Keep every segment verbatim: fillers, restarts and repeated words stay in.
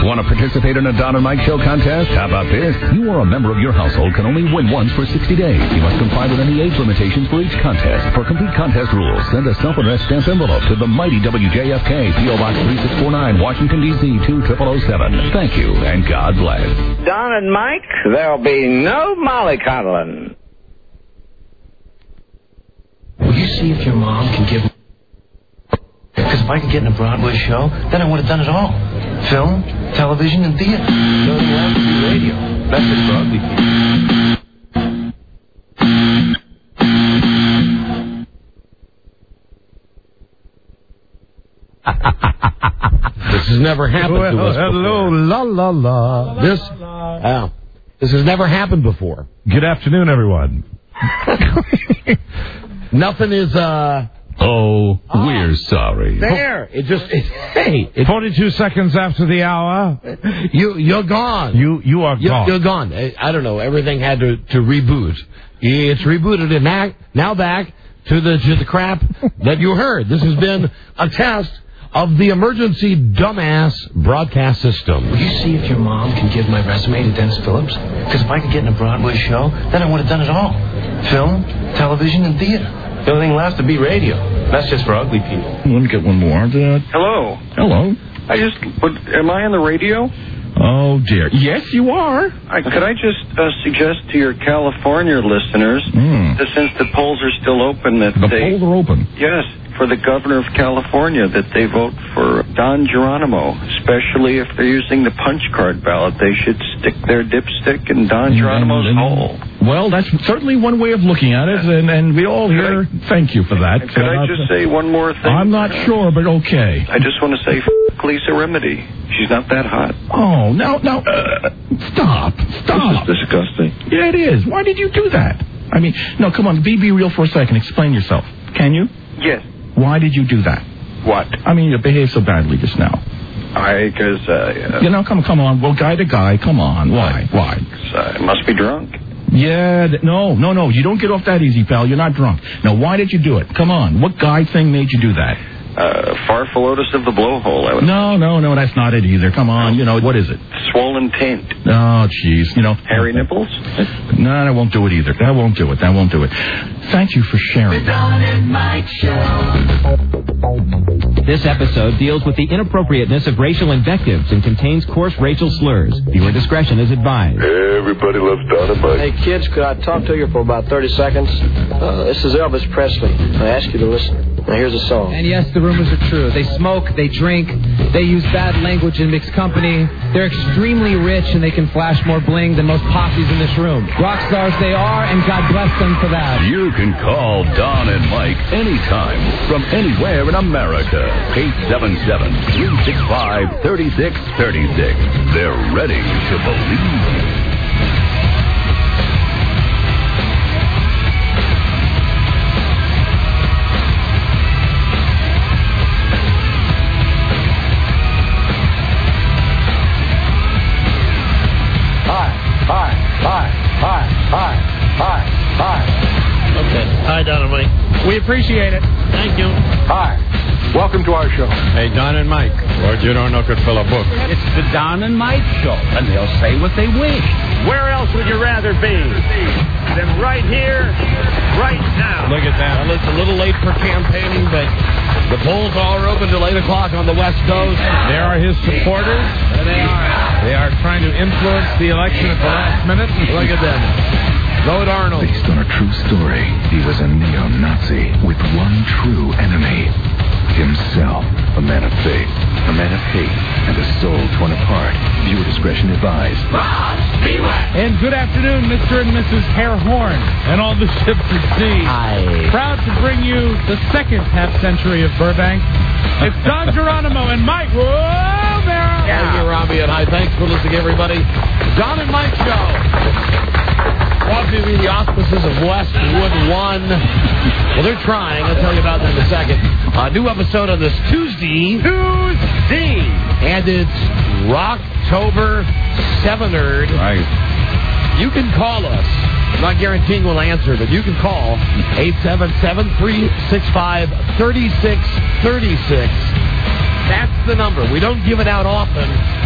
Want to participate in a Don and Mike Show contest? How about this? You or a member of your household can only win once for sixty days. You must comply with any age limitations for each contest. For complete contest rules, send a self-addressed stamped envelope to the mighty W J F K, P O Box three six four nine, Washington, D C two zero zero zero seven. Thank you, and God bless. Don and Mike, there'll be no mollycoddling. Will you see if your mom can give me... Because if I could get in a Broadway show, then I would have done it all. Film, television, and theater. No reality radio. That's just for ugly people. This has never happened well, to us before. Hello, la, la, la. This, uh, this has never happened before. Good afternoon, everyone. Nothing is, uh... Oh, oh, we're sorry. There. It just, it, hey. It, forty-two seconds after the hour. You, you're gone. You, you are you, gone. You're gone. I, I don't know. Everything had to, to reboot. It's rebooted and now, now back to the, to the crap that you heard. This has been a test of the emergency dumbass broadcast system. Will you see if your mom can give my resume to Dennis Phillips? Because if I could get in a Broadway show, then I would have done it all. Film, television, and theater. The only thing left to be radio. That's just for ugly people. You want to get one more? Uh, Hello. Hello. I just, but am I on the radio? Oh, dear. Yes, you are. I, could I just uh, suggest to your California listeners mm. that since the polls are still open, that the they... polls are open? Yes, for the governor of California, that they vote for Don Geronimo, especially if they're using the punch card ballot. They should stick their dipstick in Don Geronimo's and, and, hole. Well, that's certainly one way of looking at it, and, and we all here I, thank you for that. Could uh, I just say one more thing? I'm not sure, but okay. I just want to say, f*** Lisa Remedy. She's not that hot. Oh, now, now, uh, stop, stop. This is disgusting. Yeah, it is. Why did you do that? I mean, no, come on, be, be real for a second. Explain yourself. Can you? Yes. Why did you do that? What? I mean, you behaved so badly just now. I, because, uh, yeah. You know, come, come on. Well, guy to guy, come on. Why? Why? I must be drunk. Yeah, th- no, no, no. You don't get off that easy, pal. You're not drunk. Now, why did you do it? Come on. What guy thing made you do that? Uh, Farfalotus of the blowhole. I would no, no, no, that's not it either. Come on. You know, what is it? Swollen taint. Oh, jeez. You know. Hairy nipples? No, that won't do it either. That won't do it. That won't do it. Thank you for sharing. The Don and Mike Show. This episode deals with the inappropriateness of racial invectives and contains coarse racial slurs. Viewer discretion is advised. Everybody loves Don and Mike. Hey, kids, could I talk to you for about thirty seconds? Uh, this is Elvis Presley. I ask you to listen. Now, here's a song. And yes, the rumors are true. They smoke, they drink, they use bad language in mixed company. They're extremely rich, and they can flash more bling than most posses in this room. Rock stars they are, and God bless them for that. You can call Don and Mike anytime from anywhere in America. eight seven seven, three six five, three six three six. They're ready to believe. Hi, hi, hi, hi, hi, hi. Okay. Hi, Don and Mike. We appreciate it. Thank you. Hi. Welcome to our show. Hey, Don and Mike. What you don't know could fill a book. It's the Don and Mike Show, and they'll say what they wish. Where else would you rather be than right here, right now? Look at that. Well, it's a little late for campaigning, but the polls are open till eight o'clock on the West Coast. There are his supporters. There they are. They are trying to influence the election at the last minute. Look at them. Vote Arnold. Based on a true story, he was a neo-Nazi with one true enemy. Himself, a man of faith, a man of hate, and a soul torn apart. Viewer discretion advised. And good afternoon, Mister and Missus Herr Horn, and all the ships at sea. Hi. Proud to bring you the second half-century of Burbank. It's Don Geronimo and Mike. Whoa, there. Thank you, Robbie, and hi. Thanks for listening, everybody. Don and Mike Show. Brought to you the auspices of Westwood One. Well, they're trying. I'll tell you about that in a second. A new episode on this Tuesday. Tuesday. And it's Rocktober seventh. Right. You can call us. I'm not guaranteeing we'll answer, but you can call eight seven seven, three six five, three six three six. That's the number. We don't give it out often.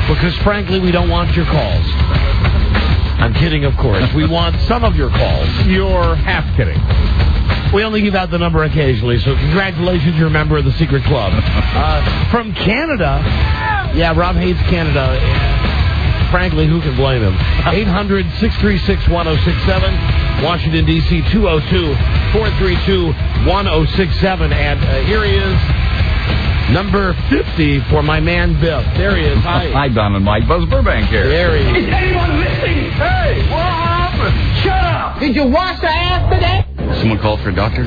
Because, frankly, we don't want your calls. I'm kidding, of course. We want some of your calls. You're half kidding. We only give out the number occasionally, so congratulations, you're a member of the secret club. Uh, from Canada, yeah, Rob hates Canada. Frankly, who can blame him? eight hundred, six three six, one oh six seven. Washington, D C, two oh two, four three two, one oh six seven. And uh, here he is, number fifty for my man Biff. There he is. Hi. Hi, Don and Mike. Buzz Burbank here. There he is. Is anyone listening? Hey, what happened? Shut up! Did you wash the ass today? Someone called for a doctor?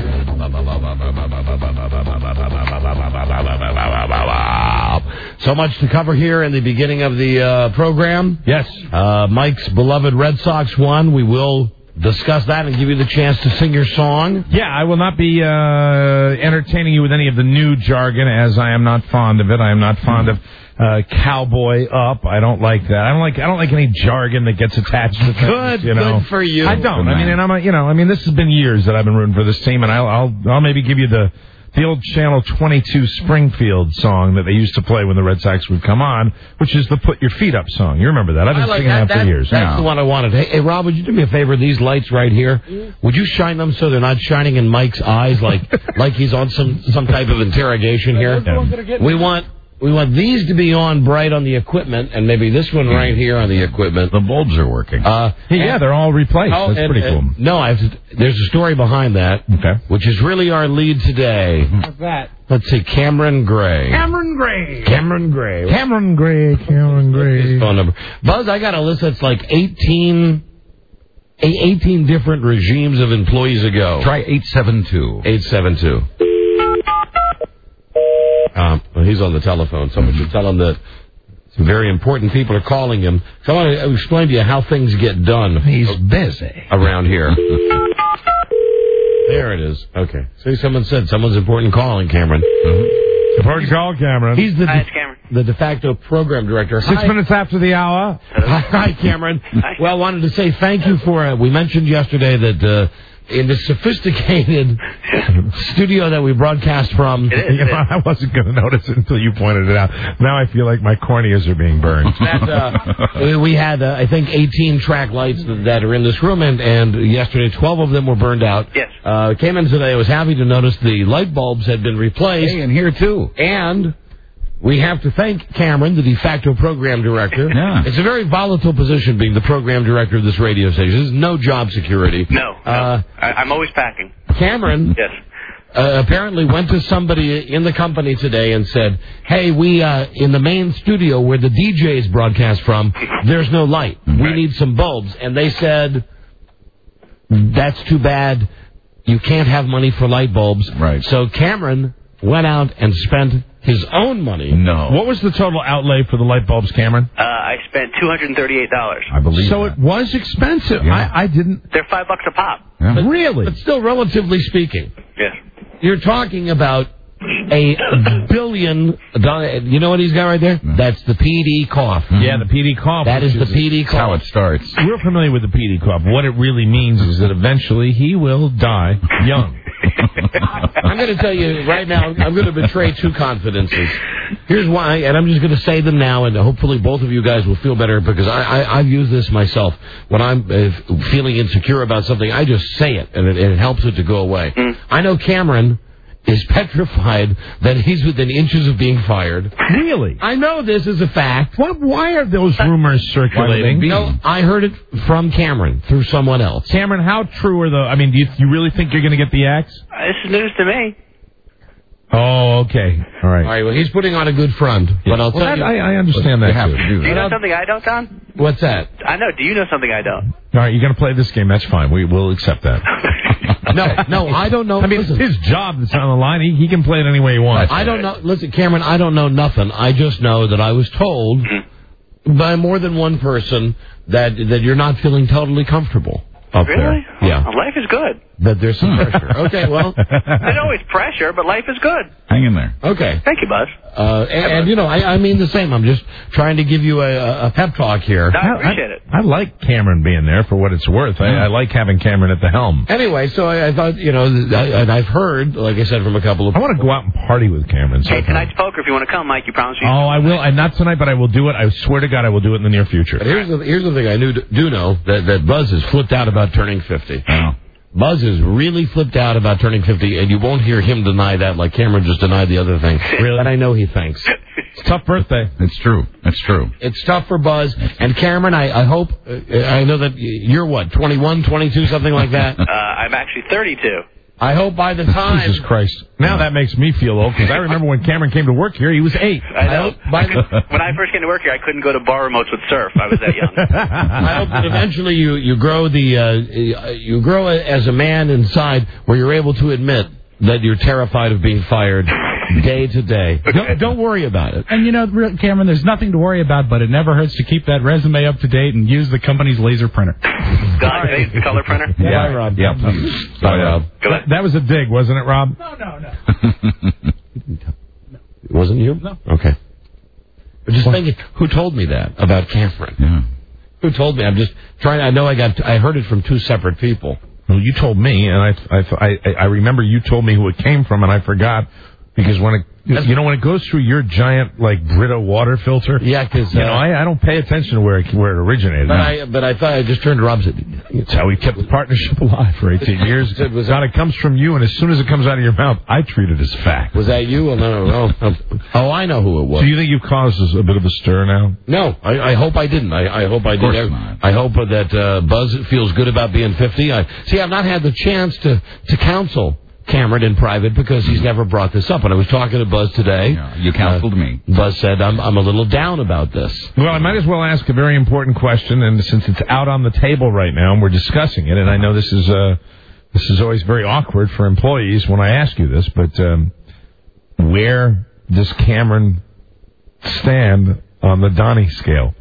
So much to cover here in the beginning of the uh, program. Yes. Uh, Mike's beloved Red Sox won. We will discuss that and give you the chance to sing your song. Yeah, I will not be uh, entertaining you with any of the new jargon, as I am not fond of it. I am not fond of uh, cowboy up. I don't like that. I don't like. I don't like any jargon that gets attached to things. Good, you know? good for you. I don't. I mean, and I'm. A, you know, I mean, this has been years that I've been rooting for this team, and I'll. I'll, I'll maybe give you the. The old Channel twenty-two Springfield song that they used to play when the Red Sox would come on, which is the Put Your Feet Up song. You remember that? I've been like singing that, that for years. That's yeah. the one I wanted. Hey, hey, Rob, would you do me a favor? These lights right here, would you shine them so they're not shining in Mike's eyes like like he's on some, some type of interrogation here? Yeah. We want... We want these to be on bright on the equipment, and maybe this one right here on the equipment. The bulbs are working. Uh, yeah, they're all replaced. Oh, That's and, pretty cool. And, no, I have to, there's a story behind that, okay. which is really our lead today. What's that? Let's see, Cameron Gray. Cameron Gray. Cameron Gray. Cameron Gray. Cameron Gray. His phone number. Buzz, I got a list that's like eighteen, eighteen different regimes of employees ago. Try eight seven two. eight seven two. Um, well, he's on the telephone. Someone should tell him that some very important people are calling him. So I want to explain to you how things get done. He's busy around here. There it is. Okay. See, someone said someone's important calling, Cameron. Mm-hmm. Important call, Cameron. He's the, Hi, de- it's Cameron. the de facto program director. Six Hi. minutes after the hour. Hi, Cameron. Hi. Well, I wanted to say thank you for, uh, we mentioned yesterday that uh, in the sophisticated studio that we broadcast from. It is, you know, I wasn't going to notice it until you pointed it out. Now I feel like my corneas are being burned. That, uh, we had, uh, I think, eighteen track lights that are in this room, and, and yesterday twelve of them were burned out. Yes. Uh, came in today. I was happy to notice the light bulbs had been replaced. Hey, and here, too. And we have to thank Cameron, the de facto program director. Yeah. It's a very volatile position being the program director of this radio station. There's no job security. No. no. Uh, I, I'm always packing. Cameron Yes. uh, apparently went to somebody in the company today and said, hey, we, uh, in the main studio where the D Js broadcast from, there's no light. We Right. need some bulbs. And they said, that's too bad. You can't have money for light bulbs. Right. So Cameron went out and spent his own money. No. What was the total outlay for the light bulbs, Cameron? Uh, I spent two hundred thirty-eight dollars. I believe So that. it was expensive. Yeah. I, I didn't. They're five bucks a pop. Yeah. But, Really? But still, relatively speaking, Yes. you're talking about a billion dollars. You know what he's got right there? That's the P D cough. Yeah, the P D cough. That is which the P D That's how cough. it starts. We're familiar with the P D cough. What it really means is that eventually he will die young. I'm going to tell you right now, I'm going to betray two confidences. Here's why, and I'm just going to say them now, and hopefully both of you guys will feel better, because I, I, I've used this myself. When I'm uh, feeling insecure about something, I just say it, and it, it helps it to go away. Mm. I know Cameron is petrified that he's within inches of being fired. Really? I know this is a fact. What? Why are those rumors circulating? No, I heard it from Cameron through someone else. Cameron, how true are those? I mean, do you, you really think you're going to get the axe? Uh, this is news to me. Oh, okay. All right. All right, well, he's putting on a good front, but I'll Well, tell that, you. I, I understand that. You have too. to do Do you that. know something I don't, Don? What's that? I know. Do you know something I don't? All right, you're going to play this game. That's fine. We will accept that. No, no, I don't know. I mean, Listen. it's his job that's on the line. He, he can play it any way he wants. I don't know. Listen, Cameron, I don't know nothing. I just know that I was told by more than one person that that you're not feeling totally comfortable up Really? there. Yeah. Well, life is good. that there's some pressure. Okay, well. There's always pressure, but life is good. Hang in there. Okay. Thank you, Buzz. Uh, and, and, you know, I, I mean the same. I'm just trying to give you a, a pep talk here. No, I appreciate I, it. I like Cameron being there for what it's worth. I, I like having Cameron at the helm. Anyway, so I, I thought, you know, I, and I've heard, like I said, from a couple of... I want to go out and party with Cameron. Hey, tonight's poker. If you want to come, Mike, you promise me. Oh, I will. I, not tonight, but I will do it. I swear to God I will do it in the near future. But here's the, here's the thing I knew, do know, that, that Buzz is flipped out about turning fifty. Oh. Buzz is really flipped out about turning fifty, and you won't hear him deny that like Cameron just denied the other thing. Really? But I know he thinks. It's a tough birthday. It's true. It's true. It's tough for Buzz. And Cameron, I, I hope, uh, I know that you're what, twenty-one, twenty-two, something like that? Uh, I'm actually thirty-two. I hope by the time... Jesus Christ. Now that makes me feel old, because I remember when Cameron came to work here, he was eight. I know. I hope by the... When I first came to work here, I couldn't go to bar remotes with Surf. I was that young. I hope that eventually you, you grow the uh, you grow as a man inside where you're able to admit that you're terrified of being fired day to day. Don't, don't worry about it. And, you know, Cameron, there's nothing to worry about, but it never hurts to keep that resume up to date and use the company's laser printer. God, today's the color printer? Yeah, Bye, Rob. Yeah. Bye, Rob. That, that was a dig, wasn't it, Rob? No, no, no. It wasn't you? No. Okay. But just thinking, who told me that about Cameron? Yeah. Who told me? I'm just trying. I know I got. I heard it from two separate people. Well, you told me, and I, I, I, I remember you told me who it came from, and I forgot because when it, you know, when it goes through your giant like Brita water filter, yeah, because you know, I, I don't pay attention to where it, where it originated. But I, but I thought I just turned to Rob and said, "It's how we kept the partnership alive for eighteen years." It was God, it comes from you, and as soon as it comes out of your mouth, I treat it as fact. Was that you? Oh, no, no, no. Oh, I know who it was. Do you think you've caused us a bit of a stir now? No, I, I hope I didn't. I, I hope I Of course did. not. I hope that uh, Buzz feels good about being fifty. I see. I've not had the chance to to counsel Cameron in private because he's never brought this up. And I was talking to Buzz today. Yeah, you counseled uh, me. Buzz said, I'm, I'm a little down about this. Well, I might as well ask a very important question, and since it's out on the table right now and we're discussing it, and I know this is uh, this is always very awkward for employees when I ask you this, but um, where does Cameron stand on the Donnie scale?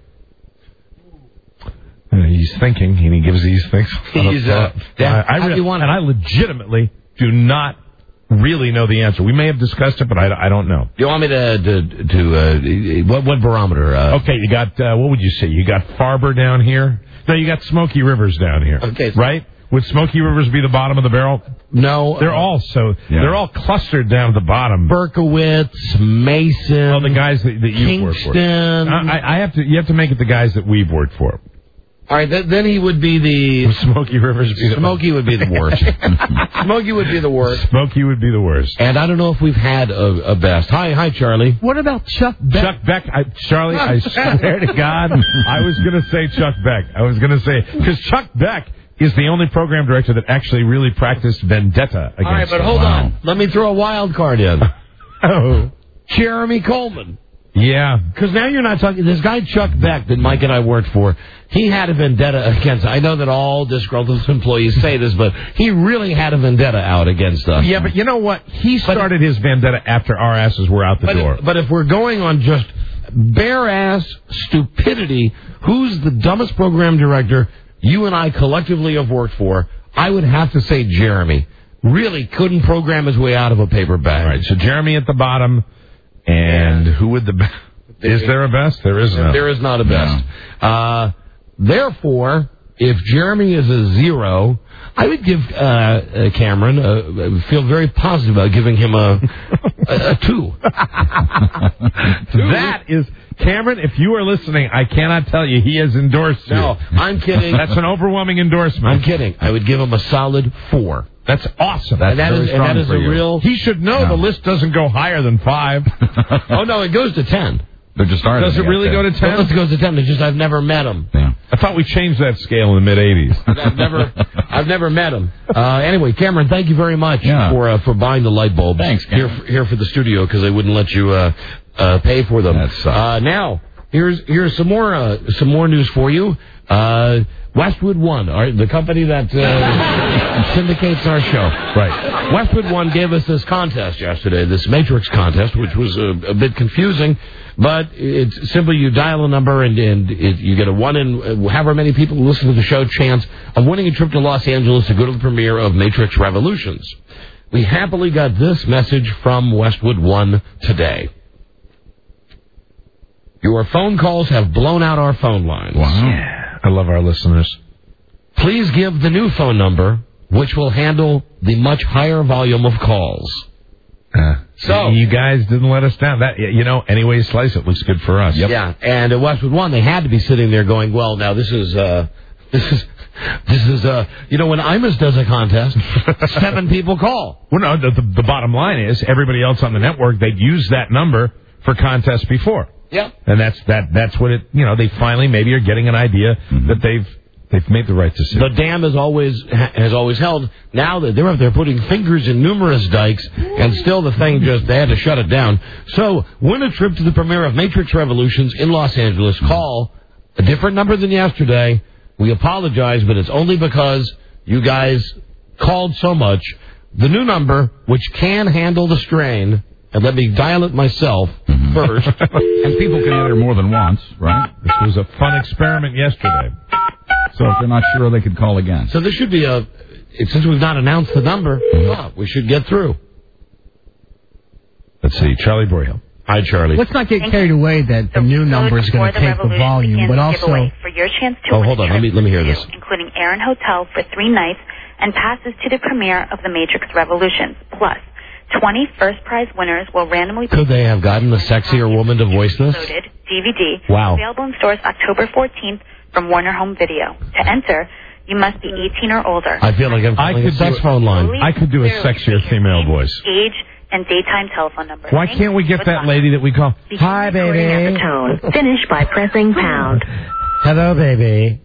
Uh, he's thinking, and he gives these things. He's, uh, yeah, I, I how do re- you want and I legitimately do not really know the answer. We may have discussed it, but I, I don't know. You want me to to, to uh, what what barometer? Uh, Okay, you got uh, what would you say? You got Farber down here. No, you got Smoky Rivers down here. Okay, so- right? Would Smoky Rivers be the bottom of the barrel? No, They're uh, all so Yeah. they're all clustered down at the bottom. Berkowitz, Mason. Well, the guys that, that you've worked for. Kingston. I, I have to. You have to make it the guys that we've worked for. All right, th- then he would be the Smoky Rivers. Be the Smokey would be the worst. Smokey would be the worst. Smokey would be the worst. And I don't know if we've had a, a best. Hi, hi, Charlie. What about Chuck Beck? Chuck Beck, I, Charlie, I swear to God, I was going to say Chuck Beck. I was going to say, because Chuck Beck is the only program director that actually really practiced vendetta against All right, but him. hold Wow. on. Let me throw a wild card in. Oh. Jeremy Coleman. Yeah. Because now you're not talking... This guy Chuck Beck that Mike and I worked for, he had a vendetta against... I know that all disgruntled employees say this, but he really had a vendetta out against us. Yeah, but you know what? He started but, his vendetta after our asses were out the but door. If, but if we're going on just bare-ass stupidity, who's the dumbest program director you and I collectively have worked for, I would have to say Jeremy. Really couldn't program his way out of a paper bag. All right, so Jeremy at the bottom... And yeah. who would the best? Is there a best? There is none. There is not a best. No. Uh, therefore, if Jeremy is a zero, I would give uh, uh, Cameron, uh, feel very positive about giving him a, a, a two. That is, Cameron, if you are listening, I cannot tell you he has endorsed you. No, I'm kidding. That's an overwhelming endorsement. I'm kidding. I would give him a solid four. That's awesome. That's and that is, and that is a you. real... He should know yeah. the list doesn't go higher than five. Oh, no, it goes to ten. They're just starting. Does it really go to ten? Well, it goes to ten. It's just I've never met him. Yeah. I thought we changed that scale in the mid-eighties. I've never I've never met him. Uh, anyway, Cameron, thank you very much yeah. for uh, for buying the light bulbs Thanks, here, here for the studio because they wouldn't let you uh, uh, pay for them. That's, uh, uh, now, here's here's some more uh, some more news for you. Uh, Westwood One, our, the company that uh, syndicates our show. Right. Westwood One gave us this contest yesterday, this Matrix contest, which was a, a bit confusing, but it's simply you dial a number and, and it, you get a one in however many people listen to the show chance of winning a trip to Los Angeles to go to the premiere of Matrix Revolutions. We happily got this message from Westwood One today. Your phone calls have blown out our phone lines. Wow. Yeah. I love our listeners. Please give the new phone number, which will handle the much higher volume of calls. Uh, so you guys didn't let us down. That you know, any way you slice it, looks good for us. Yep. Yeah, and at Westwood One, they had to be sitting there going, "Well, now this is uh, this is this is uh, you know, when Imus does a contest, seven people call." Well, no, the, the, the bottom line is everybody else on the network they've used that number for contests before. Yeah, and that's that. That's what it. You know, they finally maybe are getting an idea mm-hmm. that they've they've made the right decision. The dam has always has always held. Now that they're they're putting fingers in numerous dikes, and still the thing just they had to shut it down. So, win a trip to the premiere of Matrix Revolutions in Los Angeles. Call a different number than yesterday. We apologize, but it's only because you guys called so much. The new number, which can handle the strain. And let me dial it myself mm-hmm. first. And people can enter more than once, right? This was a fun experiment yesterday. So if they're not sure, they could call again. So this should be a... Since we've not announced the number, mm-hmm. oh, we should get through. Let's see. Charlie Broyhill. Hi, Charlie. Let's not get carried away that the new number is going to take the volume, but also... For your chance to oh, hold on. Let me, let me hear this. Including Aaron Hotel for three nights and passes to the premiere of The Matrix Revolutions. Plus... twenty first prize winners will randomly... Could they have gotten a sexier woman to voice this? Loaded D V D. Wow. Available in stores October fourteenth from Warner Home Video. To enter, you must be eighteen or older. I feel like I'm calling a sex phone line. I could do a sexier female voice. Age and daytime telephone number. Why can't we get that lady that we call? Hi, baby. Tone. Finish by pressing pound. Hello, baby.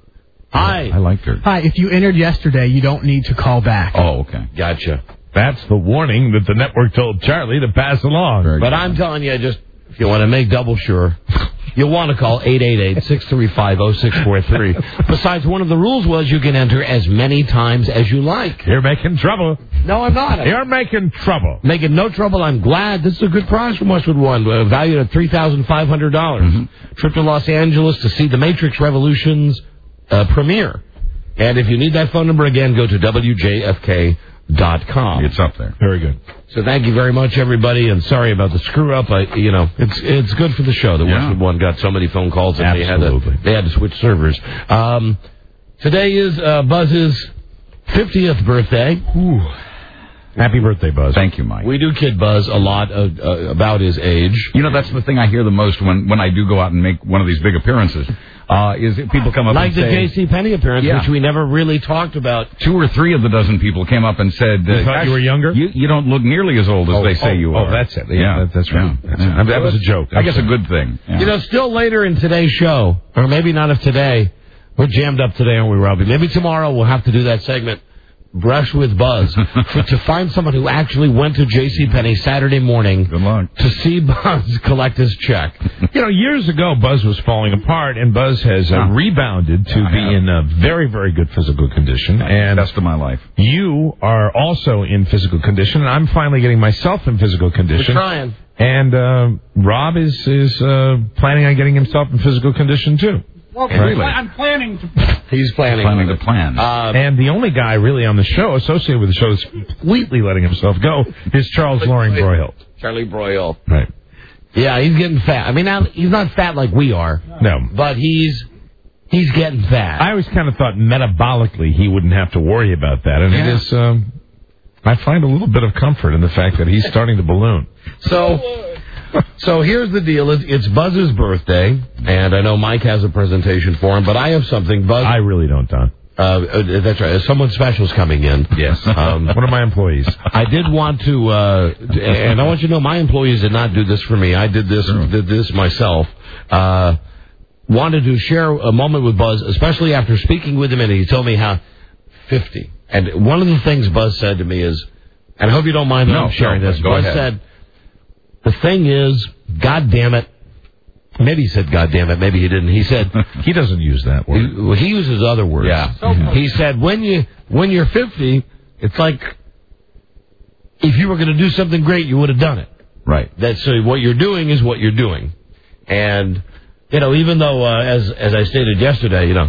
Hi. I liked her. Hi. If you entered yesterday, you don't need to call back. Oh, okay. Gotcha. That's the warning that the network told Charlie to pass along. Very but good. I'm telling you, just if you want to make double sure, you'll want to call eight eight eight, six three five, oh six four three. Besides, one of the rules was you can enter as many times as you like. You're making trouble. No, I'm not. You're making trouble. Making no trouble. I'm glad. This is a good prize from Westwood One, uh, valued at three thousand five hundred dollars. Mm-hmm. Trip to Los Angeles to see the Matrix Revolutions uh, premiere. And if you need that phone number again, go to W J F K dot com. It's up there. Very good. So thank you very much, everybody, and sorry about the screw up. I, you know, it's it's good for the show that yeah. Westwood One got so many phone calls and Absolutely. they had to they had to switch servers. Um, today is uh, Buzz's fiftieth birthday. Ooh. Happy birthday, Buzz. Thank you, Mike. We do kid Buzz a lot uh, uh, about his age. You know, that's the thing I hear the most when, when I do go out and make one of these big appearances. Uh, is it people come up like and the say... J C Penney appearance, yeah. which we never really talked about. Two or three of the dozen people came up and said... Uh, you thought you were younger? You, you don't look nearly as old as oh, they say oh, you oh, are. Oh, that's it. Yeah, yeah. That, that's right. Yeah. That's yeah. I mean, that was a joke. I guess a good thing. Yeah. You know, still later in today's show, or maybe not of today, we're jammed up today, aren't we, Robbie? Maybe tomorrow we'll have to do that segment, Brush with Buzz, for, to find someone who actually went to JCPenney Saturday morning Good luck. to see Buzz collect his check. You know, years ago, Buzz was falling apart, and Buzz has uh, rebounded to yeah, be in a very, very good physical condition. And best of my life. You are also in physical condition, and I'm finally getting myself in physical condition. We're trying. And uh, Rob is is uh, planning on getting himself in physical condition, too. Well, really? I'm planning to... He's planning. Planning to plan. Uh, and the only guy really on the show associated with the show that's completely letting himself go is Charles Loring Broyhill. Charlie Broyhill. Right. Yeah, he's getting fat. I mean, now he's not fat like we are. No. But he's he's getting fat. I always kind of thought metabolically he wouldn't have to worry about that. And yeah. it is... Um, I find a little bit of comfort in the fact that he's starting to balloon. So... So here's the deal. It's, it's Buzz's birthday, and I know Mike has a presentation for him, but I have something. Buzz, I really don't, Don. Uh, that's right. Someone special's coming in. Yes. Um, One of my employees. I did want to, uh, and I want you to know my employees did not do this for me. I did this, sure. did this myself. Uh, wanted to share a moment with Buzz, especially after speaking with him, and he told me how fifty. And one of the things Buzz said to me is, and I hope you don't mind that no, I'm sharing no, this. Go Buzz ahead. said, the thing is, God damn it, Maybe he said, God damn it. Maybe he didn't. He said... he doesn't use that word. He, well, he uses other words. Yeah. He said, when, you, when you're fifty, it's like if you were going to do something great, you would have done it. Right. That's so what you're doing is what you're doing. And, you know, even though, uh, as as I stated yesterday, you know,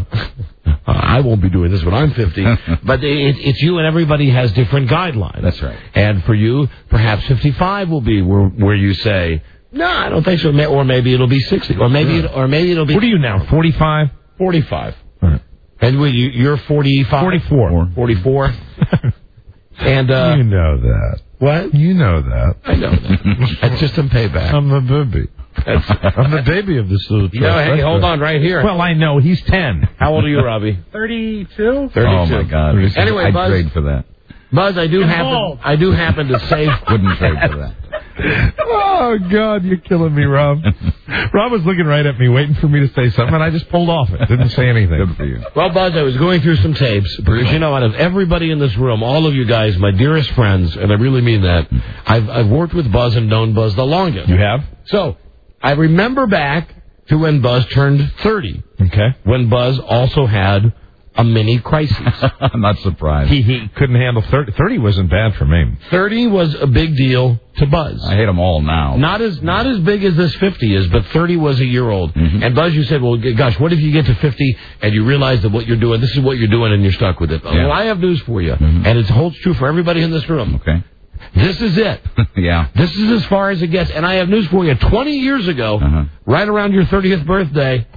I won't be doing this when I'm fifty, but it, it's you and everybody has different guidelines. That's right. And for you, perhaps fifty-five will be where, where you say, no, I don't think so. Or maybe it'll be sixty. Or maybe, it, or maybe it'll be... What are you now, forty-five? forty-five. Right. And you, you're forty-five? forty-four. forty-four. And, uh... You know that. What? You know that. I know that. That's just some payback. I'm the baby. I'm the baby of this little... No, hey, hold on, right here. Well, I know. He's ten. How old are you, Robbie? thirty-two? thirty-two. Oh, my God. Anyway, I'd Buzz... trade for that. Buzz, I do happen... I do happen to save... Wouldn't trade for that. Oh, God, you're killing me, Rob. Rob was looking right at me, waiting for me to say something, and I just pulled off it. Didn't say anything. Good for you. Well, Buzz, I was going through some tapes, because, you know, out of everybody in this room, all of you guys, my dearest friends, and I really mean that, I've, I've worked with Buzz and known Buzz the longest. You have? So, I remember back to when Buzz turned thirty. Okay. When Buzz also had a mini crisis. I'm not surprised. He, he couldn't handle thirty. thirty wasn't bad for me. thirty was a big deal to Buzz. I hate them all now. Not as not as big as this fifty is, but thirty was a year old. Mm-hmm. And Buzz, you said, well, gosh, what if you get to fifty and you realize that what you're doing, this is what you're doing, and you're stuck with it? Yeah. Well, I have news for you, mm-hmm. and it holds true for everybody in this room. Okay. This is it. Yeah. This is as far as it gets. And I have news for you. twenty years ago, uh-huh. right around your thirtieth birthday,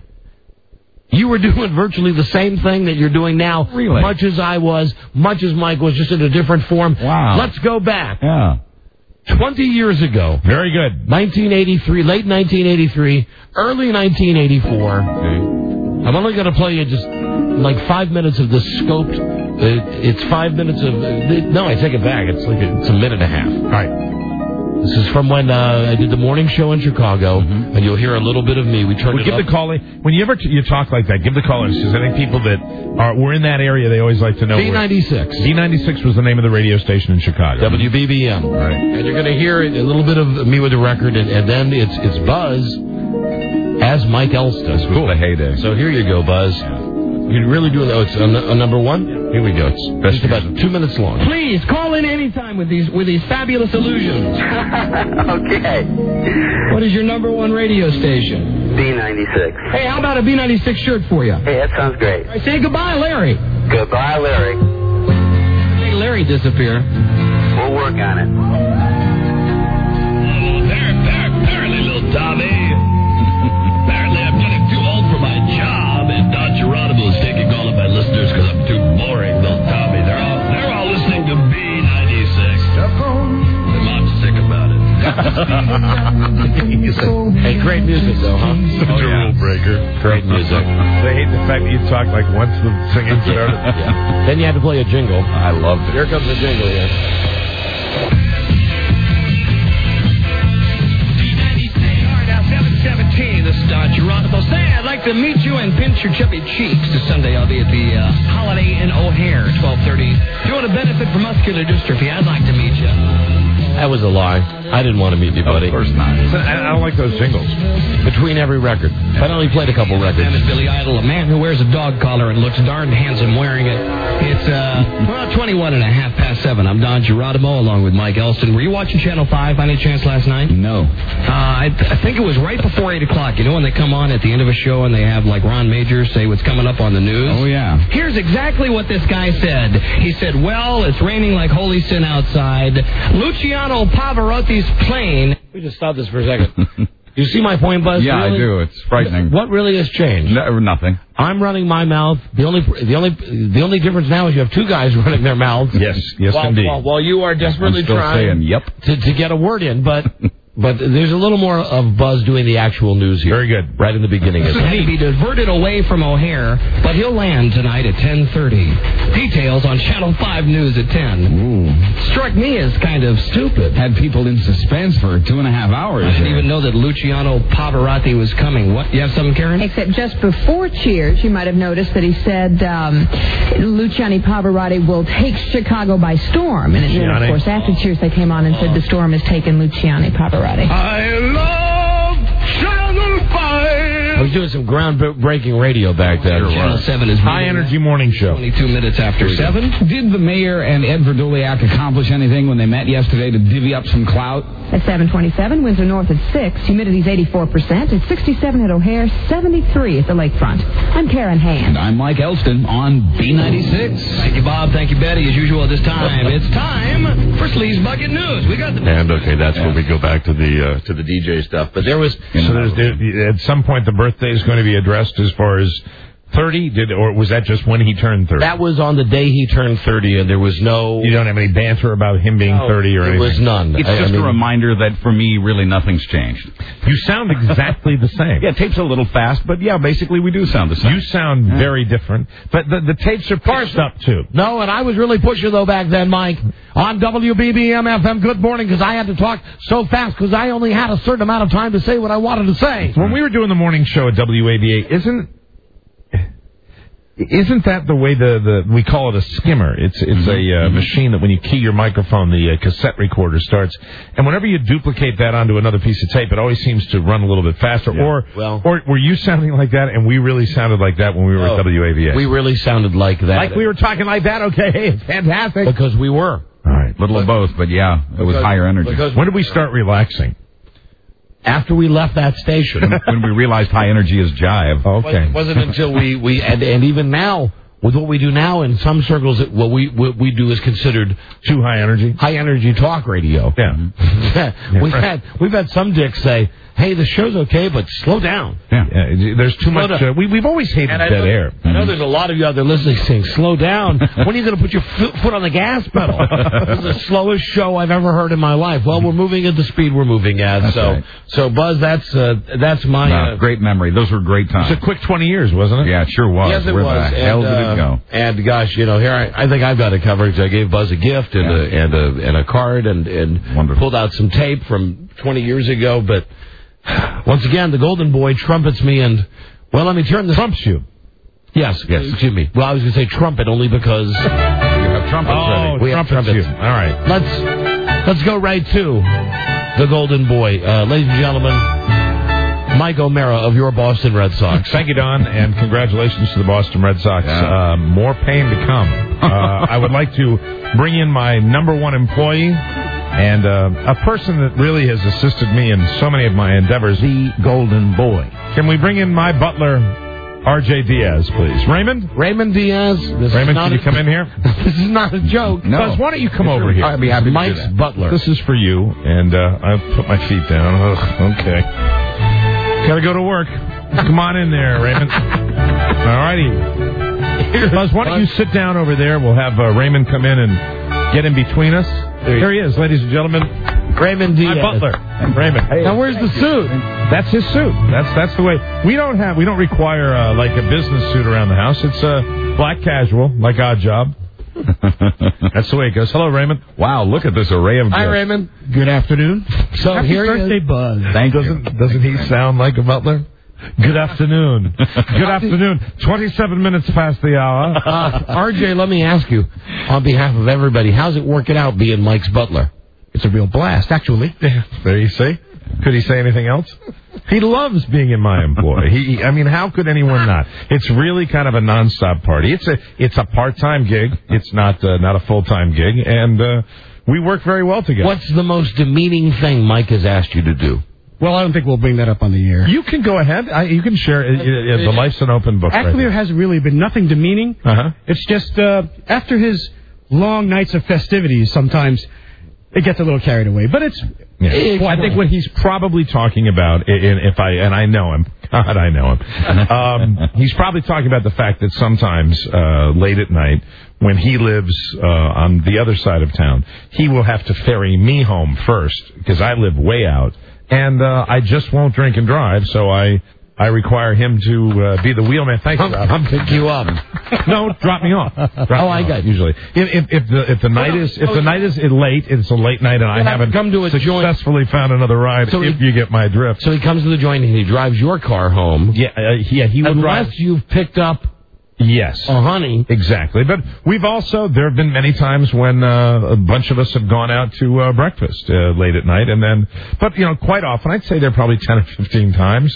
you were doing virtually the same thing that you're doing now. Really? Much as I was, much as Mike was, just in a different form. Wow. Let's go back. Yeah. twenty years ago. Very good. nineteen eighty-three, late nineteen eighty-three, early nineteen eighty-four. Okay. I'm only going to play you just like five minutes of the scoped. Uh, it's five minutes of. Uh, no, I take it back. It's like a, it's a minute and a half. All right. This is from when uh, I did the morning show in Chicago, mm-hmm. and you'll hear a little bit of me. We turned well, it give up. the caller when you ever t- you talk like that. Give the callers because I think people that are were in that area they always like to know. B ninety-six. B ninety-six was the name of the radio station in Chicago. W B B M. Right. And you're going to hear a little bit of me with the record, and, and then it's it's Buzz as Mike Elston. This was the heyday. So here you go, Buzz. Yeah. You're really doing oh, it's a, a number one. Here we go. It's just about two minutes long. Please call in anytime with these with these fabulous illusions. Okay. What is your number one radio station? B ninety-six. Hey, how about a B ninety-six shirt for you? Hey, that sounds great. All right, say goodbye, Larry. Goodbye, Larry. Make Larry disappear. We'll work on it. There, there, apparently, little Tommy. Apparently, I'm getting too old for my job, and Don Geronimo is taking all of my listeners because I'm too boring, little Tommy. They're all, they're all listening to B ninety-six. And Mom's sick about it. Hey, great music, though, huh? Such a rule breaker. Great music. They hate the fact that you talk like once the singing started. Yeah. Then you had to play a jingle. I loved it. Here comes the jingle here. seven seventeen, this is Don Geronimo. Say, I'd like to meet you and pinch your chubby cheeks. This Sunday, I'll be at the uh, Holiday Inn O'Hare, twelve thirty. Doing a benefit for muscular dystrophy. I'd like to meet you. That was a lie. I didn't want to meet you, buddy. Of course not. I, I don't like those jingles. Between every record. I only played a couple records. I'm Billy Idol, a man who wears a dog collar and looks darn handsome wearing it. It's, uh, well, twenty-one and a half past seven. I'm Don Geronimo along with Mike Elston. Were you watching Channel five by any chance last night? No. Uh, I, I think it was right before eight o'clock. You know when they come on at the end of a show and they have, like, Ron Majors say what's coming up on the news? Oh, yeah. Here's exactly what this guy said. He said, well, it's raining like holy sin outside. Luciano Pavarotti's plane... We just stop this for a second. You see my point, Buzz? Yeah, really? I do. It's frightening. What really has changed? No, nothing. I'm running my mouth. The only, the only, the only difference now is you have two guys running their mouths. Yes, yes, while, indeed. While, while you are desperately I'm still trying saying, yep. to, to get a word in, but but there's a little more of Buzz doing the actual news here. Very good. Right in the beginning. This had to be diverted away from O'Hare, but he'll land tonight at ten thirty. Details on Channel five News at ten. Ooh. Struck me as kind of stupid. Had people in suspense for two and a half hours. I didn't even know that Luciano Pavarotti was coming. What? You have something, Karen? Except just before Cheers, you might have noticed that he said um, Luciano Pavarotti will take Chicago by storm. And then, of course, after Cheers, they came on and said the storm has taken Luciano Pavarotti. I love Channel five. was doing some groundbreaking radio back then. Sure Channel seven is High Energy Morning Show. twenty-two minutes after seven. Did the mayor and Ed Verduliak accomplish anything when they met yesterday to divvy up some clout? At seven twenty-seven, winds are north at six. Humidity's eighty-four percent. It's sixty-seven at O'Hare, seventy-three at the lakefront. I'm Karen Hand. And I'm Mike Elston on B ninety-six. Thank you, Bob. Thank you, Betty. As usual at this time, it's time for Sleaze Bucket News. We got the and okay, that's yeah. where we go back to the uh, to the D J stuff. But there was so there's there, at some point the birthday is going to be addressed as far as thirty, did or was that just when he turned thirty? That was on the day he turned thirty, and there was no. You don't have any banter about him being no, thirty or anything. There was none. It's I, just I mean, a reminder that for me, really nothing's changed. You sound exactly the same. Yeah, tape's a little fast, but yeah, basically we do sound the same. You sound yeah. very different, but the, the tapes are parsed up too. No, and I was really pushing though back then, Mike, on W B B M F M. Good morning, because I had to talk so fast because I only had a certain amount of time to say what I wanted to say. When we were doing the morning show at W A B A, isn't. Isn't that the way the, the we call it a skimmer? It's it's mm-hmm. a uh, mm-hmm. machine that when you key your microphone, the uh, cassette recorder starts. And whenever you duplicate that onto another piece of tape, it always seems to run a little bit faster. Yeah. Or well, or were you sounding like that? And we really sounded like that when we were oh, at W A V A. We really sounded like that. Like we were talking like that? Okay, hey, it's fantastic. Because we were. All right. Little of both, but yeah, it was because, higher energy. When did we start relaxing? After we left that station. When we realized high energy is jive. Okay. It wasn't until we, we and, and even now, with what we do now, in some circles, what we what we do is considered too high energy. High energy talk radio. Yeah, yeah we've right. had we've had some dicks say, "Hey, the show's okay, but slow down." Yeah, yeah there's too slow much. Uh, we we've always hated dead know, air. I know there's a lot of you out there listening saying, "Slow down." When are you going to put your f- foot on the gas pedal? This is the slowest show I've ever heard in my life. Well, we're moving at the speed we're moving at. That's so, right. so Buzz, that's uh, that's my no, uh, great memory. Those were great times. It's a quick twenty years, wasn't it? Yeah, it sure was. Yes, it Where was. the and, hell did uh, it go? And gosh, you know, here I, I think I've got it covered because I gave Buzz a gift and yeah. a and a and a card and and Wonderful. pulled out some tape from twenty years ago. But once again, the Golden Boy trumpets me, and well, let me turn this. Trumps you. Yes, yes. Excuse me. Well, I was going to say trumpet only because you have trumpets oh, ready. We trumpets have trumpets. You. All right. Let's let's go right to the Golden Boy, uh, ladies and gentlemen. Mike O'Mara of your Boston Red Sox. Thank you, Don, and congratulations to the Boston Red Sox. Yeah. Uh, more pain to come. uh, I would like to bring in my number one employee and uh, a person that really has assisted me in so many of my endeavors, the Golden Boy. Can we bring in my butler, R J Diaz, please? Raymond? Raymond Diaz. This Raymond, can you come in here? This is not a joke. No. Buzz, why don't you come it's over here? I'd be happy to Mike's do that. butler. This is for you, and uh, I'll put my feet down. Ugh, okay. Gotta go to work. Come on in there, Raymond. All righty. Buzz, why don't you sit down over there? We'll have uh, Raymond come in and get in between us. There, there he is, ladies and gentlemen. Raymond Diaz. My butler. Raymond. Hey, now, where's the suit? That's his suit. That's that's the way. We don't have. We don't require uh, like a business suit around the house. It's a uh, black casual, like Odd Job. That's the way it goes. Hello, Raymond. Wow, look at this array of gifts. Hi, Raymond. Good afternoon. So Happy here birthday, he is. Buzz. Thank doesn't, you. Doesn't he sound like a butler? Good afternoon. Good afternoon. twenty-seven minutes past the hour. Uh, R J, let me ask you, on behalf of everybody, how's it working out being Mike's butler? It's a real blast, actually. There you see. Could he say anything else? He loves being in my employ. He, I mean, how could anyone not? It's really kind of a nonstop party. It's a, it's a part-time gig. It's not, uh, not a full-time gig, and uh, we work very well together. What's the most demeaning thing Mike has asked you to do? Well, I don't think we'll bring that up on the air. You can go ahead. I, you can share. It, it, the life's an open book. Actually, right there hasn't really been nothing demeaning. Uh-huh. It's just uh, after his long nights of festivities, sometimes it gets a little carried away. But it's. Yeah. Well, I think what he's probably talking about, and if I and I know him, God, I know him. Um, he's probably talking about the fact that sometimes uh, late at night, when he lives uh, on the other side of town, he will have to ferry me home first because I live way out, and uh, I just won't drink and drive, so I. I require him to uh, be the wheelman. Thank you, Rob. I'll pick you up. No, drop me off. Drop oh, me I off, got usually. If, if, if the if the night is if the night is late, it's a late night, and I haven't come to a successfully joint. found another ride. So if he, you get my drift. So he comes to the joint and he drives your car home. Yeah, uh, yeah. He would unless drive. you've picked up. Yes. Oh, honey. Exactly. But we've also, there have been many times when uh, a bunch of us have gone out to uh, breakfast uh, late at night. And then, but, you know, quite often, I'd say there are probably ten or fifteen times,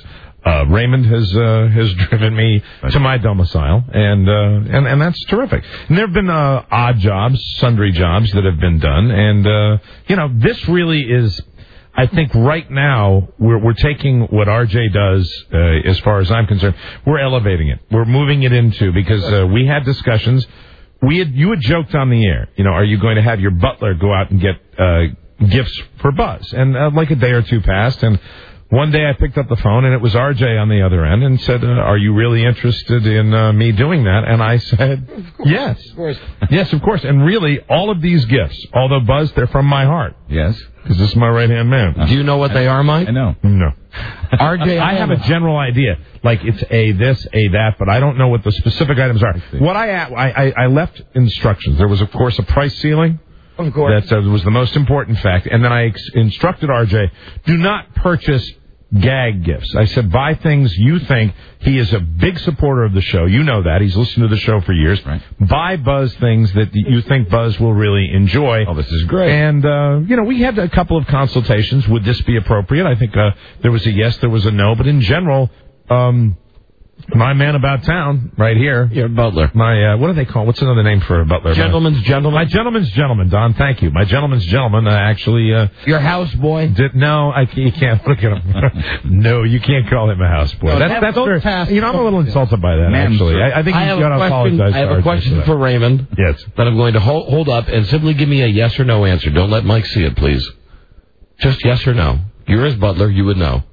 Uh, Raymond has uh, has driven me to my domicile, and uh, and and that's terrific. And there have been uh, odd jobs, sundry jobs that have been done, and uh, you know, this really is. I think right now we're we're taking what R J does, uh, as far as I'm concerned, we're elevating it. We're moving it into because uh, we had discussions. We had you had joked on the air. You know, are you going to have your butler go out and get uh, gifts for Buzz? And uh, like a day or two passed, and one day I picked up the phone, and it was R J on the other end, and said, uh, "Are you really interested in uh, me doing that?" And I said, "Yes, of course, yes, of course." And really, all of these gifts, although Buzz, they're from my heart. Yes, because this is my right hand man. Do you know what they are, Mike? I know. No. R J, I have a general idea, like it's a this, a that, but I don't know what the specific items are. What I, I I left instructions. There was, of course, a price ceiling. Of course, that uh, was the most important fact. And then I ex- instructed R J, do not purchase gag gifts. I said, buy things you think. He is a big supporter of the show. You know that. He's listened to the show for years. Right. Buy Buzz things that you think Buzz will really enjoy. Oh, this is great. And, uh, you know, we had a couple of consultations. Would this be appropriate? I think uh, there was a yes, there was a no. But in general, um, my man about town, right here. Your butler. My, uh, what do they call, what's another name for a butler? Gentleman's my, gentleman. My gentleman's gentleman, Don, thank you. My gentleman's gentleman uh, actually... Uh, Your houseboy? Did, no, I, you can't look at him. No, you can't call him a houseboy. No, that's that's very, pass. You know, I'm a little insulted by that, Man, actually. I, I think I you've have got to a question, apologize I have to a R J question for, for Raymond. Yes. That I'm going to hold, hold up and simply give me a yes or no answer. Don't let Mike see it, please. Just yes or no. You're his butler. You would know.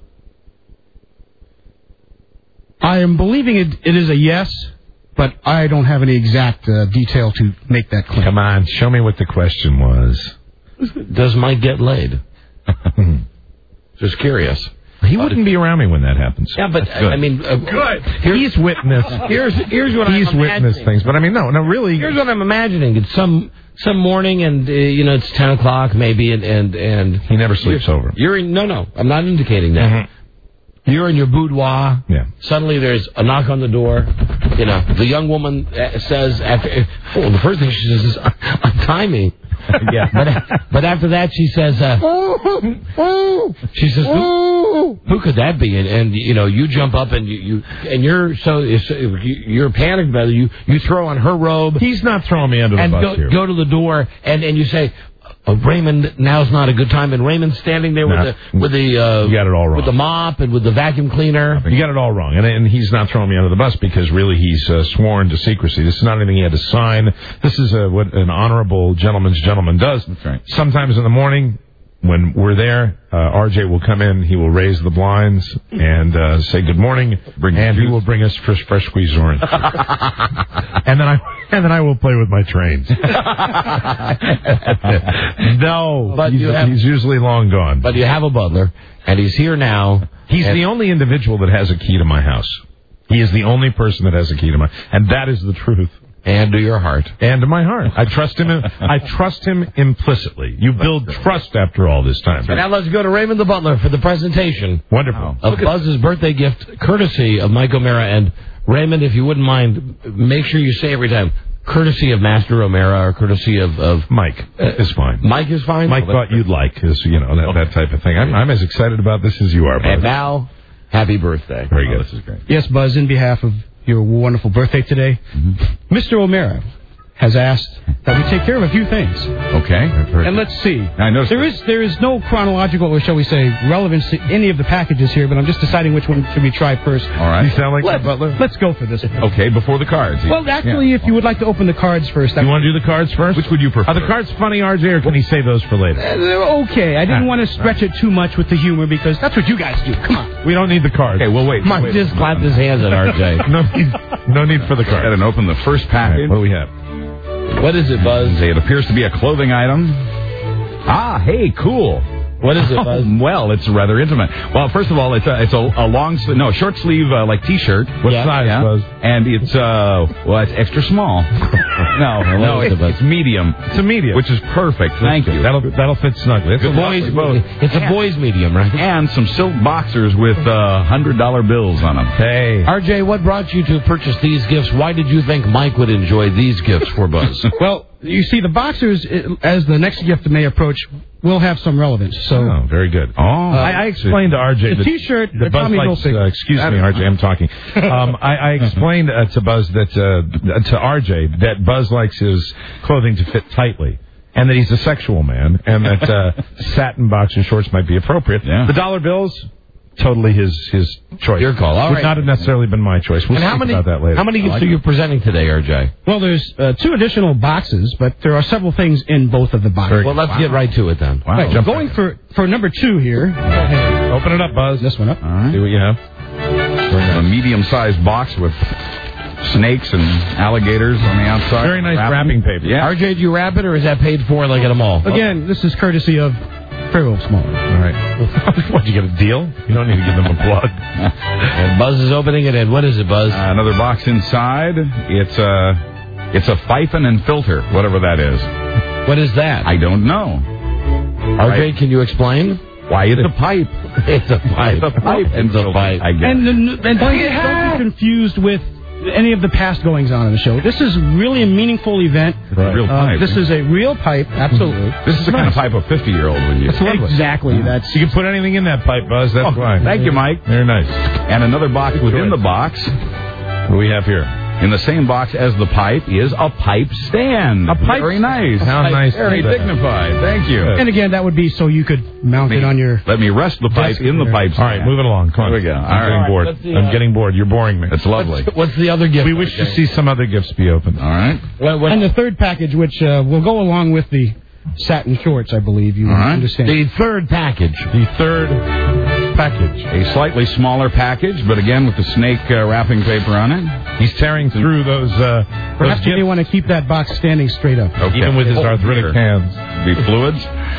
I am believing it, it is a yes, but I don't have any exact uh, detail to make that claim. Come on, show me what the question was. Does Mike get laid? Just curious. He wouldn't be around me when that happens. Yeah, but I mean, uh, good. He's witnessed. Here's here's what he's I'm imagining. witnessed things, but I mean, no, no, really. Here's what I'm imagining. It's some some morning, and uh, you know, it's ten o'clock maybe, and and and he never sleeps you're, over. You're in, no, no, I'm not indicating that. Mm-hmm. You're in your boudoir. Yeah. Suddenly there's a knock on the door. You know, the young woman says, after, oh, the first thing she says is, untie me. Yeah. But, but after that she says, uh, she says, who, who could that be? And, and, you know, you jump up and you, you and you're so, you're panicked about it. You, you throw on her robe. He's not throwing me under the and bus go, here. go to the door and, and you say, Uh, Raymond, now's not a good time. And Raymond's standing there nah. with the with the uh, you got it all wrong. with the mop and with the vacuum cleaner. You got it all wrong, and and he's not throwing me under the bus because really he's uh, sworn to secrecy. This is not anything he had to sign. This is uh, what an honorable gentleman's gentleman does. That's right. Sometimes in the morning, when we're there, uh, R J will come in. He will raise the blinds and uh, say good morning, bring and juice. he will bring us fresh, fresh squeezed orange. and then I and then I will play with my trains. No, but he's, you have, he's usually long gone. But you have a butler, and he's here now. He's the only individual that has a key to my house. He is the only person that has a key to my, and that is the truth. And to your heart. And to my heart. I trust him. I trust him implicitly. You build trust after all this time. So now let's go to Raymond the Butler for the presentation. Wonderful. Of Buzz's birthday gift, courtesy of Mike O'Mara. And Raymond, if you wouldn't mind, make sure you say every time, courtesy of Master O'Mara or courtesy of... of Mike uh, is fine. Mike is fine? Mike oh, thought you'd like, is, you know, that, okay. that type of thing. I'm, I'm as excited about this as you are, Buzz. And now, happy birthday. Very good. Oh, this is great. Yes, Buzz, in behalf of your wonderful birthday today, mm-hmm. Mister O'Mara has asked that we take care of a few things. Okay. And let's see. I noticed there is there is no chronological, or shall we say, relevance to any of the packages here, but I'm just deciding which one should we try first. All right. You sound like let's, the butler. Let's go for this. Okay, before the cards. Well, actually, yeah. if you would like to open the cards first. You want to do the cards first? Which would you prefer? Are the cards funny, R J, or can he save those for later? Uh, okay. I didn't ah. want to stretch it too much with the humor because that's what you guys do. Come on. We don't need the cards. Okay, well, wait. Mike wait, just clapped his hands at R J. no, need, no need for the cards. Go ahead and open the first package. Right, what do we have? What is it, Buzz? It appears to be a clothing item. Ah, hey, cool. What is it, Buzz? Oh, well, it's rather intimate. Well, first of all, it's a, it's a, a long, sleeve, no, short sleeve, uh, like T-shirt. What yeah, size, yeah. Buzz? And it's, uh, well, it's extra small. no, no, it's, it's medium. It's a medium. Which is perfect. Thank you. That'll that'll fit snugly. It's a boys, boys. It's a boys medium, right? And some silk boxers with uh, one hundred dollar bills on them. Hey. R J, what brought you to purchase these gifts? Why did you think Mike would enjoy these gifts for Buzz? Well, you see, the boxers, as the next gift may approach, will have some relevance. So, oh, very good. Oh, uh, I, I explained to R J the T-shirt, the, the Buzz Tommy likes. Hilfiger. Uh, excuse me, R J, I'm talking. Um, I, I explained uh, to Buzz that uh, to R J that Buzz likes his clothing to fit tightly, and that he's a sexual man, and that uh, satin boxer shorts might be appropriate. Yeah. The dollar bills. Totally his his choice. Your call. All Would right. not have necessarily been my choice. We'll and how speak many, about that later. How many gifts like are you presenting today, R J? Well, there's uh, two additional boxes, but there are several things in both of the boxes. Well, let's wow. get right to it then. Wow. Right, Jump going back. for, for number two here. Open it up, Buzz. This one up. All right. See what you have. Nice. A medium-sized box with snakes and alligators on the outside. Very nice wrapping, wrapping paper. Yeah. R J, do you wrap it, or is that paid for like at a mall? Again, this is courtesy of Fairwell Small. All right. What, you get a deal? You don't need to give them a plug. And Buzz is opening it in. What is it, Buzz? Uh, another box inside. It's a, it's a Pfeifen and filter, whatever that is. What is that? I don't know. R J, can you explain? Why, it's a pipe. It's a pipe. It's a pipe. It's a pipe. I guess. And, and, and don't be confused with any of the past goings on in the show. This is really a meaningful event. Right. Real uh, pipe. This is a real pipe, absolutely. This is the kind of pipe a fifty-year-old would use. Exactly. Mm-hmm. That's you can put anything in that pipe, Buzz. That's oh, fine. Thank you, Mike. Very nice. And another box Good within choice. the box. What do we have here? In the same box as the pipe is a pipe stand. A pipe Very nice. How nice. Very dignified. Thank you. And again, that would be so you could mount me, it on your... Let me rest the pipe in the pipe stand. All right, move it along. Come on. Here we go. I'm All getting right. bored. See, I'm uh, getting bored. You're boring me. It's lovely. What's, what's the other gift? We wish okay? to see some other gifts be opened. All right. What, what, and the third package, which uh, will go along with the satin shorts, I believe you All right. understand. the third package. The third package. A slightly smaller package, but again with the snake uh, wrapping paper on it. He's tearing through those. Uh, Perhaps those you may want to keep that box standing straight up. Okay. even with his Oh, arthritic sure. hands. Be fluids.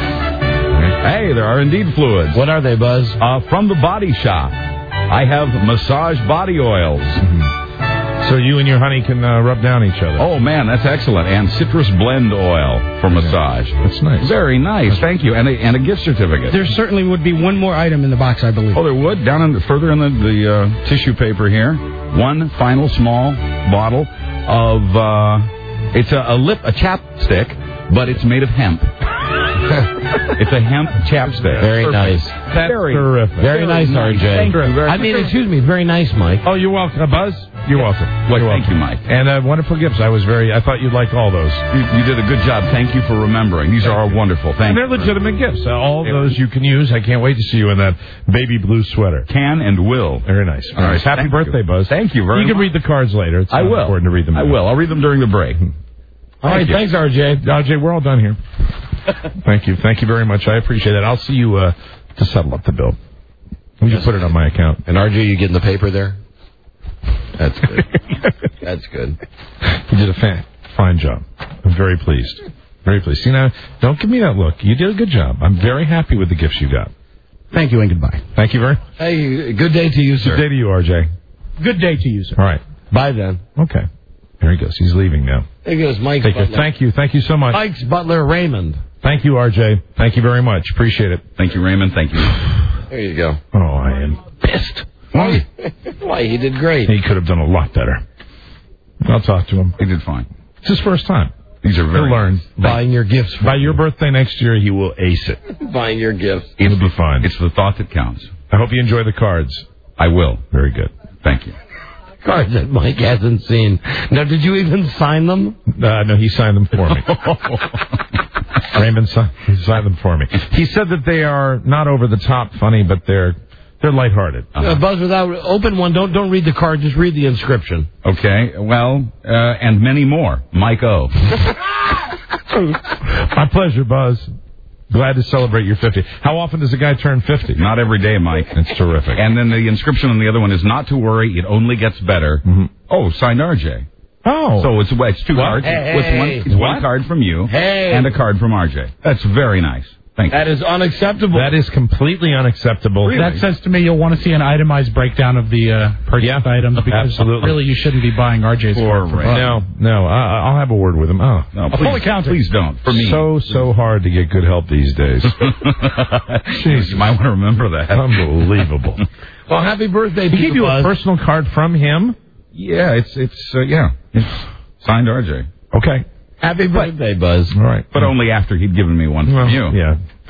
Hey, there are indeed fluids. What are they, Buzz? Uh, from the Body Shop, I have massage body oils. So you and your honey can uh, rub down each other. Oh, man, that's excellent. And citrus blend oil for massage. That's nice. Very nice. Thank you. And a, and a gift certificate. There certainly would be one more item in the box, I believe. Oh, there would? Down in the, further in the, the uh, tissue paper here. One final small bottle of, uh, it's a, a lip, a chapstick, but it's made of hemp. It's a hemp chapstick. Very Perfect. nice. That's very, terrific. Very, very nice, R J. Thank you very I mean, excuse me, very nice, Mike. Oh, you're welcome. Uh, Buzz, you're welcome. Well, you're thank welcome. you, Mike. And uh, wonderful gifts. I was very, I thought you'd like all those. You, you did a good job. Thank you for remembering. These are all wonderful. Thank And you. they're legitimate gifts. Uh, all of those you can use. I can't wait to see you in that baby blue sweater. Can and will. Very nice. All right. Happy Thank birthday, you. Buzz. Thank you very You can much. read the cards later. It's I not will. important to read them. I will. I'll read them during the break. All right, you. thanks, R J. R J, we're all done here. Thank you. Thank you very much. I appreciate it. I'll see you uh, to settle up the bill. We just put it on my account. And R J, you getting the paper there? That's good. That's good. You did a fan, fine job. I'm very pleased. Very pleased. See, now, don't give me that look. You did a good job. I'm very happy with the gifts you got. Thank you and goodbye. Thank you very much. Hey, good day to you, sir. Good day to you, R J. Good day to you, sir. All right. Bye, then. Okay. There he goes. He's leaving now. There goes Mike's Take care. butler. Thank you. Thank you so much. Mike's butler, Raymond. Thank you, R J. Thank you very much. Appreciate it. Thank you, Raymond. Thank you. There you go. Oh, I am pissed. Why? Why, he did great. He could have done a lot better. I'll talk to him. He did fine. It's his first time. These are very He'll learn. nice. Buying your gifts. By your birthday next year, he will ace it. Buying your gifts. It'll be fine. It's the thought that counts. I hope you enjoy the cards. I will. Very good. Thank you. Cards that Mike hasn't seen. Now, did you even sign them? Uh, no, he signed them for me. Raymond si- he signed them for me. He said that they are not over the top funny, but they're they're lighthearted. Uh-huh. Uh, Buzz, without open one. Don't don't read the card. Just read the inscription. Okay. Well, uh, and many more. Mike O. My pleasure, Buzz. Glad to celebrate your fifty. How often does a guy turn fifty? Not every day, Mike. It's terrific. And then the inscription on the other one is not to worry. It only gets better. Mm-hmm. Oh, signed R J. Oh. So it's, it's two What? cards. Hey, It's one, it's one what? card from you Hey. and a card from R J. That's very nice. Thank you. That is unacceptable. That is completely unacceptable. Really? That says to me you'll want to see an itemized breakdown of the uh, purchased items because absolutely. really you shouldn't be buying R J's Or card for Ray. fun. No, no. I, I'll have a word with him. Oh, No, A please, fully counted. please don't. For me. so so hard to get good help these days. Jeez, you might want to remember that. Unbelievable. Well, happy birthday to He gave you a personal card from him. Yeah, it's, it's uh, yeah. It's signed R J. Okay. Happy birthday, Buzz. All right. But only after he'd given me one Well, from you. yeah.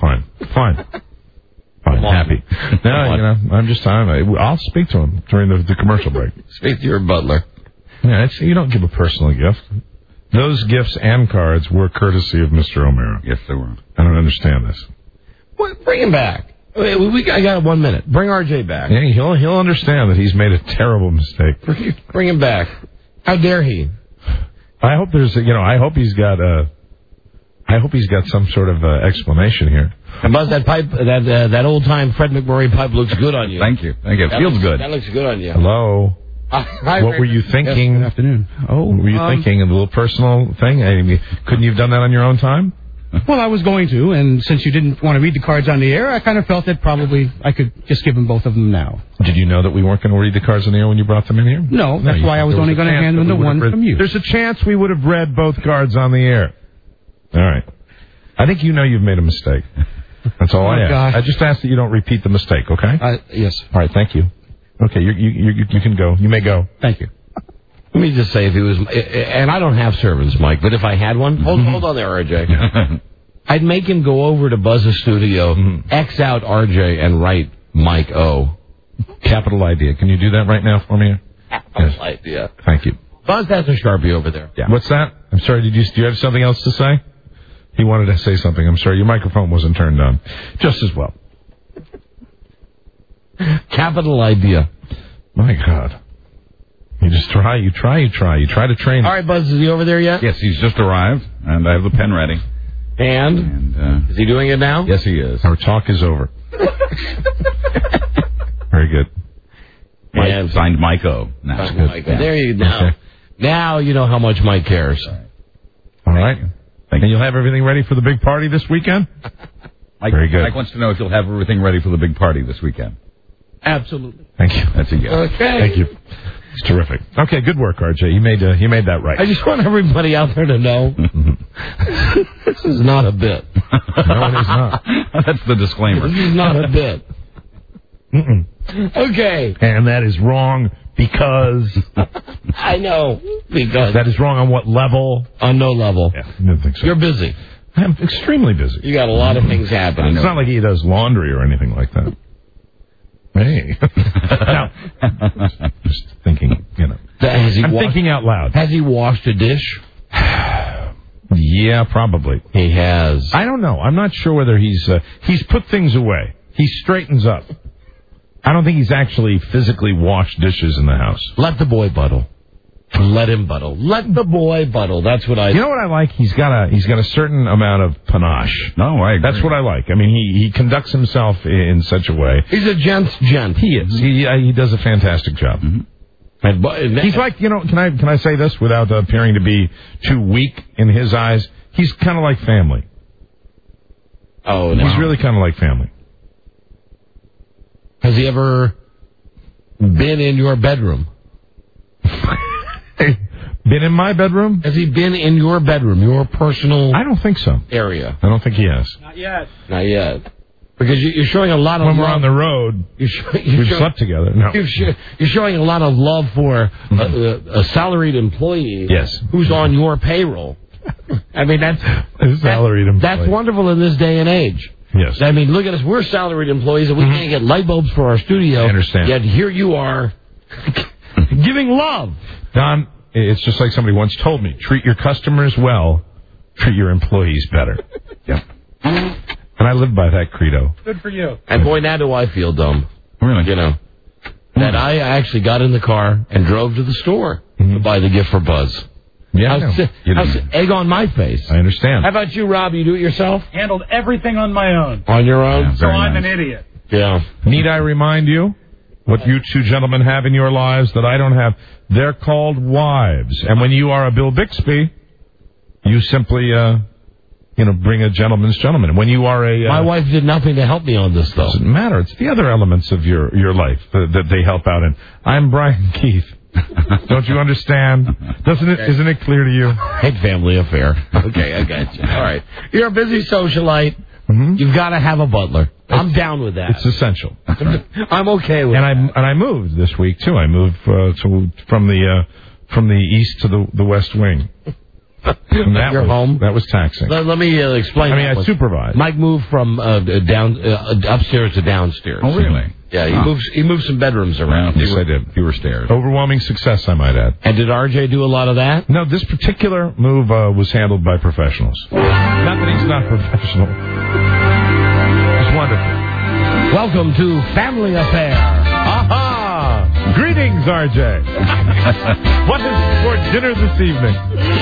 Fine. Fine. Fine. Happy. No, you know, I'm just I'm, I'll speak to him during the, the commercial break. Speak to your butler. Yeah, it's, you don't give a personal gift. Those gifts and cards were courtesy of Mister O'Mara. Yes, they were. I don't understand this. What? Bring him back. Wait, we, we, I got one minute. Bring R J back. Yeah, he'll he'll understand that he's made a terrible mistake. Bring, bring him back. How dare he? I hope there's, you know, I hope he's got a, I hope he's got some sort of uh, explanation here. And Buzz, that pipe, that uh, that old time Fred McMurray pipe looks good on you. Thank you. Thank you. It that feels looks, good. That looks good on you. Hello. Uh, hi, what were you thinking? Yes, good afternoon. Oh, what were you um, thinking? A little personal thing? I mean, couldn't you have done that on your own time? Well, I was going to, and since you didn't want to read the cards on the air, I kind of felt that probably I could just give them both of them now. Did you know that we weren't going to read the cards on the air when you brought them in here? No, that's no, why I was only going to hand them the one read, from you. There's a chance we would have read both cards on the air. All right. I think you know you've made a mistake. That's all oh, I ask. gosh. I just ask that you don't repeat the mistake, okay? Uh, yes. All right, thank you. Okay, you, you, you, you can go. You may go. Thank you. Let me just say, if he was, and I don't have servants, Mike, but if I had one, hold, hold on there, R J. I'd make him go over to Buzz's studio, mm-hmm. X out R J, and write Mike O. Capital idea. Can you do that right now for me? Capital yes. idea. Thank you. Buzz has a Sharpie over there. Yeah. What's that? I'm sorry, did you, do you have something else to say? He wanted to say something. I'm sorry, your microphone wasn't turned on. Just as well. Capital idea. My God. You just try, you try, you try. You try to train. All right, Buzz, is he over there yet? Yes, he's just arrived, and I have the pen ready. And? and uh, is he doing it now? Yes, he is. Our talk is over. Very good. Mike, and signed Mike O. Now. Signed Mike O. There you go. Now, okay. now you know how much Mike cares. All right. All right. And you'll have everything ready for the big party this weekend? Mike, Very good. Mike wants to know if you'll have everything ready for the big party this weekend. Absolutely. Thank you. That's a yes. Okay. Thank you. It's terrific. Okay, good work, R J. You made uh, you made that right. I just want everybody out there to know this is not a bit. No, it is not. That's the disclaimer. This is not a bit. Mm-mm. Okay. And that is wrong because... I know. Because... That is wrong on what level? On no level. Yeah, I don't think so. You're busy. I'm extremely busy. You got a lot of things happening. It's not like he does laundry or anything like that. Hey. Now, just thinking, you know. Has he I'm washed, thinking out loud. Has he washed a dish? Yeah, probably. He has. I don't know. I'm not sure whether he's uh, he's put things away. He straightens up. I don't think he's actually physically washed dishes in the house. Let the boy buddle. Let him buddle. Let the boy buddle. That's what I... You know what I like? He's got a he's got a certain amount of panache. No, I agree. That's what I like. I mean, he, he conducts himself in such a way. He's a gent's gent. He is. He uh, he does a fantastic job. Mm-hmm. And, and, he's like, you know, can I can I say this without appearing to be too weak in his eyes? He's kind of like family. Oh, no. He's really kind of like family. Has he ever been in your bedroom? Been in my bedroom? Has he been in your bedroom, your personal I don't think so. area? I don't think he has. Not yet. Not yet. Because you're showing a lot of when love. we're on the road, you're show, you're we've show, slept together. No. You're, show, you're showing a lot of love for mm-hmm. a, a, a salaried employee yes. who's on your payroll. I mean, that's, a salaried that, employee. That's wonderful in this day and age. Yes. I mean, look at us. We're salaried employees, and we mm-hmm. can't get light bulbs for our studio. I understand. Yet here you are giving love. Don, it's just like somebody once told me, treat your customers well, treat your employees better. Yeah. And I live by that credo. Good for you. And boy, now do I feel dumb. Really? You know, that I actually got in the car and drove to the store mm-hmm. to buy the gift for Buzz. Yeah, how's, I know. How's egg on my face? I understand. How about you, Rob? You do it yourself? Handled everything on my own. On your own? Yeah, so I'm nice. an idiot. Yeah. Need I remind you what you two gentlemen have in your lives that I don't have? They're called wives. And when you are a Bill Bixby, you simply, uh, you know, bring a gentleman's gentleman. When you are a... Uh, My wife did nothing to help me on this, though. Doesn't matter. It's the other elements of your, your life that, that they help out in. I'm Brian Keith. Don't you understand? Doesn't it? Okay. Isn't it clear to you? Hey, family affair. Okay, I got you. All right. You're a busy socialite. Mm-hmm. You've got to have a butler. It's, I'm down with that. It's essential. I'm okay with and that. I and I moved this week too. I moved uh, to from the uh, from the east to the the west wing. that your was, home. That was taxing. Let, let me uh, explain. I mean, that I one. supervised. Mike moved from uh, down uh, upstairs to downstairs. Oh, really? Yeah, he Huh. moves. He moved some bedrooms around. Yes, I did. Fewer stairs. Overwhelming success, I might add. And did R J do a lot of that? No, this particular move uh, was handled by professionals. Not that he's not professional. It's wonderful. Welcome to Family Affair. Aha! Greetings, R J. What is for dinner this evening?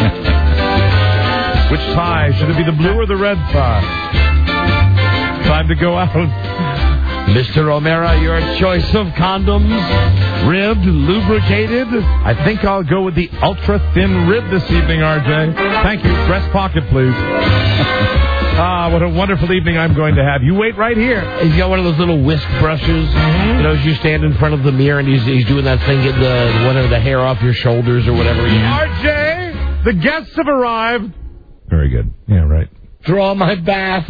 Which tie? Should it be the blue or the red tie? Time to go out. Mister O'Mara, your choice of condoms, ribbed, lubricated. I think I'll go with the ultra-thin rib this evening, R J. Thank you. Breast pocket, please. Ah, what a wonderful evening I'm going to have. You wait right here. He's got one of those little whisk brushes. Mm-hmm. You know, as you stand in front of the mirror and he's he's doing that thing, getting the whatever the hair off your shoulders or whatever. R J, the guests have arrived. Very good. Yeah, right. Draw my bath.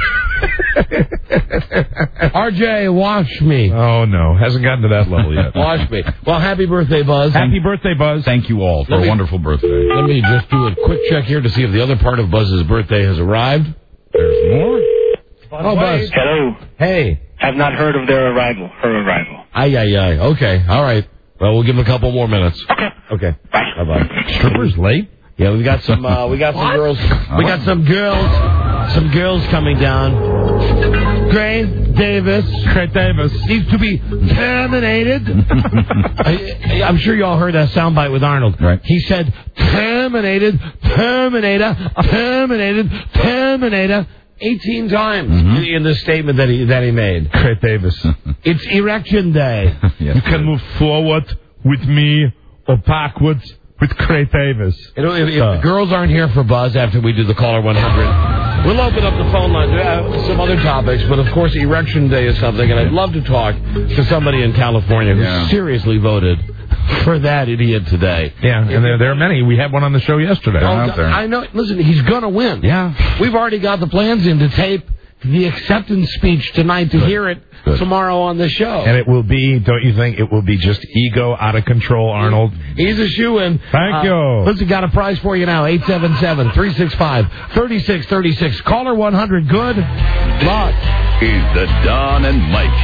R J, wash me. Oh, no. Hasn't gotten to that level yet. Wash me. Well, happy birthday, Buzz. Happy birthday, Buzz. Thank you all for Let a me- wonderful birthday. Let me just do a quick check here to see if the other part of Buzz's birthday has arrived. There's more. Oh, Buzz. Hello. Hey. Have not heard of their arrival. Her arrival. Ay, ay, ay. Okay. All right. Well, we'll give him a couple more minutes. Okay. Okay. Bye-bye. Strippers late? Yeah, we got some, uh, we got some girls. We got some girls. Some girls coming down. Gray Davis. Gray Davis. Needs to be terminated. I, I'm sure you all heard that soundbite with Arnold. Right. He said, terminated, terminator, terminated, terminator, eighteen times Mm-hmm. in the statement that he that he made. Gray Davis. It's erection day. Yes, You can move forward with me or backwards with Gray Davis. You know, if, if Uh. the girls aren't here for Buzz after we do the caller one hundred, we'll open up the phone line. We have some other topics, but of course, erection day is something, and I'd love to talk to somebody in California who Yeah. seriously voted for that idiot today. Yeah, and there, there are many. We had one on the show yesterday. Oh, out there. I know. Listen, he's gonna win. Yeah. We've already got the plans in to tape the acceptance speech tonight to hear it Good. tomorrow on the show. And it will be, don't you think, it will be just ego out of control, Arnold? He's a shoo-in. Thank Uh, you. Listen, got a prize for you now. eight seven seven, three six five, three six three six. Caller one hundred. Good luck. It's the Don and Mike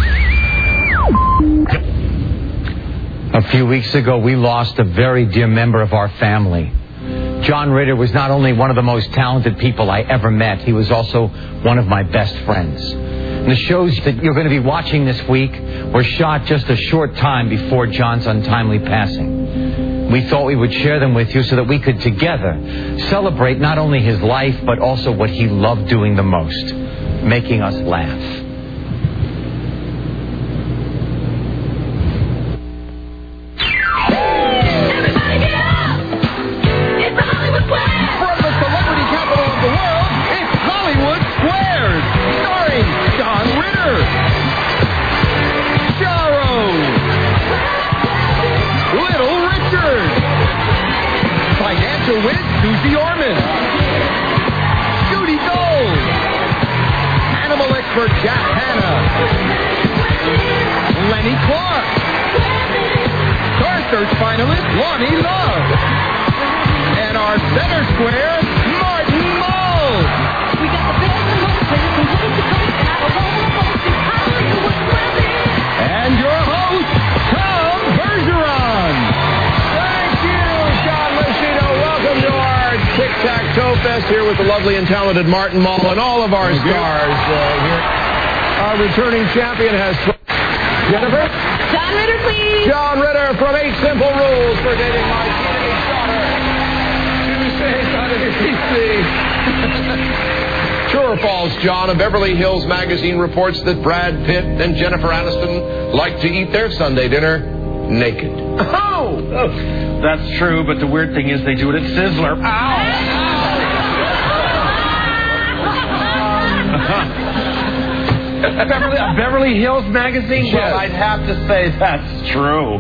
Show. A few weeks ago, we lost a very dear member of our family. John Ritter was not only one of the most talented people I ever met, he was also one of my best friends. And the shows that you're going to be watching this week were shot just a short time before John's untimely passing. We thought we would share them with you so that we could together celebrate not only his life, but also what he loved doing the most, making us laugh. With Susie Orman, Judy Gold, animal expert Jack Hanna, Lenny Clark, Star Search finalist Lonnie Love, and our center square, Martin Mull. We got the best and most players from coast to coast, and I will roll most in Hollywood Square. And your host, Tom Bergeron. Tic-Tac-Toe Fest here with the lovely and talented Martin Mull and all of our stars uh, here. Our returning champion has Jennifer. John Ritter, please. John Ritter from Eight Simple Rules for dating my teenage daughter. Tuesdays on A B C. True or false, John? A Beverly Hills magazine reports that Brad Pitt and Jennifer Aniston like to eat their Sunday dinner naked. Oh! oh. That's true, but the weird thing is they do it at Sizzler. Ow! Beverly, a Beverly Hills magazine? Yes. Well, I'd have to say that's true.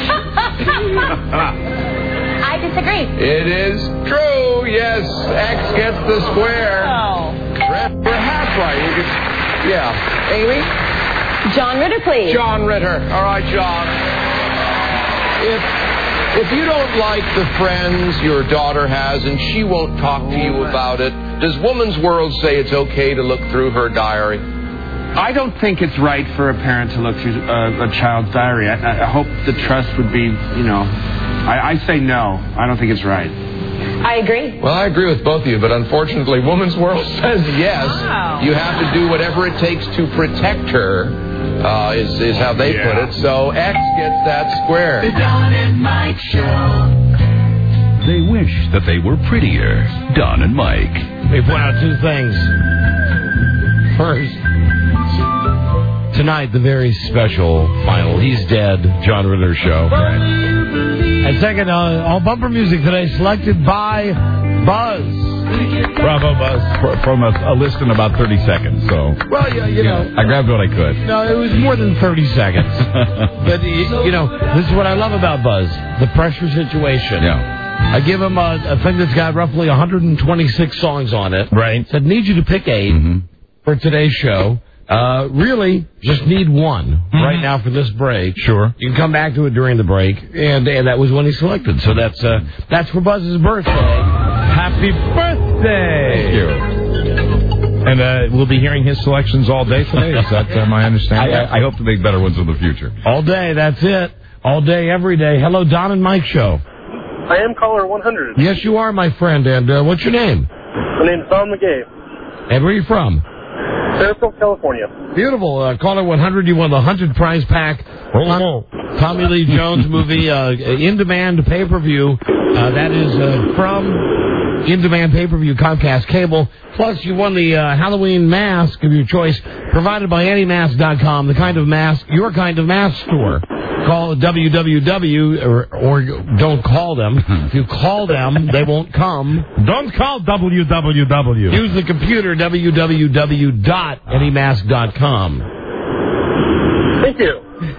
I disagree. It is true, yes. X gets the square. Oh. You're half right. You could, yeah. Amy? John Ritter, please. John Ritter. All right, John. If If you don't like the friends your daughter has and she won't talk to you about it, does Woman's World say it's okay to look through her diary? I don't think it's right for a parent to look through uh, a child's diary. I, I hope the trust would be, you know, I, I say no. I don't think it's right. I agree. Well, I agree with both of you, but unfortunately, Woman's World says yes. Wow. You have to do whatever it takes to protect her, uh, is, is how they Yeah. put it. So X gets that square. The Don and Mike Show. They wish that they were prettier. Don and Mike. Let me point out two things. First, tonight, the very special final He's Dead, John Ritter show. And second, uh, all bumper music today selected by Buzz. Bravo, Buzz. From a, a list in about thirty seconds, so. Well, you, you know. I grabbed what I could. No, it was more than thirty seconds. But, you, you know, this is what I love about Buzz, the pressure situation. Yeah. I give him a, a thing that's got roughly one hundred twenty-six songs on it. Right. Said, need you to pick eight Mm-hmm. for today's show. Uh, really, just need one mm-hmm. right now for this break. Sure. You can come back to it during the break, and, and that was when he selected. So that's uh, that's for Buzz's birthday. Happy birthday! Thank you. And uh, we'll be hearing his selections all day today. Is that uh, my understanding? I, I hope to make better ones in the future. All day, that's it. All day, every day. Hello, Don and Mike Show. I am caller one hundred. Yes, you are, my friend. And uh, what's your name? My name's Don McGay. And where are you from? Fairfield, California. Beautiful. Uh, caller one hundred, you won the Hunted prize pack. Tom, Tommy Lee Jones movie, uh, in-demand pay-per-view. Uh, that is uh, from in-demand pay-per-view Comcast Cable. Plus, you won the uh, Halloween mask of your choice, provided by any mask dot com, the kind of mask, your kind of mask store. Call w w w or, or don't call them. If you call them, they won't come. Don't call w w w. Use the computer, w w w dot any mask dot com. Thank you.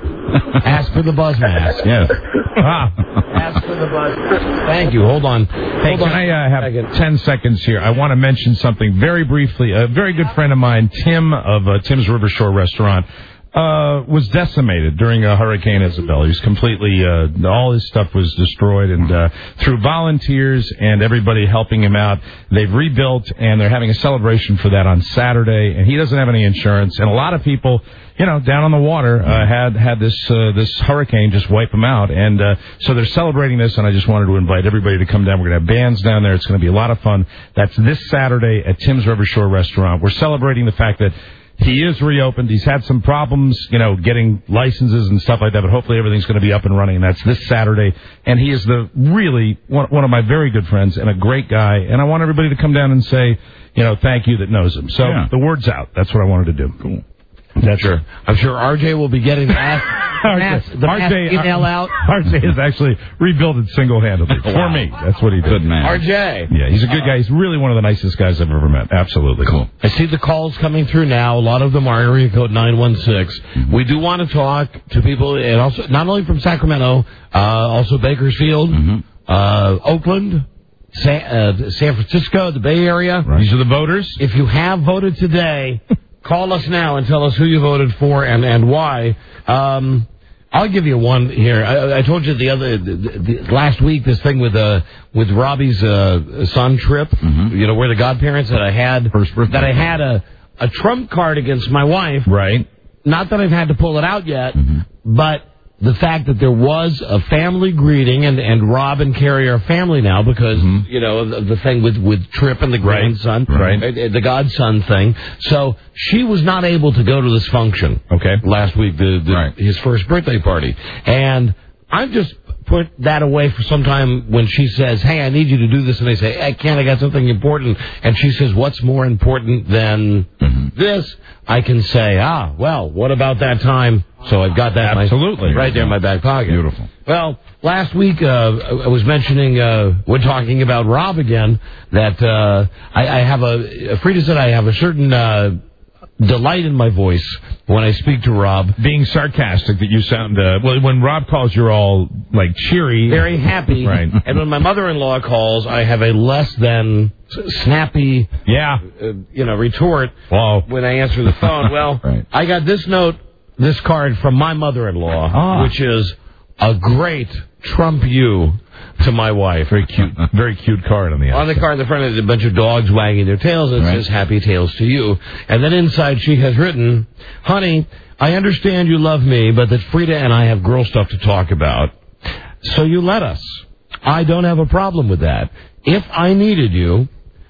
Ask for the Buzz mask. Yes. Ah. Ask for the Buzz mask. Thank you. Hold on. Hey, Hold can on. I uh, have ten seconds here? I want to mention something very briefly. A very good friend of mine, Tim of uh, Tim's River Shore Restaurant, uh, was decimated during a Hurricane Isabel. He was completely, uh, all his stuff was destroyed, and uh, through volunteers and everybody helping him out, they've rebuilt, and they're having a celebration for that on Saturday, and he doesn't have any insurance, and a lot of people, you know, down on the water, uh, had had this uh, this hurricane just wipe them out, and uh, so they're celebrating this, and I just wanted to invite everybody to come down. We're going to have bands down there. It's going to be a lot of fun. That's this Saturday at Tim's River Shore Restaurant. We're celebrating the fact that he is reopened. He's had some problems, you know, getting licenses and stuff like that, but hopefully everything's going to be up and running, and that's this Saturday. And he is the really one, one of my very good friends and a great guy, and I want everybody to come down and say, you know, thank you that knows him. So Yeah. the word's out. That's what I wanted to do. Cool. That's sure. I'm sure R J will be getting the mask, mask, the mask email out. R J has actually rebuilt it single-handedly for Wow. me. That's what he did. Good man. R J. Yeah, he's a good guy. He's really one of the nicest guys I've ever met. Absolutely. Cool. I see the calls coming through now. A lot of them are area code nine one six. Mm-hmm. We do want to talk to people, and also not only from Sacramento, uh, also Bakersfield, Mm-hmm. uh, Oakland, San, uh, San Francisco, the Bay Area. Right. These are the voters. If you have voted today, call us now and tell us who you voted for and, and why. Um, I'll give you one here. I, I told you the other the, the, last week this thing with uh, with Robbie's uh, son trip. Mm-hmm. You know, where the godparents that I had First birthday. that I had a a trump card against my wife. Right. Not that I've had to pull it out yet, Mm-hmm. but the fact that there was a family greeting, and, and Rob and Carrie are family now because, Mm-hmm. you know, the, the thing with, with Tripp and the grandson, Right. uh, the godson thing. So she was not able to go to this function Okay. last week, the, the, Right. his first birthday party. And I've just put that away for some time when she says, hey, I need you to do this. And they say, I can't, I got something important. And she says, what's more important than Mm-hmm. this? I can say, ah, well, what about that time? So I've got that Absolutely. in my, right there in my back pocket. Beautiful. Well, last week uh, I was mentioning, uh, we're talking about Rob again, that uh, I, I have a, Frida said I have a certain uh, delight in my voice when I speak to Rob. Being sarcastic that you sound, uh, well, when Rob calls, you're all, like, cheery. Very happy. Right. And when my mother-in-law calls, I have a less than snappy, Yeah. uh, you know, retort Wow. when I answer the phone. Well, Right. I got this note, this card from my mother-in-law, Ah. which is a great Trump you to my wife. Very cute, very cute card on the outside. On the card in the front, there's a bunch of dogs wagging their tails, and it Right. says, Happy Tails to you. And then inside, she has written, Honey, I understand you love me, but that Frida and I have girl stuff to talk about. So you let us. I don't have a problem with that. If I needed you,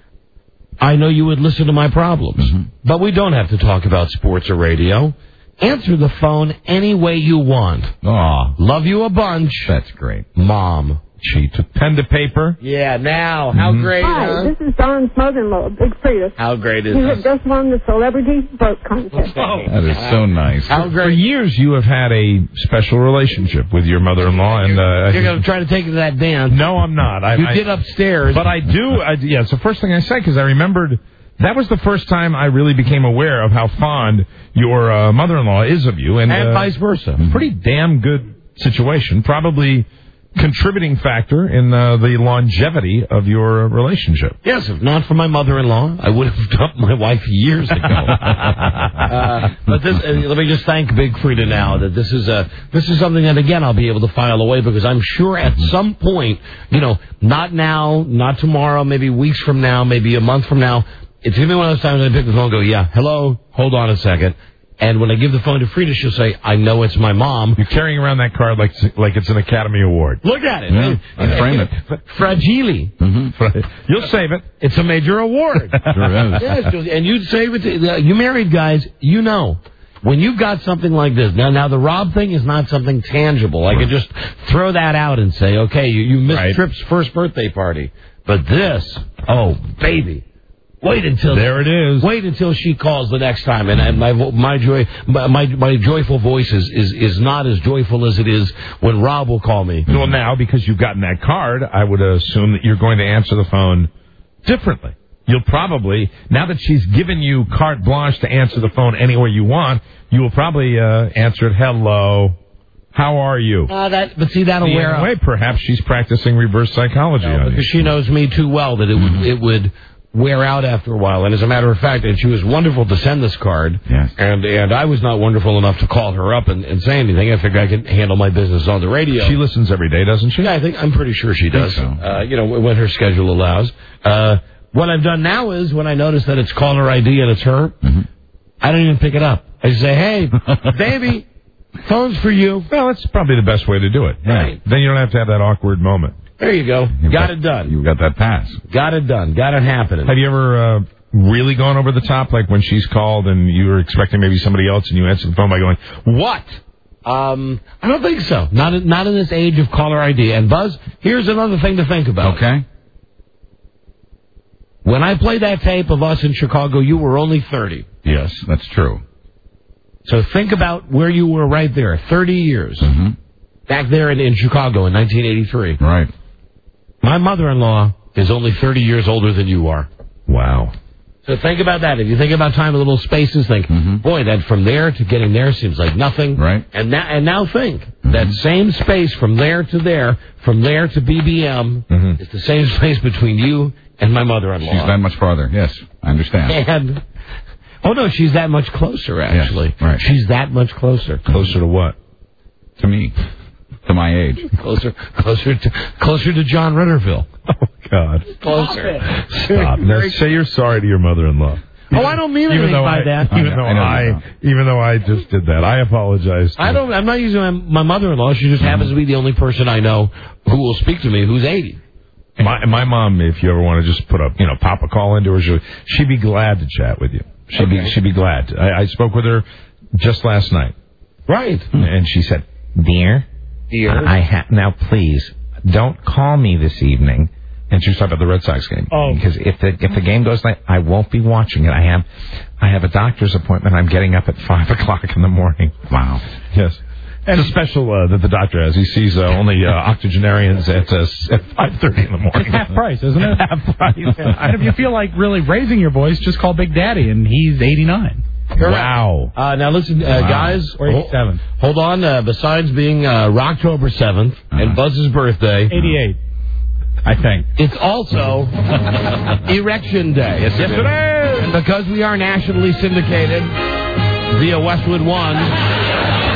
I know you would listen to my problems. Mm-hmm. But we don't have to talk about sports or radio. Answer the phone any way you want. Aw. Love you a bunch. That's great. Mom. She took pen to paper. Yeah, now. How Mm-hmm. great, Hi, huh? this is Don's mother-in-law, Big Frida. How great is You this? have just won the Celebrity Vote Contest. That is so nice. How great. For years, you have had a special relationship with your mother-in-law, and uh, You're going to try to take it to that dance. No, I'm not. I, You I, did upstairs. But I do. I, yeah, it's the first thing I said because I remembered that was the first time I really became aware of how fond your uh, mother-in-law is of you, and, And uh, vice versa. Pretty damn good situation. Probably contributing factor in uh, the longevity of your relationship. Yes, if not for my mother-in-law, I would have dumped my wife years ago. uh, but this, uh, let me just thank Big Frida now that this is a this is something that again I'll be able to file away because I'm sure at some point, you know, not now, not tomorrow, maybe weeks from now, maybe a month from now, it's gonna be one of those times I pick the phone and go, yeah, hello, hold on a second. And when I give the phone to Frida, she'll say, I know it's my mom. You're carrying around that card like like it's an Academy Award. Look at it. Yeah, I frame it. Fragile. Mm-hmm. You'll save it. It's a major award. Sure is. Yes, and you'd save it. To, you married guys, you know. When you've got something like this, now now the Rob thing is not something tangible. I could just throw that out and say, okay, you, you missed Right. Tripp's first birthday party. But this, oh, baby. Wait until there it is. Wait until she calls the next time, and, and my my joy my, my my joyful voice is, is is not as joyful as it is when Rob will call me. Well, now because you've gotten that card, I would assume that you're going to answer the phone differently. You'll probably, now that she's given you carte blanche to answer the phone anywhere you want, you will probably uh, answer it, hello, how are you? Uh, that, but see, that'll The wear way, perhaps she's practicing reverse psychology no, on because you. she knows me too well that it would it would wear out after a while. And as a matter of fact, and she was wonderful to send this card. Yes. And and I was not wonderful enough to call her up and, and say anything. I figured I could handle my business on the radio. She listens every day, doesn't she? Yeah, I think I'm pretty sure she does. so. Uh, you know, when her schedule allows. Uh, what I've done now is when I notice that it's caller I D and it's her, mm-hmm. I don't even pick it up. I just say, hey, baby, phone's for you. Well, that's probably the best way to do it. Right. Then you don't have to have that awkward moment. There you go. You've got, got it done. You've got that pass. Got it done. Got it happening. Have you ever uh, really gone over the top, like when she's called and you were expecting maybe somebody else and you answer the phone by going, what? Um, I don't think so. Not in, not in this age of caller I D. And Buzz, here's another thing to think about. Okay. When I played that tape of us in Chicago, you were only thirty. Yes, that's true. So think about where you were right there, thirty years. Mm-hmm. Back there in, in Chicago in nineteen eighty-three. Right. My mother-in-law is only thirty years older than you are. Wow. So think about that. If you think about time in little spaces, think, mm-hmm. boy, that from there to getting there seems like nothing. Right. And now, and now think, mm-hmm. that same space from there to there, from there to B B M, mm-hmm. is the same space between you and my mother-in-law. She's that much farther. Yes, I understand. And, oh, no, she's that much closer, actually. Yes, right. She's that much closer. Closer to what? To me. To my age. Closer closer to closer to John Ritterville. Oh, God. Closer. Stop. Now, say you're sorry to your mother-in-law. Oh, I don't mean anything even though by I, that. Even though I, I even though I just did that, I apologize. I don't. I'm not using my, my mother-in-law. She just happens to be the only person I know who will speak to me who's eighty. My my mom, if you ever want to just put a you know pop a call into her, she'd, she'd be glad to chat with you. She'd Okay. be she'd be glad. I, I spoke with her just last night. Right. And she said, "Dear, Dear, I ha- now please don't call me this evening." And she was talking about the Red Sox game. Oh. Because if the if the game goes late, I won't be watching it. I have I have a doctor's appointment. I'm getting up at five o'clock in the morning. Wow. Yes. And a special uh, that the doctor has. He sees uh, only uh, octogenarians at uh, at five thirty in the morning. It's half price, isn't it? Half price. And if you feel like really raising your voice, just call Big Daddy, and he's eighty-nine. Wow. Uh, now listen, uh, Wow. guys. Or eighty-seven. Hold on. Uh, besides being uh, October seventh Uh-huh. and Buzz's birthday, eighty-eight. I think. it's also Erection Day. Yes, it is. And because we are nationally syndicated via Westwood One,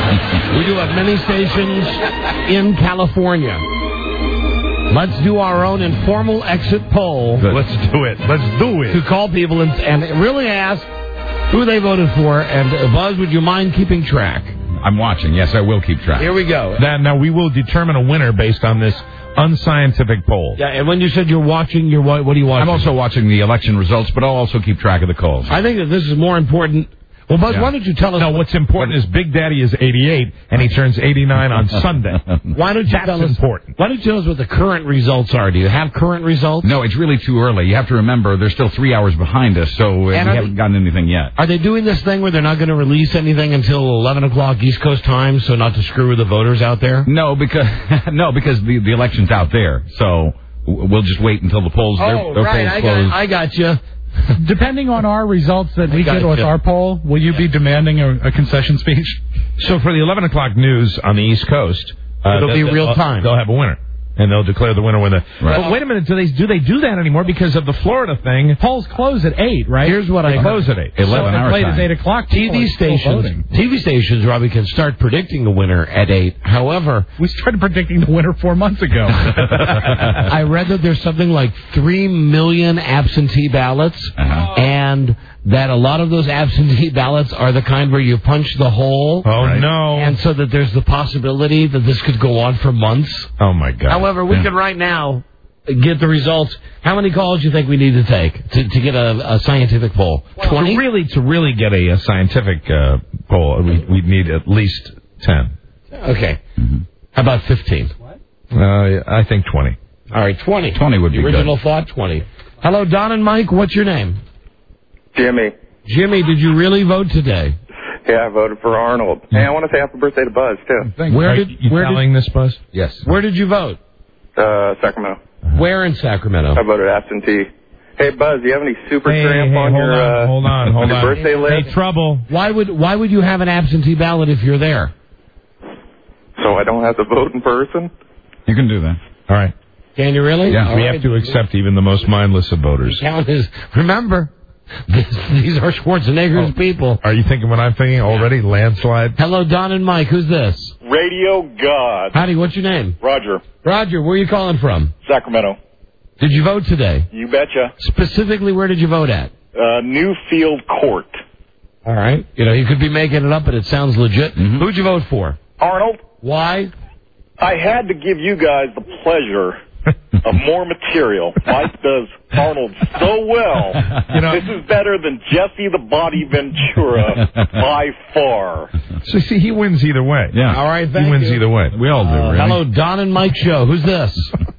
We do have many stations in California. Let's do our own informal exit poll. Let's do it. Let's do it. To call people and, and really ask who they voted for. And, uh, Buzz, would you mind keeping track? I'm watching. Yes, I will keep track. Here we go. Now, now we will determine a winner based on this unscientific poll. Yeah, and when you said you're watching, you're what, what are you watching? I'm also watching the election results, but I'll also keep track of the calls. I think that this is more important. Well, Buzz, Yeah. why don't you tell us? No, what's important is Big Daddy is eighty-eight, and he turns eighty-nine on Sunday. Why don't you That's tell us? important. Why don't you tell us what the current results are? Do you have current results? No, it's really too early. You have to remember, they're still three hours behind us, so uh, we And are haven't they- gotten anything yet. Are they doing this thing where they're not going to release anything until eleven o'clock East Coast time, so not to screw with the voters out there? No, because no, because the the election's out there, so w- we'll just wait until the polls. their, Oh, their right. polls I close. got, I got you. Depending on our results that we got get with you. our poll, will you be demanding a, a concession speech? So for the eleven o'clock news on the East Coast, uh, It'll be they'll- real time. They'll have a winner, and they'll declare the winner when the. But wait a minute, do they do they do that anymore because of the Florida thing? Polls close at eight, right? Here's what They I close at eight. Eleven so if hour it's late time. as eight o'clock. T people V are still stations, voting. T V stations, Robbie, can start predicting the winner at eight. However, We started predicting the winner four months ago. I read that there's something like three million absentee ballots, Uh-huh. and that a lot of those absentee ballots are the kind where you punch the hole. Oh no! And so that there's the possibility that this could go on for months. Oh my God! However, we can right now get the results. How many calls do you think we need to take to, to get a, a scientific poll? twenty. To really, to really get a, a scientific uh, poll, we we need at least ten. Okay. How about fifteen? Uh, I think twenty. All right, twenty. twenty would be good. Original thought, twenty. Hello, Don and Mike. What's your name? Jimmy. Jimmy, did you really vote today? Yeah, I voted for Arnold. Hey, I want to say happy birthday to Buzz, too. Where Are did you where telling did this, Buzz? Yes. where did you vote? Uh, Sacramento. Where in Sacramento? I voted absentee. Hey, Buzz, do you have any super Hey, tramp hey, on hold your, on, uh, hold on, hold your on. birthday list? Hey, trouble. Why would why would you have an absentee ballot if you're there? So I don't have to vote in person? You can do that. All right. Can you really? Yeah. All We right. have to accept even the most mindless of voters. Count is remember. This, these are Schwarzenegger's Oh. people. Are you thinking what I'm thinking already? Landslide? Hello, Don and Mike. Who's this? Radio God. Howdy, what's your name? Roger. Roger, where are you calling from? Sacramento. Did you vote today? You betcha. Specifically, where did you vote at? Uh, Newfield Court. All right. You know, you could be making it up, but it sounds legit. Mm-hmm. Who'd you vote for? Arnold, Why? I had to give you guys the pleasure of more material. Mike does Arnold so well. You know- this is better than Jesse the Body Ventura by far. So, see, he wins either way. Yeah. All right, He thank wins you. either way. We all do, Uh, really. hello, Don and Mike Show. Who's this?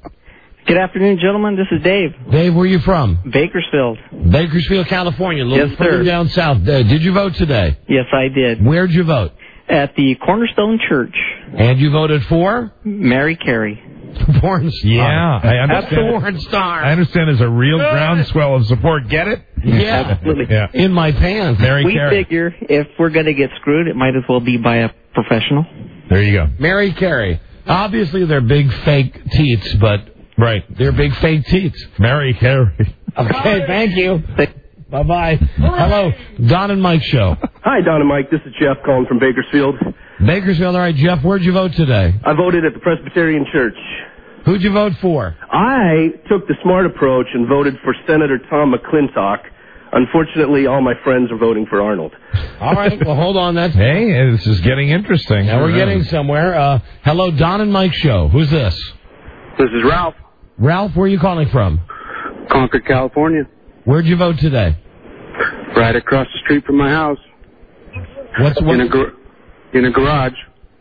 Good afternoon, gentlemen. This is Dave. Dave, where are you from? Bakersfield. Bakersfield, California. A little Yes, further sir. down south. Uh, did you vote today? Yes, I did. Where'd you vote? At the Cornerstone Church. And you voted for? Mary Carey. Porn star. Yeah, I understand. That's the porn star. I understand there's a real groundswell of support. Get it? Yeah. Absolutely. Yeah. In my pants. Mary We Carey. figure if we're going to get screwed, it might as well be by a professional. There you go. Mary Carey. Obviously, they're big fake teats, but Right. they're big fake teats. Mary Carey. Okay, thank you. Bye-bye. Hello, Don and Mike Show. Hi, Don and Mike. This is Jeff calling from Bakersfield. Bakersfield, all right, Jeff, where'd you vote today? I voted at the Presbyterian Church. Who'd you vote for? I took the smart approach and voted for Senator Tom McClintock. Unfortunately, all my friends are voting for Arnold. All right, well, hold on. That's Hey, this is getting interesting. Now we're getting somewhere. Uh, hello, Don and Mike Show. Who's this? This is Ralph. Ralph, where are you calling from? Concord, California. Where'd you vote today? Right across the street from my house. What's what? In a, gar- in a garage.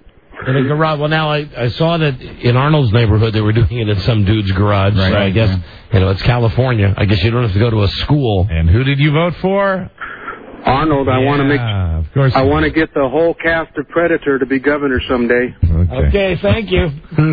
In a garage. Well, now I, I saw that in Arnold's neighborhood they were doing it in some dude's garage. Right, so I guess yeah. you know it's California. I guess you don't have to go to a school. And who did you vote for? Arnold, I want to make. Yeah, of course. I want to get the whole cast of Predator to be governor someday. Okay. Okay, thank you.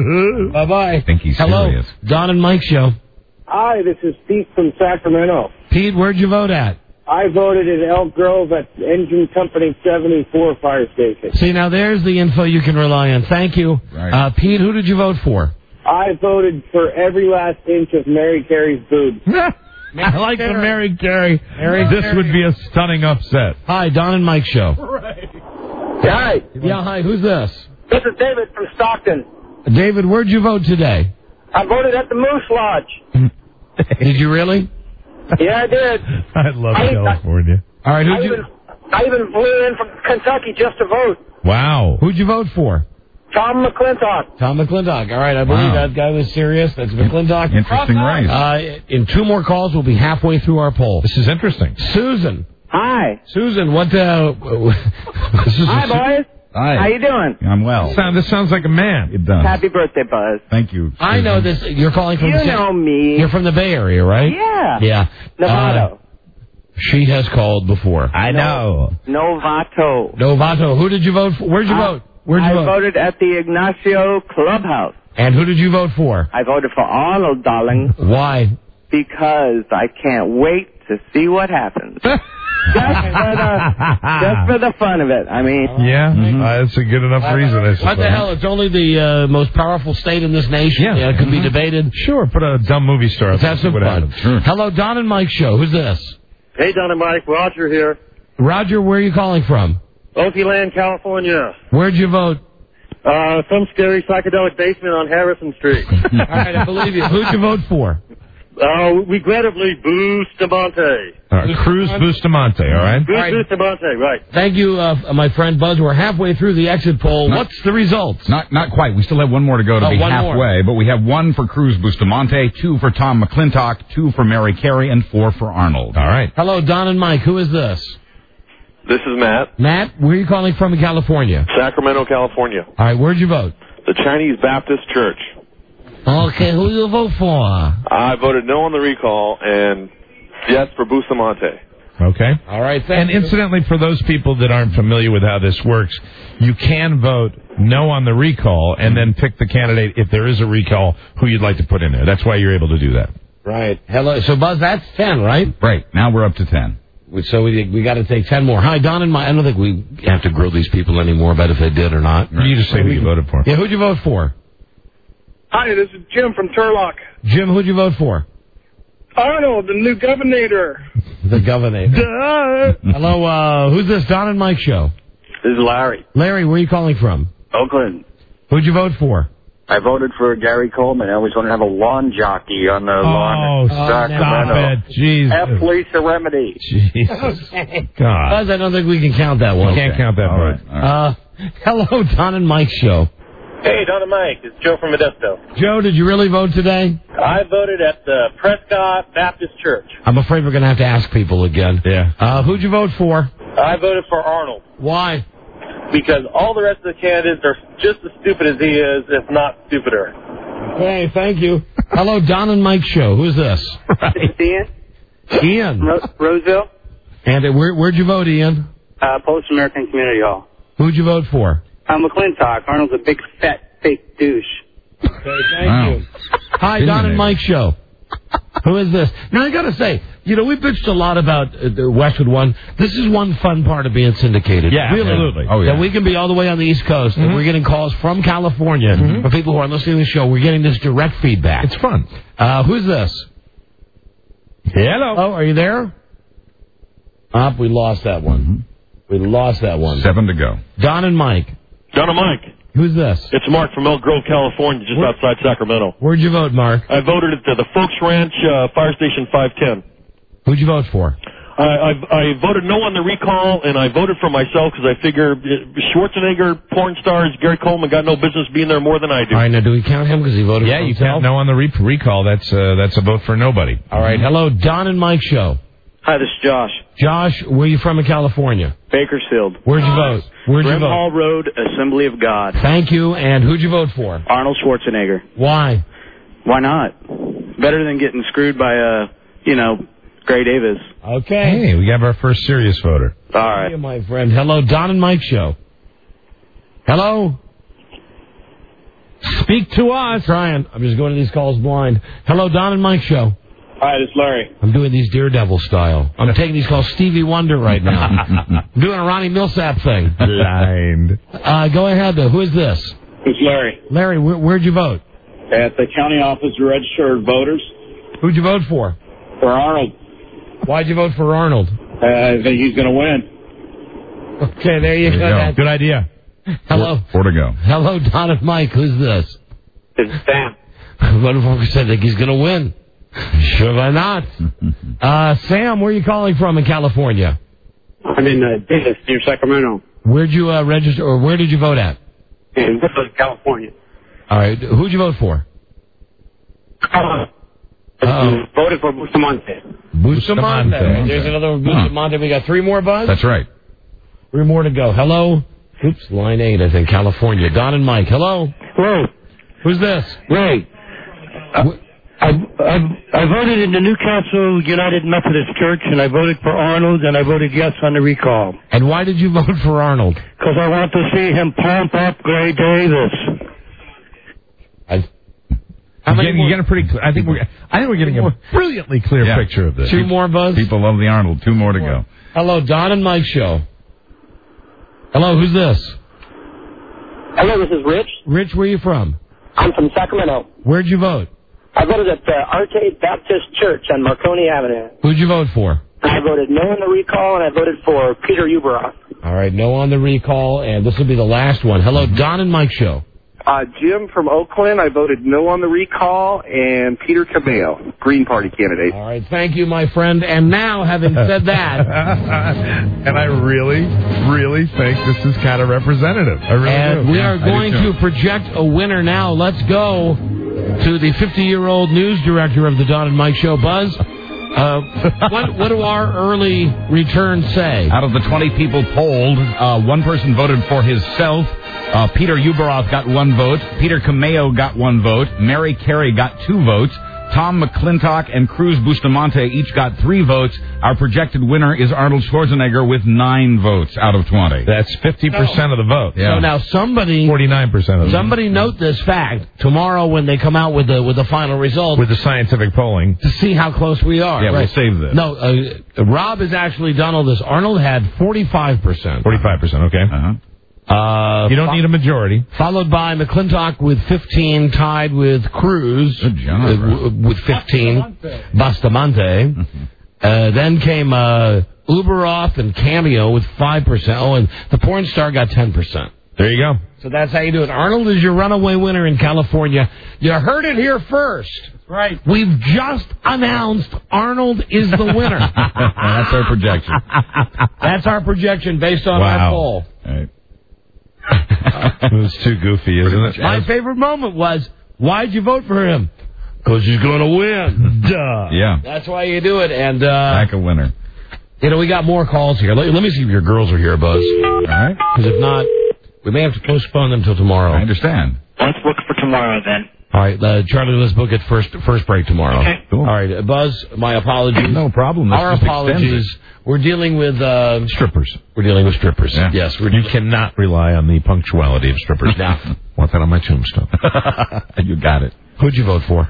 bye bye. I think he's Hello, serious. Don and Mike Show. Hi, this is Pete from Sacramento. Pete, where'd you vote at? I voted at Elk Grove at Engine Company seventy-four Fire Station. See, now there's the info you can rely on. Thank you. Right. Uh, Pete, who did you vote for? I voted for every last inch of Mary Carey's boobs. I like the Mary Carey. Mary This Carey. would be a stunning upset. Hi, Don and Mike Show. Hi. Yeah, hi. Who's this? This is David from Stockton. David, where'd you vote today? I voted at the Moose Lodge. Did you really? Yeah, I did. I love I- California. All right, I who'd you... even, I even flew in from Kentucky just to vote. Wow. Who'd you vote for? Tom McClintock. Tom McClintock. All right, I believe Wow. that guy was serious. That's McClintock. Interesting race. Uh, in two more calls, we'll be halfway through our poll. This is interesting. Susan. Hi. Susan, what uh this is Hi, boys. Hi. How you doing? I'm well. Sound, this sounds like a man. It does. Happy birthday, Buzz. Thank you. I know this. You're calling from You the know me. You're from the Bay Area, right? Yeah. Yeah. Novato. Uh, she has called before. I know. Novato. Novato. Who did you vote for? Where'd you I- vote? Where'd you I vote? voted at the Ignacio Clubhouse. And who did you vote for? I voted for Arnold, darling, Why? because I can't wait to see what happens. just, for the, just for the fun of it. I mean, Yeah, uh, that's a good enough reason, I suppose. What the hell? It's only the uh, most powerful state in this nation. Yeah. Yeah, it can be debated. Sure, put a dumb movie star up Let's have and see some what fun. happens. Sure. Hello, Don and Mike Show. Who's this? Hey, Don and Mike, Roger here. Roger, where are you calling from? Oakland, California. Where'd you vote? Uh, some scary psychedelic basement on Harrison Street. All right, I believe you. Who'd you vote for? Uh, regrettably, Bustamante. All right, Cruz Bustamante, all right? Bus- right. Bustamante, right. Thank you, uh, my friend Buzz. We're halfway through the exit poll. Not- What's the results? Not not quite. We still have one more to go to Oh, be one halfway, more. but we have one for Cruz Bustamante, two for Tom McClintock, two for Mary Carey, and four for Arnold. All right. Hello, Don and Mike. Who is this? This is Matt, Matt, where are you calling from in California? Sacramento, California. All right, where'd you vote? The Chinese Baptist Church. Okay, who you vote for? I voted no on the recall and yes for Bustamante. Okay. All right, thank And you. incidentally, for those people that aren't familiar with how this works, you can vote no on the recall and then pick the candidate, if there is a recall, who you'd like to put in there. That's why you're able to do that. Right. Hello. So, Buzz, that's ten, right? Right. Now we're up to ten. So we we got to take ten more. Hi, Don and Mike. I don't think we have to grill these people anymore about if they did or not. You just say who you voted for. Yeah, who'd you vote for? hi, this is Jim from Turlock. Jim, who'd you vote for? Arnold, the new governor. The governor. Hello, uh, who's this? Don and Mike Show. This is Larry, Larry, where are you calling from? Oakland. Who'd you vote for? I voted for Gary Coleman. I always wanted to have a lawn jockey on the Oh, lawn. stop Sacramento. it. Jesus. F. Lisa Remedy. Jesus. God. Buzz, I don't think we can count that one. You can't count that All one. right. All right. Uh, hello, Don and Mike Show. Hey, Don and Mike. It's Joe from Modesto. Joe, did you really vote today? I voted at the Prescott Baptist Church. I'm afraid we're going to have to ask people again. Yeah. Uh, who'd you vote for? I voted for Arnold Why? because all the rest of the candidates are just as stupid as he is, if not stupider. Okay, thank you. Hello, Don and Mike Show. Who's this? It's Ian. Ian. Ro- Roseville. And uh, where, where'd you vote, Ian? Uh, Polish American Community Hall. Who'd you vote for? I'm McClintock. Arnold's a big, fat, fake douche. Okay, thank Wow. you. Hi, Don and Mike Show. Who is this? Now, I got to say, you know, we bitched a lot about uh, the Westwood One. This is one fun part of being syndicated. Yeah, really, absolutely. Oh, yeah. That we can be all the way on the East Coast, and Mhm. we're getting calls from California Mhm. for people who are listening to the show. We're getting this direct feedback. It's fun. Uh, who's this? Hello. Oh, are you there? Up, we lost that one. We lost that one. Seven to go. Don and Mike. Don and Mike. Who's this? It's Mark from Elk Grove, California, just outside Sacramento. Where'd you vote, Mark? I voted at the, the Folks Ranch uh, Fire Station five ten. Who'd you vote for? I, I, I voted no on the recall, and I voted for myself because I figure uh, Schwarzenegger, porn stars, Gary Coleman got no business being there more than I do. All right, now do we count him because he voted Yeah, for you himself? can't no on the re- recall. That's uh, that's a vote for nobody. All right, hello, Don and Mike Show. Hi, this is Josh. Josh, where are you from in California? Bakersfield. Where'd you vote? Where'd you vote? Hall Road, Assembly of God. Thank you, and who'd you vote for? Arnold Schwarzenegger. Why? Why not? Better than getting screwed by, uh, you know, Gray Davis. Okay. Hey, we have our first serious voter. All right. Hey, my friend. Hello, Don and Mike Show. Hello? Speak to us. Trying. I'm just going to these calls blind. Hello, Don and Mike Show. Hi, this is Larry. I'm doing these Daredevil style. I'm taking these calls Stevie Wonder right now. I'm doing a Ronnie Millsap thing. Blind. Uh, go ahead, though. Who is this? It's Larry. Larry, where, where'd you vote? At the County Office of Registered Voters Who'd you vote for? for Arnold. Why'd you vote for Arnold? Uh, I think he's going to win. Okay, there you There you go. go. That's- Good idea. Hello. Four to go. Hello, Don and Mike. Who's this? It's Sam. Motherfucker said that he's going to win. Sure, why not? Uh, Sam, where are you calling from in California? I'm in uh, Davis, near Sacramento, Where'd you uh, register, or where did you vote at? in Woodland, California. All right, who'd you vote for? Uh, Uh-oh. voted for Bustamante. Bustamante. Bustamante. There's another one, Bustamante. We got three more, Buzz? That's right. Three more to go. Hello? Oops, line eight, I think, California. Don and Mike, hello? Hello. Who's this? Ray. Uh, I, I, I voted in the Newcastle United Methodist Church, and I voted for Arnold, and I voted yes on the recall. And why did you vote for Arnold? Because I want to see him pump up Gray Davis. I, How many you getting a pretty clear, I think we're I think we're getting a brilliantly clear Yeah. picture of this. Two more, Buzz? People love the Arnold. Two more to go. Hello, Don and Mike show. Hello, who's this? Hello, this is Rich. Rich, where are you from? I'm from Sacramento. Where'd you vote? I voted at the Arcade Baptist Church on Marconi Avenue. Who'd you vote for? I voted no on the recall, and I voted for Peter Uberoff. All right, no on the recall, and this will be the last one. Hello, Don and Mike show. Uh, Jim from Oakland. I voted no on the recall, and Peter Cabello, Green Party candidate. All right, thank you, my friend. And now, having said that, and I really, really think this is kind of representative. I really and do. we Yeah, are I do going too. to project a winner now. Let's go to the fifty-year-old news director of the Don and Mike show, Buzz. Uh, what, what do our early returns say? Out of the twenty people polled, uh, one person voted for himself. Uh, Peter Uberoff got one vote. Peter Cameo got one vote. Mary Carey got two votes. Tom McClintock and Cruz Bustamante each got three votes. Our projected winner is Arnold Schwarzenegger with nine votes out of twenty. That's fifty percent of the vote. So now somebody, forty-nine percent of the somebody note this fact tomorrow when they come out with the with the final result with the scientific polling to see how close we are. Yeah, right. we'll save this. No, uh, Rob has actually done all this. Arnold had forty-five percent. forty-five percent, okay. Uh-huh. Uh, you don't fo- need a majority. Followed by McClintock with fifteen, tied with Cruz Good job, uh, w- with fifteen, Bustamante. Uh, then came uh, Uberoff and Cameo with five percent. Oh, and the porn star got ten percent. There you go. So that's how you do it. Arnold is your runaway winner in California. You heard it here first. Right. We've just announced Arnold is the winner. That's our projection. That's our projection based on Wow. our poll. All right. It was too goofy, isn't it? My favorite moment was, why'd you vote for him? Because he's going to win. Duh. Yeah. That's why you do it. And, uh, Back a winner. you know, we got more calls here. Let, let me see if your girls are here, Buzz. All right. Because if not, we may have to postpone them till tomorrow. I understand. Let's look for tomorrow, then. All right, uh, Charlie, let's book it first first break tomorrow. Okay. Cool. All right, uh, Buzz, my apologies. No problem. This Our just apologies. extends We're dealing with... Uh, Strippers. we're dealing with strippers. Yeah. Yes. We're You cannot rely on the punctuality of strippers. Now. Want that on my tombstone. it. You got it. Who'd you vote for?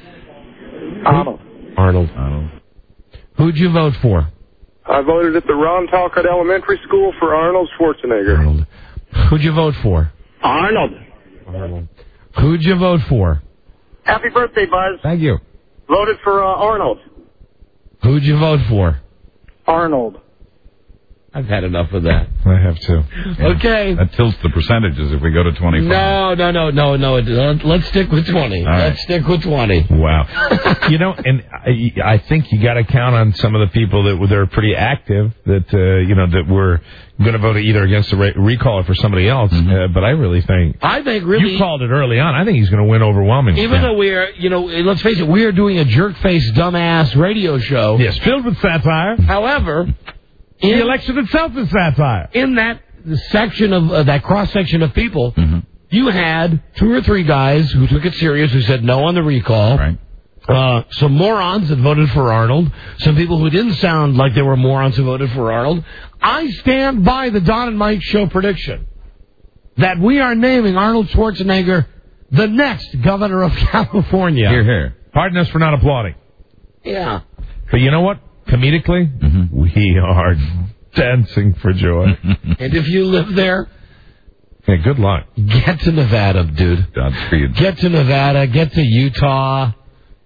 Arnold. Arnold. Arnold. Who'd you vote for? I voted at the Ron Talcott Elementary School for Arnold Schwarzenegger. Arnold. Who'd you vote for? Arnold. Arnold. Who'd you vote for? Happy birthday, Buzz. Thank you. Voted for uh, Arnold. Who'd you vote for? Arnold. I've had enough of that. I have to. Okay. That tilts the percentages if we go to twenty-five. No, no, no, no, no. it- let- Let's stick with twenty. All right. Let's stick with twenty. Wow. You know, and I, I think you got to count on some of the people that were that are pretty active that uh, you know that were going to vote either against the re- recall or for somebody else. Mm-hmm. Uh, but I really think I think really, you called it early on. I think he's going to win overwhelmingly. even though we're, you know, let's face it, we are doing a jerk-face, dumbass radio show. yes, filled with satire. However, in, The election itself is satire. in that section of uh, that cross-section of people, Mm-hmm. you had two or three guys who took it serious, who said no on the recall. Right. Uh, some morons that voted for Arnold. Some people who didn't sound like they were morons who voted for Arnold. I stand by the Don and Mike show prediction that we are naming Arnold Schwarzenegger the next governor of California. Here, here. Pardon us for not applauding. Yeah. But you know what? Comedically, Mm-hmm. we are dancing for joy. And if you live there, Yeah, good luck. get to Nevada, dude. Godspeed. Get to Nevada. Get to Utah.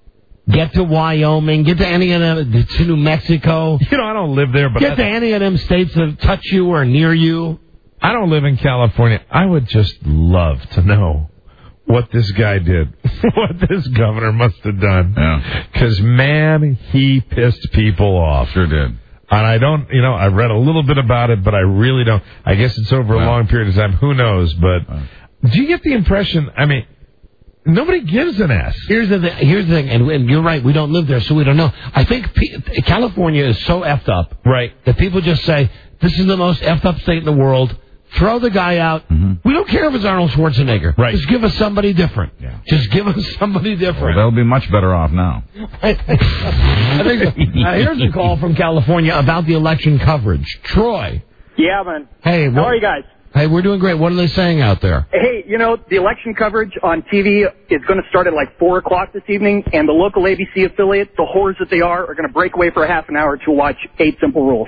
Get to Wyoming. Get to any of them. To New Mexico. You know, I don't live there, but get I, to any of them states that touch you or near you. I don't live in California. I would just love to know what this guy did, what this governor must have done. Because, yeah. man, he pissed people off. Sure did. And I don't, you know, I read a little bit about it, but I really don't. I guess it's over wow. a long period of time. Who knows? But wow. do you get the impression, I mean, nobody gives an S. Here's the thing, here's the thing, and, and you're right, we don't live there, so we don't know. I think P- California is so effed up, right, that people just say, this is the most effed up state in the world. Throw the guy out. Mm-hmm. We don't care if it's Arnold Schwarzenegger. Right. Just give us somebody different. Yeah. Just give us somebody different. Well, they'll be much better off now. I think so. uh, here's a call from California about the election coverage. Troy. Yeah, man. Hey, how are you guys? Hey, we're doing great. What are they saying out there? Hey, you know, the election coverage on T V is going to start at like four o'clock this evening, and the local A B C affiliate, the whores that they are, are going to break away for a half an hour to watch Eight Simple Rules.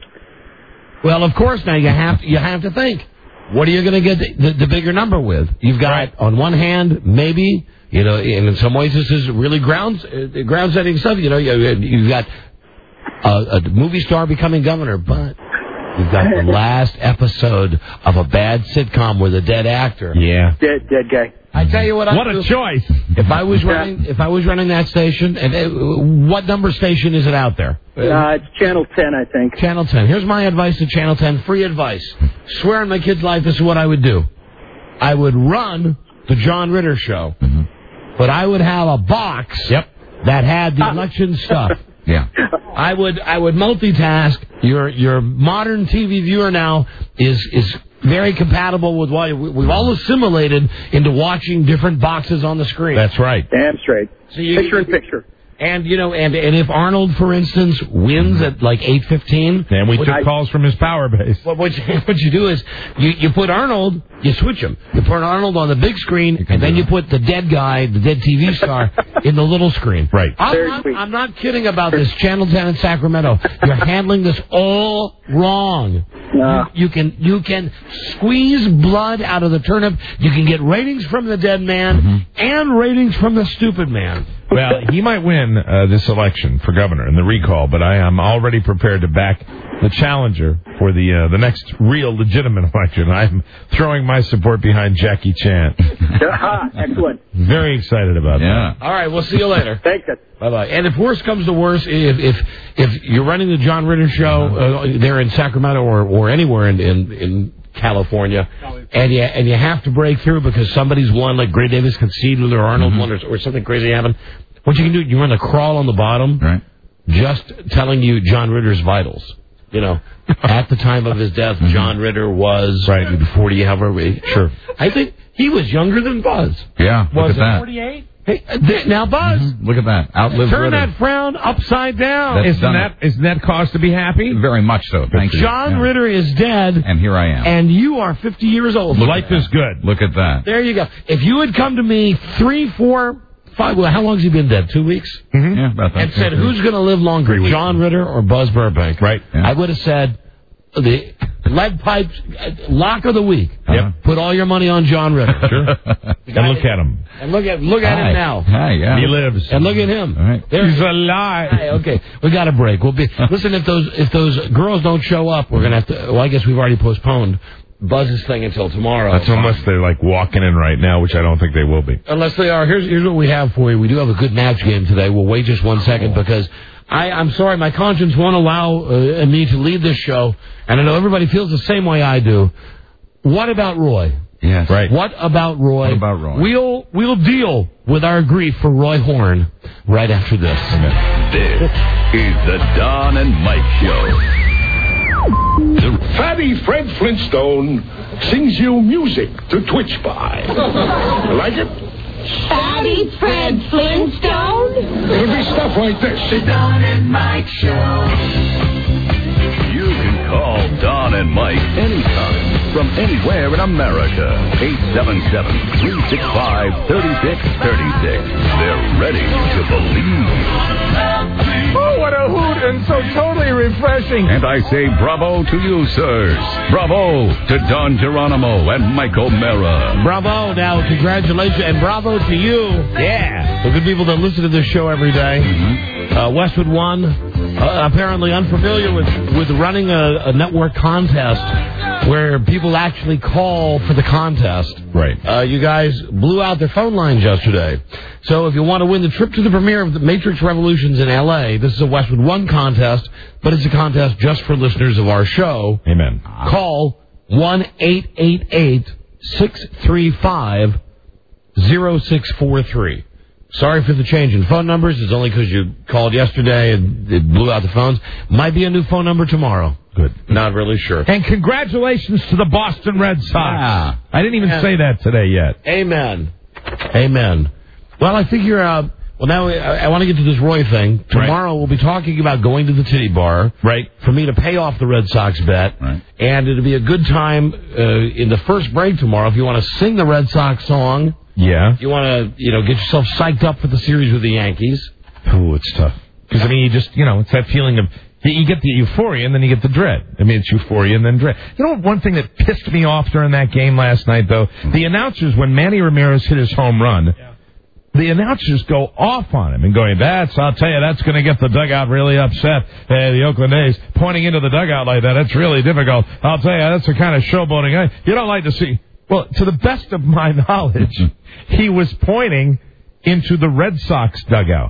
Well, of course, now you have to, you have to think. What are you going to get the, the, the bigger number with? You've got, right. on one hand, maybe, you know, and in some ways this is really ground, uh, ground-setting stuff. You know, you, you've got a, a movie star becoming governor, but you've got the last episode of a bad sitcom with a dead actor. Yeah. Dead, dead guy. I tell you what, I what a do. choice! If I was running, if I was running that station, and uh, what number station is it out there? Uh, it's Channel ten, I think. Channel ten. Here's my advice to Channel ten. Free advice. Swear on my kid's life, this is what I would do. I would run the John Ritter show, mm-hmm. but I would have a box yep. that had the election stuff. Yeah. I would I would multitask. Your your modern T V viewer now is is very compatible with what we've all assimilated into watching different boxes on the screen. That's right. Damn straight. So you, picture in picture. And, you know, and, and if Arnold, for instance, wins at like eight fifteen... And we took I, calls from his power base. What, what, you, what you do is you, you put Arnold, you switch him. You put Arnold on the big screen, and then you put the dead guy, the dead T V star, in the little screen. Right. I'm not, I'm not kidding about this. Channel ten in Sacramento. You're handling this all wrong. No. You, you can you can squeeze blood out of the turnip. You can get ratings from the dead man mm-hmm. and ratings from the stupid man. Well, he might win uh, this election for governor in the recall, but I am already prepared to back the challenger for the uh, the next real legitimate election. I'm throwing my support behind Jackie Chan. Excellent. Very excited about yeah. that. All right, we'll see you later. Thanks. Bye-bye. And if worse comes to worse, if if, if you're running the John Ritter show uh, there in Sacramento or, or anywhere in, in, in California, and you, and you have to break through because somebody's won, like Gray Davis conceded or Arnold mm-hmm. won or, or something crazy happened, what you can do, you run a crawl on the bottom, right. just telling you John Ritter's vitals. You know, at the time of his death, mm-hmm. John Ritter was right. forty, however, sure. I think he was younger than Buzz. Yeah, look was at that. forty-eight? Hey, th- now, Buzz. Mm-hmm. Look at that. Outlived Turn Ritter. that frown upside down. That's isn't that, isn't that cause to be happy? Very much so. Thank you. John yeah. Ritter is dead. And here I am. And you are fifty years old. Life is good. Look at that. There you go. If you had come to me three, four, five, well, how long has he been dead? Two weeks? Mm-hmm. Yeah, about that. And said, who's going to live longer, John Ritter or Buzz Burbank? Right. Yeah. I would have said, the lead pipe lock of the week. Yep. Put all your money on John Ritter. Sure. And look at him. And look at look at Hi. him now. Hi, yeah. He lives. And look at him. All right. There's He's alive. Hi, okay, we got a break. We'll be listen. If those if those girls don't show up, we're gonna have to. Well, I guess we've already postponed Buzz's thing until tomorrow. That's unless they're like walking in right now, which I don't think they will be. Unless they are. Here's here's what we have for you. We do have a good match game today. We'll wait just one second because. I, I'm sorry, my conscience won't allow uh, me to lead this show, and I know everybody feels the same way I do. What about Roy? Yes. Right. What about Roy? What about Roy? We'll, we'll deal with our grief for Roy Horn right after this. This is the Don and Mike Show. The Fatty Fred Flintstone sings you music to twitch by. You like it? Fatty Fred Flintstone? It'll be stuff like this. The Don and Mike Show. You can call Don and Mike anytime from anywhere in America. eight seven seven, three six five, three six three six. They're ready to believe. Oh, what a hoot and so totally refreshing. And I say bravo to you, sirs. Bravo to Don Geronimo and Mike O'Mara. Bravo. Now, congratulations, and bravo to you. Yeah. The good people that listen to this show every day. Mm-hmm. Uh, Westwood One, uh, apparently unfamiliar with, with running a, a network contest where people actually call for the contest. Right. Uh, you guys blew out their phone lines yesterday. So if you want to win the trip to the premiere of the Matrix Revolutions in L A, this is a Westwood One contest, but it's a contest just for listeners of our show. Amen. Call one eight eight eight, six three five, zero six four three. Sorry for the change in phone numbers. It's only because you called yesterday and it blew out the phones. Might be a new phone number tomorrow. Good. Not really sure. And congratulations to the Boston Red Sox. Yeah. I didn't even say that today yet. Amen. Amen. Well, I figure, uh, well, now I, I want to get to this Roy thing. Tomorrow right. we'll be talking about going to the Titty Bar. Right. For me to pay off the Red Sox bet. Right. And it'll be a good time uh, in the first break tomorrow if you want to sing the Red Sox song. Yeah. If you want to, you know, get yourself psyched up for the series with the Yankees. Oh, it's tough. Because, I mean, you just, you know, it's that feeling of, you get the euphoria and then you get the dread. I mean, it's euphoria and then dread. You know, one thing that pissed me off during that game last night, though? The announcers, when Manny Ramirez hit his home run, yeah. the announcers go off on him and going, that's, I'll tell you, that's going to get the dugout really upset. Uh, the Oakland A's pointing into the dugout like that, it's really difficult. I'll tell you, that's the kind of showboating you don't like to see. Well, to the best of my knowledge, he was pointing into the Red Sox dugout.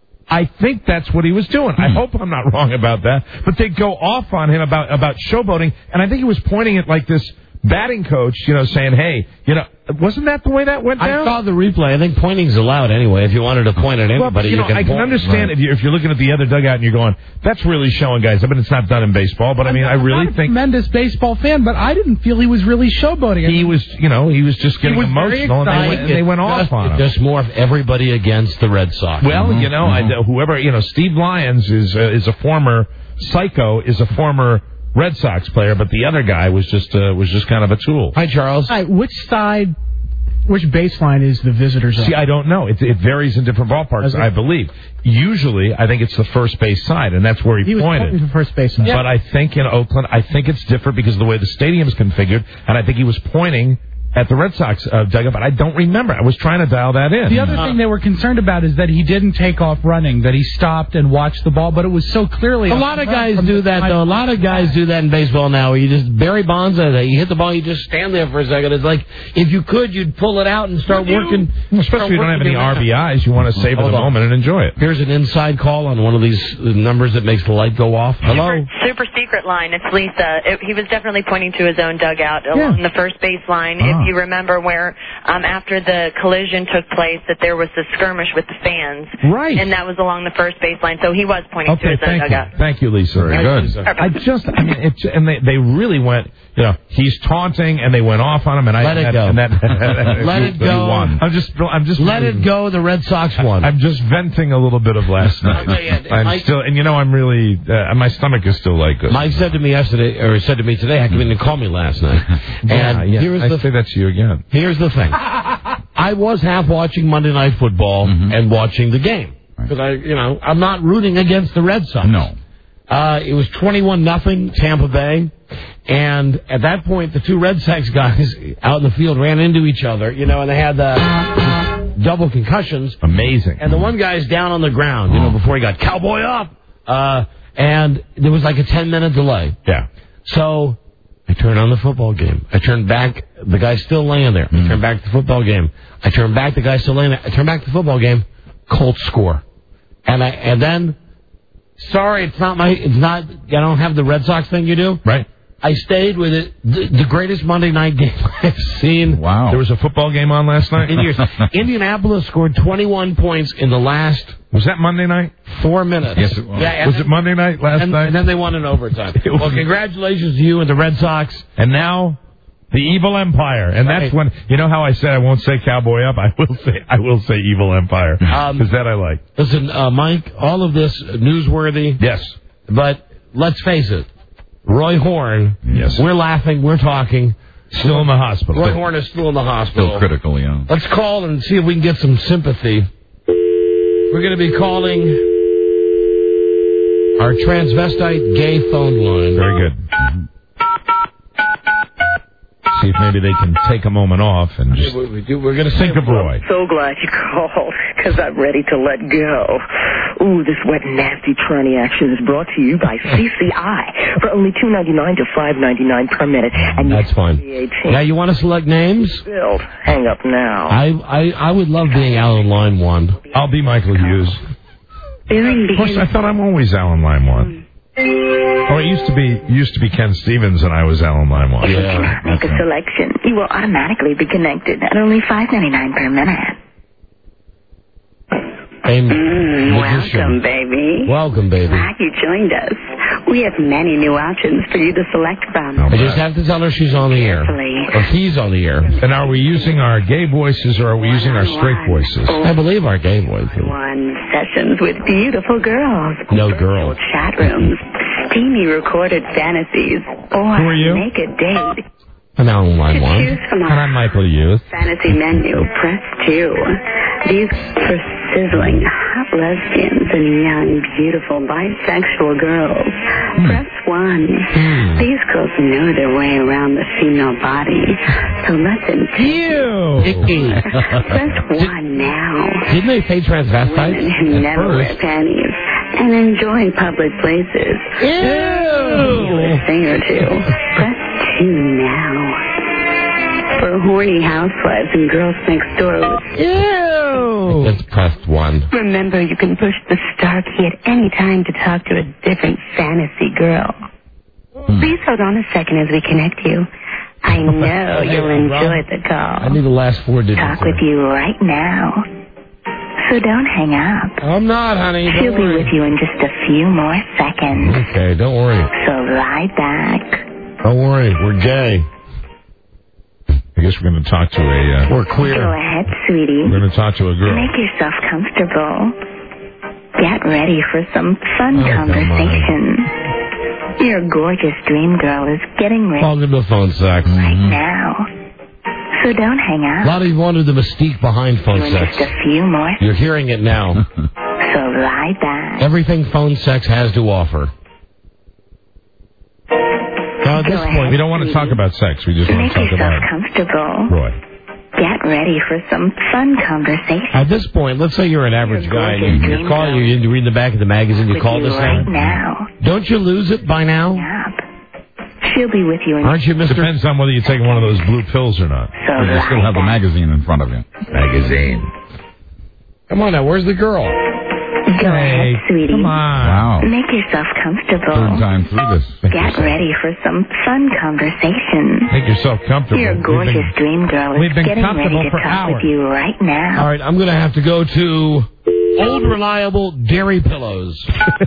I think that's what he was doing. I hope I'm not wrong about that. But they go off on him about, about showboating, and I think he was pointing at like this batting coach, you know, saying, hey, you know, wasn't that the way that went down? I saw the replay. I think pointing's allowed anyway. If you wanted to point at anybody, well, you, know, you can I can point. understand Right. if, you, if you're looking at the other dugout and you're going, that's really showing, guys. I mean, it's not done in baseball, but I mean, I'm, I really I'm not think... a tremendous baseball fan, but I didn't feel he was really showboating. He was, you know, he was just getting was emotional, and they went, and they went off just, on him. Just more of everybody against the Red Sox. Well, mm-hmm. you know, mm-hmm. I, whoever, you know, Steve Lyons is uh, is a former psycho, is a former Red Sox player, but the other guy was just uh, was just kind of a tool. Hi, Charles. Hi, which side, which baseline is the visitors on? See, I don't know. It, it varies in different ballparks, Okay. I believe. Usually, I think it's the first base side, and that's where he, he was pointed. pointing to first base. But yeah. I think in Oakland, I think it's different because of the way the stadium's configured, and I think he was pointing at the Red Sox uh, dugout, but I don't remember. I was trying to dial that in. The other uh, thing they were concerned about is that he didn't take off running, that he stopped and watched the ball, but it was so clearly... A lot of guys do that, though. A lot of guys do that in baseball now. You just, Barry Bonds, you hit the ball, you just stand there for a second. It's like, if you could, you'd pull it out and start working... Well, especially if you don't have any R B Is, you want to savor the moment and enjoy it. Here's an inside call on one of these numbers that makes the light go off. Hello? Super, super secret line. It's Lisa. It, he was definitely pointing to his own dugout along yeah. the first base line. Ah. If you remember where Um, after the collision took place, that there was a skirmish with the fans. Right. And that was along the first baseline, so he was pointing okay, to his own thank dugout. you. Thank you, Lisa. Very good. I just, I mean, it's, and they, they really went, you know, he's taunting, and they went off on him, and I let it that, go. And that, let you, it go. Won. I'm just, I'm just let it go. The Red Sox won. I'm just venting a little bit of last night. I'm Mike, still, and you know, I'm really, uh, my stomach is still like. Mike said to me yesterday, or said to me today, "How come you didn't call me last night?" And yeah, yeah. here's I the, say that to you again. Here's the thing. I was half watching Monday Night Football mm-hmm. and watching the game because I, you know, I'm not rooting against the Red Sox. No. Uh, it was twenty-one nothing Tampa Bay, and at that point, the two Red Sox guys out in the field ran into each other, you know, and they had the double concussions. Amazing. And the one guy's down on the ground, you know, before he got cowboy up, uh, and there was like a ten minute delay. Yeah. So I turned on the football game. I turned back. The guy's still laying there. Mm. I turned back to the football game. I turned back. The guy's still laying there. I turned back to the football game. Colts score. And I and then, sorry, it's not my. It's not. I don't have the Red Sox thing you do. Right. I stayed with it. The, the greatest Monday night game I've seen. Wow. There was a football game on last night? In years. Indianapolis scored twenty-one points in the last... Was that Monday night? Four minutes. Yes, it was. Yeah, was then, it Monday night last and, night? And then they won in overtime. Well, congratulations to you and the Red Sox. And now... The Evil Empire, and right. that's when you know how I said I won't say Cowboy Up. I will say I will say Evil Empire because um, that I like. Listen, uh, Mike, all of this newsworthy. Yes, but let's face it, Roy Horn. Yes, we're laughing, we're talking. Still in the hospital. Roy Horn is still in the hospital. Still critical, yeah. Let's call and see if we can get some sympathy. We're going to be calling Our transvestite gay phone line. Very good. See if maybe they can take a moment off and just We're going to think of Roy. So glad you called, because I'm ready to let go. Ooh, this wet, nasty, tranny action is brought to you by C C I for only two ninety-nine to five ninety-nine per minute. And That's fine. Now, you want to select names? Build. Hang up now. I, I I would love being Alan Line one. I'll be Michael Hughes. Of course, I thought I'm always Alan Line one. Oh, it used to be used to be Ken Stevens, and I was Alan Line one. If you cannot make a selection, you will automatically be connected at only five ninety-nine per minute. Mm, welcome, baby. Welcome, baby. Glad you joined us. We have many new options for you to select from. Oh, I just have to tell her she's on the air. Or he's on the air. And are we using our gay voices or are we using our straight voices? I believe our gay voices. One sessions with beautiful girls. No girls. Chat rooms. Steamy recorded fantasies. Or Who are you? make a date. I'm Alan Line one. Choose from And I'm Michael Hughes. fantasy menu. Press two. These for sizzling hot lesbians and young, beautiful bisexual girls. Press one. Mm. These girls know their way around the female body, so let them Ew. Press one now. Didn't they say transvestites? Women who at never wear first? panties and enjoy public places. Ew. A thing or two. Press two now. For horny housewives and girls next door with... Ew. That's pressed one. Remember, you can push the star key at any time to talk to a different fantasy girl. Hmm. Please hold on a second as we connect you. I know you'll enjoy the call. I need the last four digits. Talk with you right now. So don't hang up. I'm not, honey. Don't She'll be worry. with you in just a few more seconds. Okay, don't worry. So lie back. Don't worry. We're gay. I guess we're going to talk to a... Uh, We're queer. Go ahead, sweetie. We're going to talk to a girl. Make yourself comfortable. Get ready for some fun Oh, conversation. Your gorgeous dream girl is getting ready Call him the phone sex. right now. So don't hang A up. lot of you wanted the mystique behind phone In sex. just a few more. You're hearing it now. So lie back. Everything phone sex has to offer. Now, at this Go point, ahead, we don't want to talk about sex. We just want Make to talk yourself about comfortable. Roy. Get ready for some fun conversation. At this point, let's say you're an average guy and you, you call, you, you read the back of the magazine, you With call you this right thing. now. Don't you lose it by now? Up. She'll be with you in Aren't you, Mister Depends on whether you're taking one of those blue pills or not. So Or you still lie have the back. magazine in front of you. Magazine. Come on now, where's the girl? Go ahead, sweetie. Come on. Wow. Make yourself comfortable. Third time through this. Get ready for some fun conversation. Make yourself comfortable. Your We've gorgeous been- dream girl is we've been getting ready comfortable to for talk hours. with you right now. All right, I'm going to have to go to Old Reliable Dairy Pillows.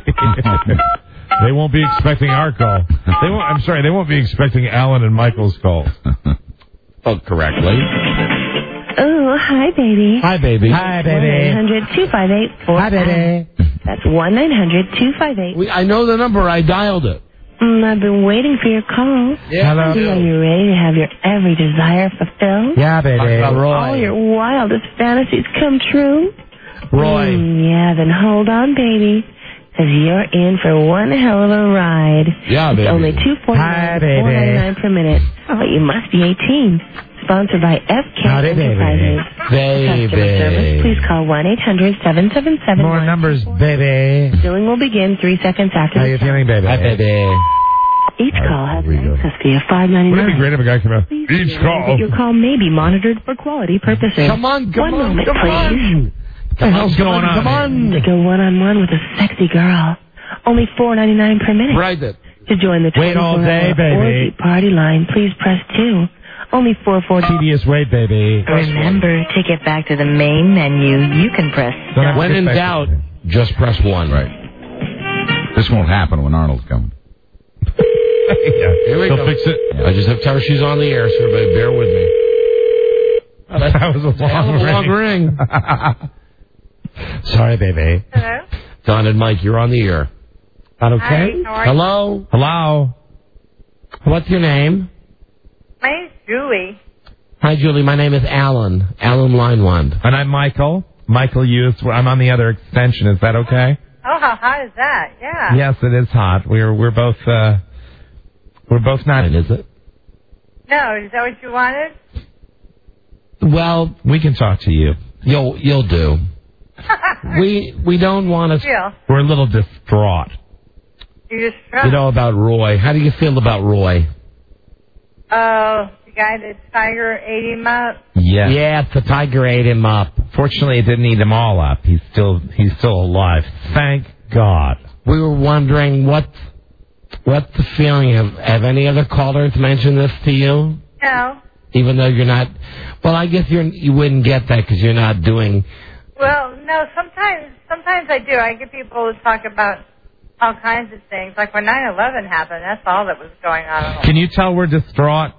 They won't be expecting our call. They won't. I'm sorry. They won't be expecting Alan and Michael's calls. Spelled correctly. Oh, hi, baby. Hi, baby. one nine hundred two five eight four Hi, baby. That's one nine hundred two five eight. We, I know the number. I dialed it. Mm, I've been waiting for your call. Yeah, Are hello. you ready to have your every desire fulfilled? Yeah, baby. Uh, Roy. All your wildest fantasies come true? Roy. Mm, yeah, then hold on, baby. Because you're in for one hell of a ride. Yeah, it's baby. only two forty-nine, four ninety-nine per minute. But you must be eighteen. Sponsored by F K Howdy, baby. Enterprises. For Baby. customer service, please call one eight hundred seven seven seven. More numbers, baby. Billing will begin three seconds after How the you tone. feeling, baby? Hi, baby. Each call has here we an go. access fee of five ninety Wouldn't it be nine. great if a guy came out? Each That call. your call may be monitored for quality purposes. Come on, come One on, moment, come please. on. What the hell's going on? Come on. To go one on one with a sexy girl, only four ninety nine per minute. Right it. To join the Wait all day, twenty-four hour baby. orgy party line, please press two. Only four forty. Tedious wait, baby. Remember, to get back to the main menu, you can press Don't have to When get in back doubt, to- just press one. Right. This won't happen when Arnold's coming. yeah. Here we He'll go. fix it. I just have to tell her she's on the air, so everybody bear with me. Oh, that's That was a long a long ring. ring. Sorry, baby. Hello? Don and Mike, you're on the air. That okay? Hi, how are you? Hello? Hello. What's your name? My name's Julie. Hi, Julie. My name is Alan. Alan Line One. And I'm Michael. Michael Youth. I'm on the other extension. Is that okay? Oh, how hot is that? Yeah. Yes, it is hot. We're we're both uh, we're both not. Is it? No, is that what you wanted? Well, we can talk to you. You'll you'll do. we we don't want to. Feel. We're a little distraught. You just. You know about Roy. How do you feel about Roy? Oh, the guy that Tiger ate him up. Yeah. Yeah, the Tiger ate him up. Fortunately, it didn't eat him all up. He's still he's still alive. Thank God. We were wondering what what's the feeling. Have have any other callers mentioned this to you? No. Even though you're not. Well, I guess you're you wouldn't get that because you're not doing. Well, no. Sometimes sometimes I do. I get people to talk about all kinds of things. Like when nine eleven happened, that's all that was going on. Can you tell we're distraught?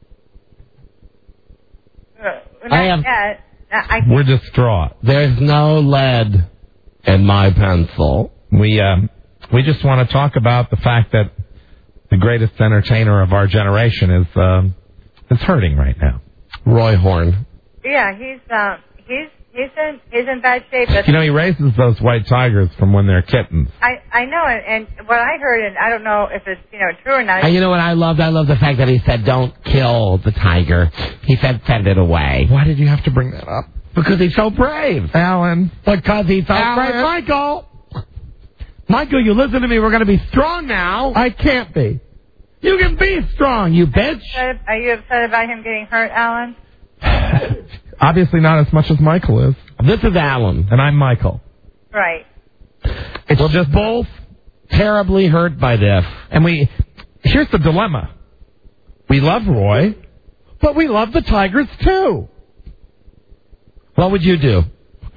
Uh, not I am- yet. I We're distraught. There's no lead in my pencil. We um, we just want to talk about the fact that the greatest entertainer of our generation is um, is hurting right now. Roy Horn. Yeah, he's um, he's he's in he's in bad shape. That's You know, he raises those white tigers from when they're kittens. I I know it, and what I heard, and I don't know if it's you know true or not. And you know what I loved? I love the fact that he said, "Don't kill the tiger." He said, "Send it away." Why did you have to bring that up? Because he's so brave. Alan. Because he's so Alan. brave. Michael! Michael, you listen to me. We're going to be strong now. I can't be. You can be strong, you bitch. Are you upset about him getting hurt, Alan? Obviously not as much as Michael is. This is Alan. And I'm Michael. Right. It's We're just both terribly hurt by this. And we, here's the dilemma. We love Roy, but we love the Tigers too. What would you do?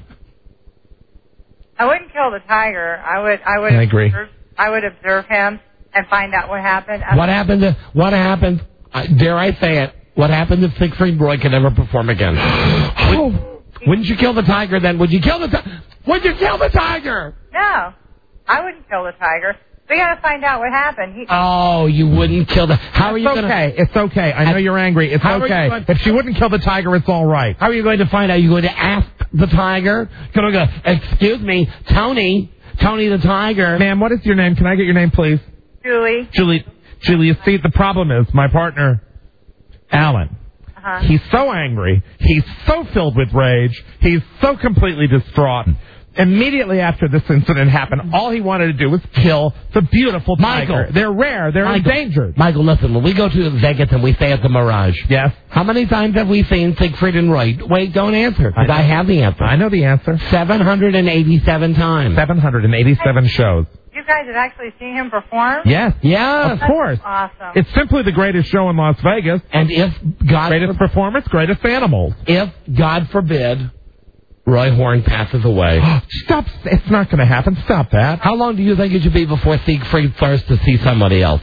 I wouldn't kill the tiger. I would. I would. I agree. Observe, I would observe him and find out what happened. What happened to, what happened, uh, dare I say it, what happened if Siegfried Roy could never perform again? Would, wouldn't you kill the tiger then? Would you kill the tiger? Would you kill the tiger? No, I wouldn't kill the tiger. We got to find out what happened. He, Oh, you wouldn't kill the... How are you It's going okay. to... It's okay. I know you're angry. It's How are you okay. going- If she wouldn't kill the tiger, it's all right. How are you going to find out? Are you going to ask the tiger? Going to go, excuse me, Tony, Tony the tiger. Ma'am, what is your name? Can I get your name, please? Julie. Julie. Julie, you see, the problem is my partner, Alan. Uh-huh. He's so angry. He's so filled with rage. He's so completely distraught. Immediately after this incident happened, all he wanted to do was kill the beautiful tiger. Michael. They're rare. They're Michael, endangered. Michael, listen, when we go to Vegas and we stay at the Mirage. Yes. How many times have we seen Siegfried and Roy? Wait, don't answer. Because I, I have the answer. I know the answer. seven hundred eighty-seven times. seven hundred eighty-seven shows. You guys have actually seen him perform? Yes. Yes. Of course. Awesome. It's simply the greatest show in Las Vegas. And if God... Greatest for, performance, greatest animals. if, God forbid, Roy Horn passes away. Stop. It's not going to happen. Stop that. How long do you think it should be before Siegfried starts to see somebody else?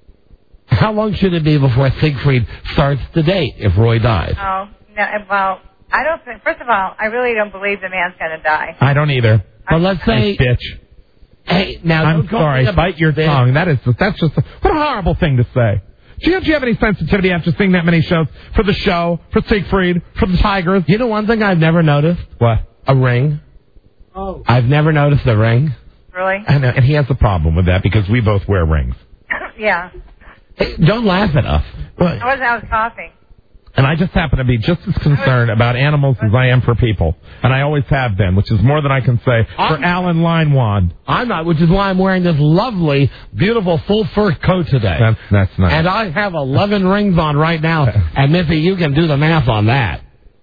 How long should it be before Siegfried starts to date if Roy dies? Oh, no, well, I don't think, first of all, I really don't believe the man's going to die. I don't either. Well, let's say... You bitch. Hey, now... I'm don't go sorry. to the- Bite your tongue. That is, that's just, a, what a horrible thing to say. Do you, do you have any sensitivity after seeing that many shows? For the show, for Siegfried, for the Tigers? You know one thing I've never noticed? What? A ring. Oh. I've never noticed a ring. Really? I know, and he has a problem with that because we both wear rings. Yeah. Hey, don't laugh at us. I was, I was coughing. And I just happen to be just as concerned about animals as I am for people. And I always have been, which is more than I can say for I'm, Alan Linewand. I'm not, which is why I'm wearing this lovely, beautiful full fur coat today. That's, that's nice. And I have eleven rings on right now. And Missy, you can do the math on that.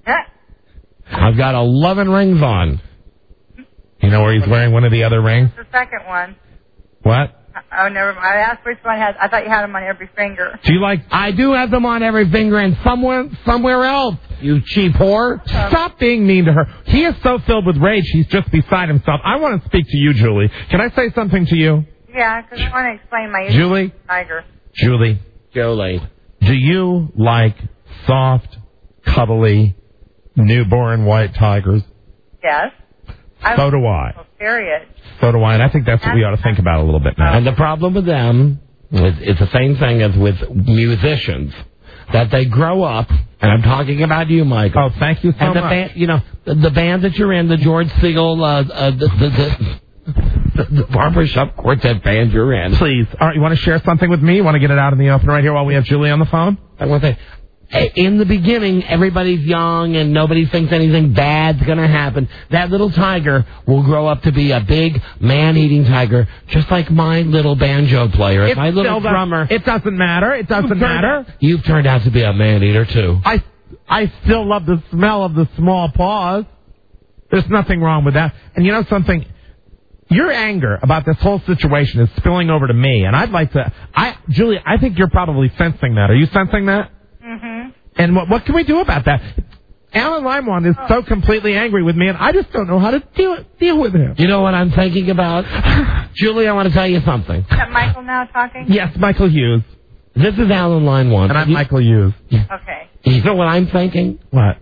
I've got eleven rings on. You know where he's wearing one of the other rings? The second one. What? Oh, never mind. I asked which one has. I thought you had them on every finger. Do you like... I do have them on every finger and somewhere somewhere else, you cheap whore. Stop being mean to her. He is so filled with rage, he's just beside himself. I want to speak to you, Julie. Can I say something to you? Yeah, because I want to explain my issue Julie? with the tiger. Julie. Julie. Do you like soft, cuddly, newborn white tigers? Yes. So do I. Oh, period. So do I, and I think that's what we ought to think about a little bit now. And the problem with them, with, it's the same thing as with musicians, that they grow up, and I'm talking about you, Michael. Oh, thank you so and the much. Band, you know, the, the band that you're in, the George Segal, uh, uh, the, the, the the, the barbershop quartet band you're in. Please. All right, you want to share something with me? You want to get it out in the open right here while we have Julie on the phone? I want to say, in the beginning, everybody's young and nobody thinks anything bad's going to happen. That little tiger will grow up to be a big man-eating tiger, just like my little banjo player, It my little still drummer. does- It doesn't matter. It doesn't You've turned- matter. You've turned out to be a man-eater, too. I, I still love the smell of the small paws. There's nothing wrong with that. And you know something? Your anger about this whole situation is spilling over to me, and I'd like to... I, Julie, I think you're probably sensing that. Are you sensing that? Mm-hmm. And what, what can we do about that? Alan Limewand is so completely angry with me, and I just don't know how to deal, deal with him. You know what I'm thinking about? Julie, I want to tell you something. Is that Michael now talking? Yes, Michael Hughes. This is Alan Limewand. And I'm you, Michael Hughes. Okay. You know what I'm thinking? What?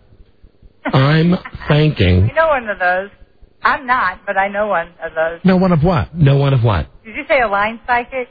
I'm thinking... You know one of those. I'm not, but I know one of those. No one of what? No one of what? Did you say a line psychic?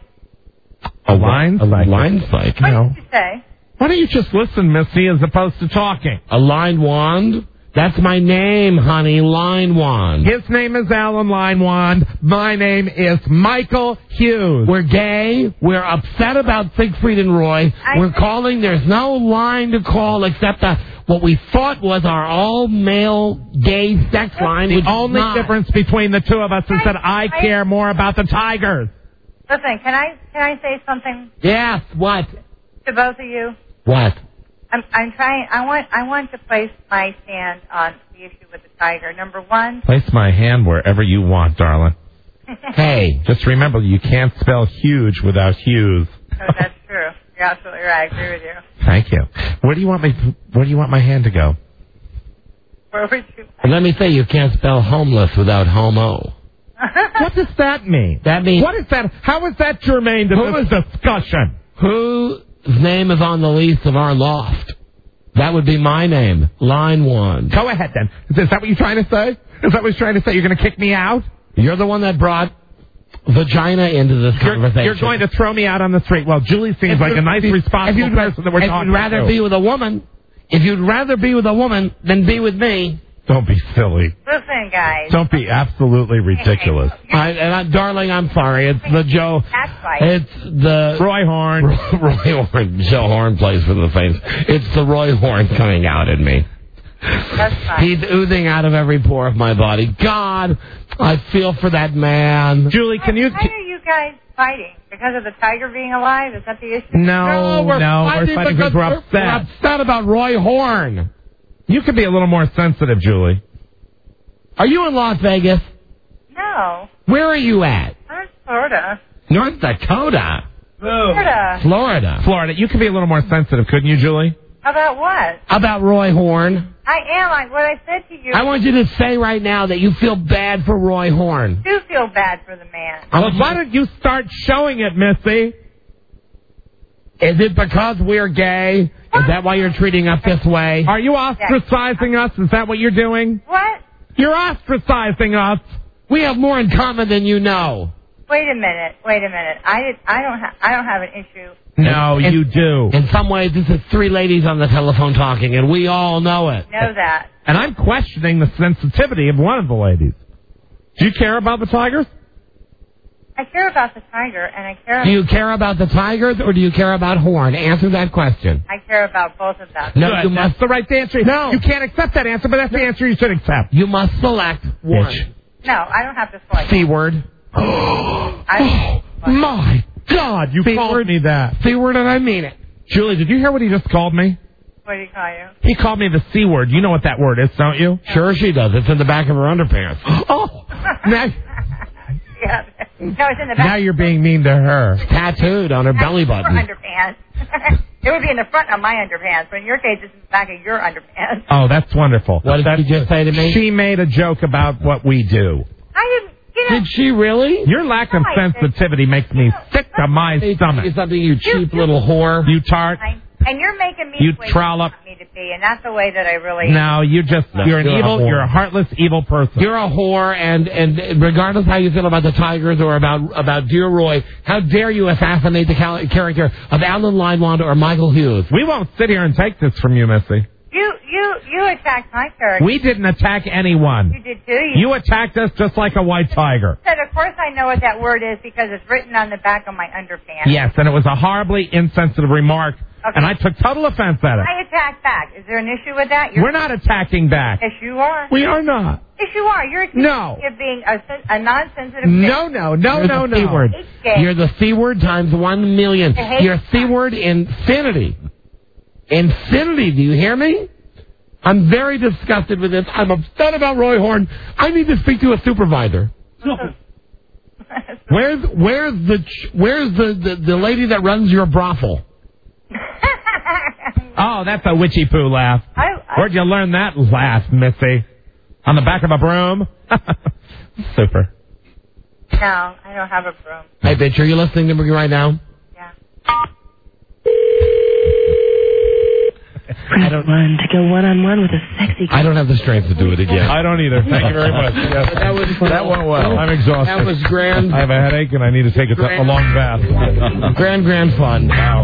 A line? A line psychic. What No. did you say? Why don't you just listen, Missy, as opposed to talking? A line wand? That's my name, honey, Line Wand. His name is Alan Limewand. My name is Michael Hughes. We're gay. We're upset about Siegfried and Roy. I We're think- calling. There's no line to call except the, what we thought was our all-male gay sex line. The which is only not. difference between the two of us is that I care more about the Tigers. Listen, can I can I say something Yes. What? to both of you? What? I'm I'm trying. I want I want to place my stand on the issue with the tiger. Number one. Place my hand wherever you want, darling. Hey. Just remember, you can't spell huge without Hughes. Oh, that's true. You're absolutely right. I agree with you. Thank you. Where do you want me? Where do you want my hand to go? Where would you? Let me say, you can't spell homeless without homo. What does that mean? That means... What is that? How is that germane to Who this discussion? Whose name is on the lease of our loft? That would be my name, Line One. Go ahead, then. Is that what you're trying to say? Is that what you're trying to say? You're going to kick me out? You're the one that brought vagina into this You're, conversation. you're going to throw me out on the street. Well, Julie seems like a nice, responsible person that we're if talking you'd rather to. be with a woman, if you'd rather be with a woman than be with me. Don't be silly. Listen, guys. Don't be absolutely ridiculous. I, and I, darling, I'm sorry. It's the Joe. That's right. It's the Roy Horn. Roy Horn. Joe Horn plays for the Fames. It's the Roy Horn coming out in me. That's fine. He's oozing out of every pore of my body. God, I feel for that man. Julie, can you? Why are you guys fighting? Because of the tiger being alive? Is that the issue? No, we're no, fighting we're fighting because because we're we're, upset. we're upset about Roy Horn. You could be a little more sensitive, Julie. Are you in Las Vegas? No. Where are you at? Where's Florida? North Dakota. Florida. Florida. Florida, you could be a little more sensitive, couldn't you, Julie? About what? About Roy Horn. I am. Like what I said to you. I want you to say right now that you feel bad for Roy Horn. I do feel bad for the man. Well, why don't you start showing it, Missy? Is it because we're gay? Is that why you're treating us this way? Are you ostracizing us? Is that what you're doing? What? You're ostracizing us. We have more in common than you know. Wait a minute. Wait a minute. I did. I don't have. I don't have an issue. No, And- you do. In some ways, this is three ladies on the telephone talking, and we all know it. Know that. And I'm questioning the sensitivity of one of the ladies. Do you care about the Tigers? I care about the tiger, and I care. Do you care about the Tigers, or do you care about Horn? Answer that question. I care about both of them. No, Good, you that's must. the right answer. No. You can't accept that answer, but that's the answer you should accept. You must select one. Bitch. No, I don't have to select. C word. I Oh, my God, you C called word. me that. C word, and I mean it. Julie, did you hear what he just called me? What do you call you? He called me the C word. You know what that word is, don't you? Sure she does. It's in the back of her underpants. Oh, now, Yeah. No, it's in the back. now you're being mean to her. Tattooed on her belly Your button. underpants. It would be in the front of my underpants, but in your case, it's in the back of your underpants. Oh, that's wonderful. What did you just say to me? She made a joke about what we do. I didn't. You know, Did she really? Your lack of No, I didn't. sensitivity makes me sick to my Say stomach. something, you cheap little whore. You tart. and you're making me You the way trollop. you want me to be, and that's the way that I really. No, you just, No, you're an you're a evil, whore. you're a heartless, evil person. You're a whore, and, and regardless how you feel about the Tigers or about about Dear Roy, how dare you assassinate the cal- character of Alan Limewand or Michael Hughes? We won't sit here and take this from you, Missy. You you you attacked my character. We didn't attack anyone. You did too. You, You attacked us just like a white tiger. said a of course I know what that word is because it's written on the back of my underpants. Yes, and it was a horribly insensitive remark, Okay. and I took total offense at it. I attack back. Is there an issue with that? You're We're not attacking back. Yes, you are. We are not. Yes, you are. You're accusing No. me of being a, sen- a non-sensitive No, bitch. no, no, You're no, the C no. word. It's gay. You're the C word times one million. I hate You're that. C word infinity. Infinity, do you hear me? I'm very disgusted with this. I'm upset about Roy Horn. I need to speak to a supervisor. Where's where's the ch- where's the, the, the lady that runs your brothel? Oh, that's a witchy poo laugh. I, I, Where'd you learn that laugh, Missy? On the back of a broom? Super. no, I don't have a broom. Hey, bitch, are you listening to me right now? Yeah. Press one to go one-on-one with a sexy... I don't have the strength to do it again. I don't either. Thank you very much. Yes. That was That went well. I'm exhausted. That was grand. I have a headache and I need to take a, t- a long bath. Grand, grand fun. Wow.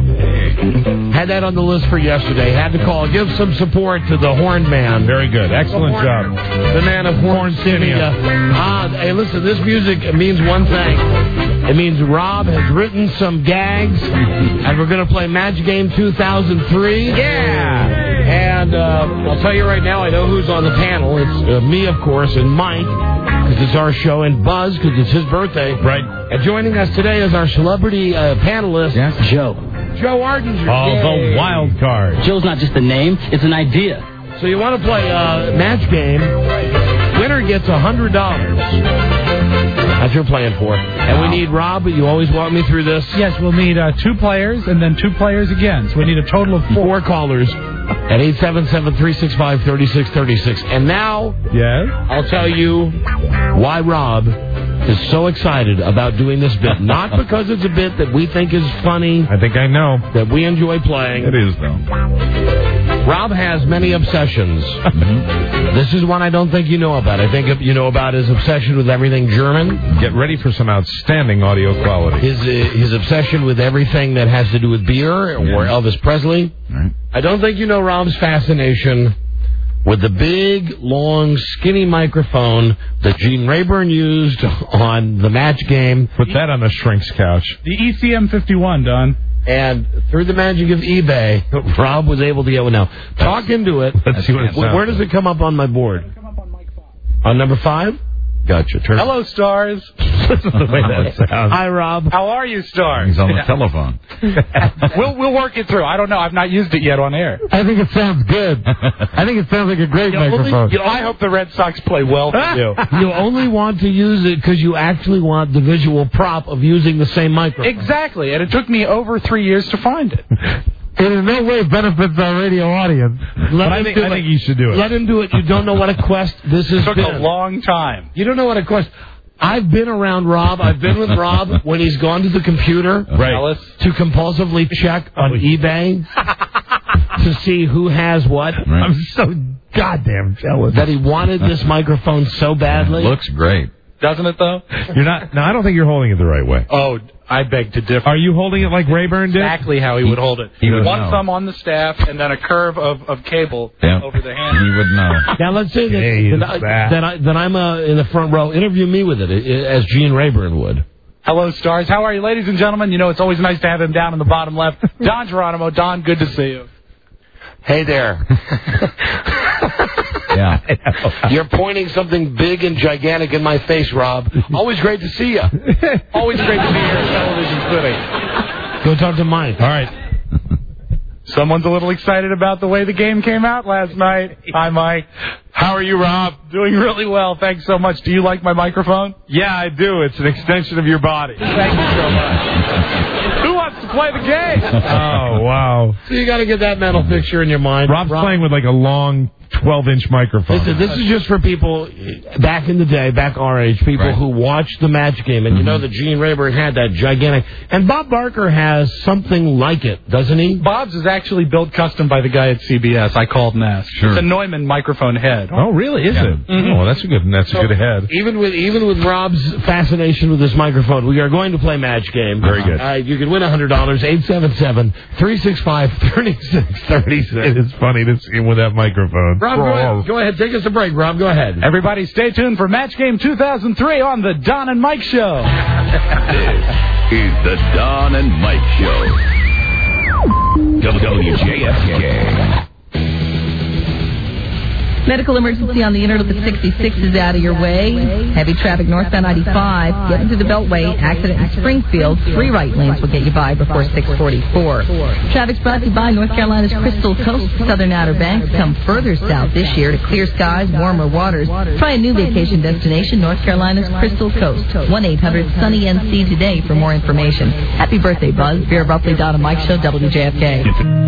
Had that on the list for yesterday. Had to call. Give some support to the Horn Man. Very good. Excellent Horn- job. The man of Horn City. Uh, ah, hey, listen, this music means one thing. It means Rob has written some gags, and we're going to play Match Game two thousand three. Yeah. And uh, I'll tell you right now, I know who's on the panel. It's uh, me, of course, and Mike, because it's our show, and Buzz, because it's his birthday. Right. And joining us today is our celebrity uh, panelist, Yes, Joe. Joe Ardinger. Oh, Yay. the wild card. Joe's not just a name, it's an idea. So you want to play uh, Match Game. Winner gets one hundred dollars. That's what you're playing for. And we need Rob, but you always walk me through this. Yes, we'll need uh, two players and then two players again. So we need a total of four. Four callers at eight seven seven, three six five, three six three six. And now Yes? I'll tell you why Rob is so excited about doing this bit. Not because it's a bit that we think is funny, I think I know. that we enjoy playing. It is, though. Rob has many obsessions. This is one I don't think you know about. I think you know about his obsession with everything German. Get ready for some outstanding audio quality. His uh, his obsession with everything that has to do with beer or Elvis Presley. Right. I don't think you know Rob's fascination with the big, long, skinny microphone that Gene Rayburn used on the Match Game. Put that on a shrink's couch. The E C M fifty-one, Don. And through the magic of eBay, Rob was able to get one. Now, talk into it. Let's see what it Where, sounds where does it come up on my board? On number five? Gotcha. Turn Hello, stars. Listen to the way that sounds. Hi, Rob. How are you, stars? He's on the telephone. we'll we'll work it through. I don't know. I've not used it yet on air. I think it sounds good. I think it sounds like a great You know, microphone. you know, I hope the Red Sox play well for you. You only want to use it because you actually want the visual prop of using the same microphone. Exactly, and it took me over three years to find it. It in no way benefits our radio audience. Let But I him think, do I it. think you should do it. Let him do it. You don't know what a quest this is. It took a long time. You don't know what a quest. I've been around Rob. I've been with Rob when he's gone to the computer Right. to compulsively check on eBay to see who has what. I'm so goddamn jealous. That he wanted this microphone so badly. Looks great. Doesn't it, though? You're not. No, I don't think you're holding it the right way. Oh, I beg to differ. Are you holding it like Rayburn did? Exactly how he would hold it. he would One know. thumb on the staff and then a curve of, of cable Yeah. over the hand. He would know. Now let's say that, Hey, that, is I, that- that, I, that I'm uh, in the front row. Interview me with it uh, as Gene Rayburn would. Hello, stars. How are you, ladies and gentlemen? You know, it's always nice to have him down in the bottom left. Don Geronimo. Don, good to see you. Hey there. Yeah. You're pointing something big and gigantic in my face, Rob. Always great to see you. Always great to be here in Television City. Go talk to Mike. All right. Someone's a little excited about the way the game came out last night. Hi, Mike. How are you, Rob? Doing really well. Thanks so much. Do you like my microphone? Yeah, I do. It's an extension of your body. Thank you so much. Who wants to play the game? Oh, wow. So you got to get that mental picture in your mind. Rob's Rob, playing with like a long twelve-inch microphone. Listen, this is just for people back in the day, back our age, people Right. who watched the Match Game, and you know that Gene Rayburn had that gigantic. And Bob Barker has something like it, doesn't he? Bob's is actually built custom by the guy at C B S. I called and asked. Sure. It's a Neumann microphone head. Oh, really? Is Yeah. it? Mhm. Oh, well, that's a good. That's a good head. Even with even with Rob's fascination with this microphone, we are going to play Match Game. Very good. Uh, you can win one hundred dollars, eight seven seven, three six five, three six three six. It is funny to see him with that microphone. on. Rob, go ahead. Go ahead. Take us a break, Rob. Go ahead. Everybody stay tuned for Match Game two thousand three on the Don and Mike Show. This is the Don and Mike Show. W J F K. Medical emergency on the Interstate sixty-six is out of your way. Heavy traffic northbound ninety-five. Get into the Beltway. Accident in Springfield. Three right lanes will get you by before six forty-four. Traffic's brought to you by North Carolina's Crystal Coast. Southern Outer Banks come further south this year to clear skies, warmer waters. Try a new vacation destination, North Carolina's Crystal Coast. one eight hundred sunny N C today for more information. Happy birthday, Buzz. Vera Buckley, Don and Mike Show, W J F K.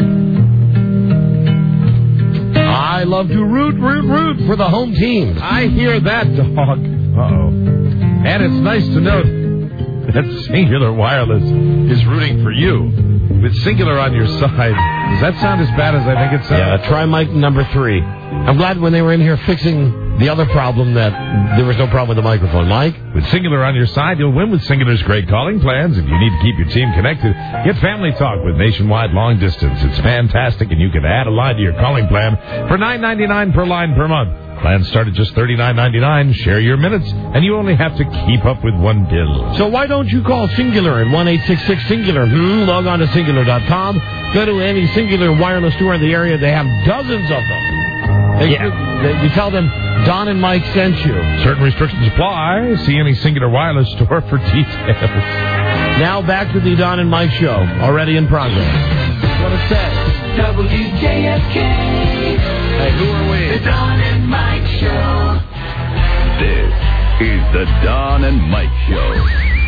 I love to root, root, root for the home team. I hear that, dog. Uh-oh. And it's nice to know that Singular Wireless is rooting for you. With Singular on your side, does that sound as bad as I think it sounds? Yeah, try mic number three. I'm glad when they were in here fixing the other problem that there was no problem with the microphone. Mike? With Singular on your side, you'll win with Singular's great calling plans. If you need to keep your team connected, get Family Talk with nationwide long distance. It's fantastic, and you can add a line to your calling plan for nine ninety-nine per line per month. Plans start at just thirty-nine ninety-nine. Share your minutes, and you only have to keep up with one bill. So why don't you call Singular at one eight six six Singular? Hmm? Log on to Singular dot com. Go to any Singular wireless store in the area. They have dozens of them. They, yeah. they, you tell them Don and Mike sent you. Certain restrictions apply. See any Singular Wireless store for details. Now back to the Don and Mike Show, already in progress. What it says. W J F K. Hey, who are we? The Don and Mike Show. This is the Don and Mike Show.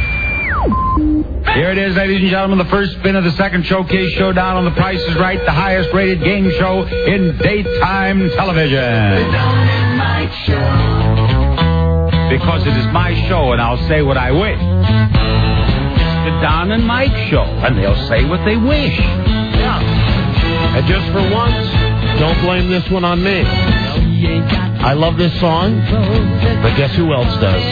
Here it is, ladies and gentlemen, the first spin of the second showcase showdown on The Price is Right, the highest rated game show in daytime television. The Don and Mike Show. Because it is my show and I'll say what I wish. It's the Don and Mike Show, and they'll say what they wish. Yeah. And just for once, don't blame this one on me. I love this song, but guess who else does?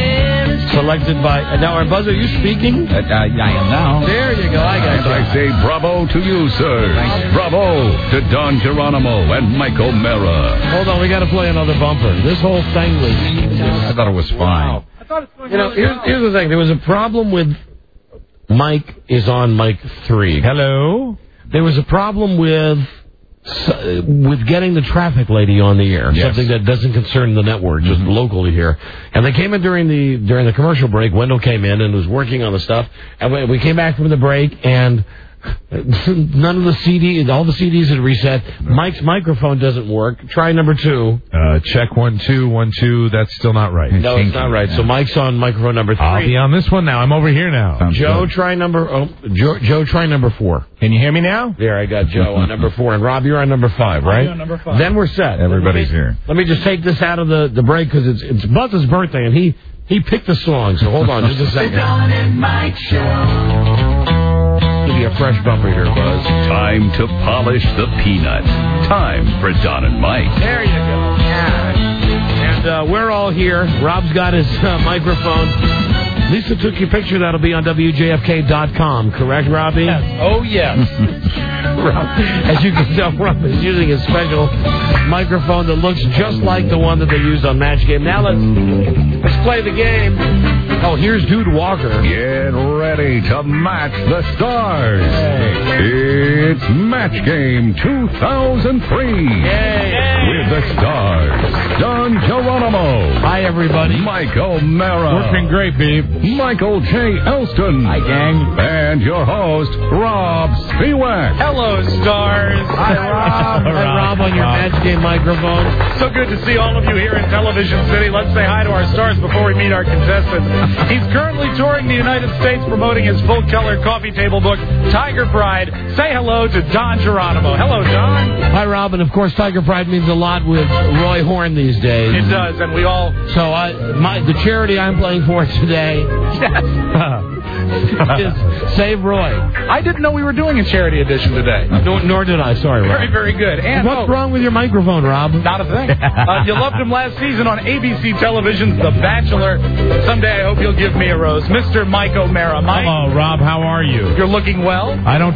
Selected by... Uh, now, Buzz, are you speaking? Uh, uh, I am now. There you go. I got and you. I say bravo to you, sir. Thanks. Bravo to Don Geronimo and Mike O'Mara. Hold on. We got to play another bumper. This whole thing was... I thought it was fine. Wow. I thought it was you know, here's, here's the thing. There was a problem with... Mike is on mic three. Hello? There was a problem with... with getting the traffic lady on the air, yes. something that doesn't concern the network, just mm-hmm. locally here. And they came in during the during the commercial break. Wendell came in and was working on the stuff. And we, we came back from the break, and none of the C Ds, all the C Ds had reset. Mike's microphone doesn't work. Try number two. Uh, check one, two, one, two. That's still not right. No, it's not right. So Mike's on microphone number three. I'll be on this one now. I'm over here now. Sounds Joe, good. try number. Oh, Joe, Joe, try number four. Can you hear me now? There, I got Joe on number four, and Rob, you're on number five, right? I'm on number five. Then we're set. Everybody's let me, here. Let me just take this out of the, the break because it's it's Buzz's birthday, and he he picked the song. So hold on, just a second. The Don and Mike Show. Give you a fresh bumper here, Buzz. Time to polish the peanut. Time for Don and Mike. There you go. Yeah. And uh, we're all here. Rob's got his uh, microphone. Lisa took your picture. That'll be on W J F K dot com. Correct, Robbie? Yes. Oh, yes. Rob, as you can tell, Rob is using a special microphone that looks just like the one that they used on Match Game. Now let's let's play the game. Oh, here's Dude Walker. Get ready to match the stars. Hey. It's Match Game two thousand three. Yay. With the stars, Don Geronimo. Hi, everybody. Mike O'Mara. Working great, babe. Michael J. Elston. Hi, gang. And your host, Rob Spiewak. Hello, stars. Hi, Rob. Hi, Rob, on your Match Game microphone. So good to see all of you here in Television City. Let's say hi to our stars before we meet our contestants. He's currently touring the United States promoting his full-color coffee table book, Tiger Pride. Say hello to Don Geronimo. Hello, Don. Hi, Rob. And, of course, Tiger Pride means a lot with Roy Horn these days. It does, and we all... So I, my, the charity I'm playing for today yes. is Save Roy. I didn't know we were doing a charity edition today. Nor, nor did I. Sorry, Rob. Very, very good. And what's oh, wrong with your microphone, Rob? Not a thing. Uh, you loved him last season on A B C Television's The Bachelor. Someday I hope you'll give me a rose. Mister Mike O'Mara. Mike. Hello, Rob. How are you? You're looking well. I don't feel well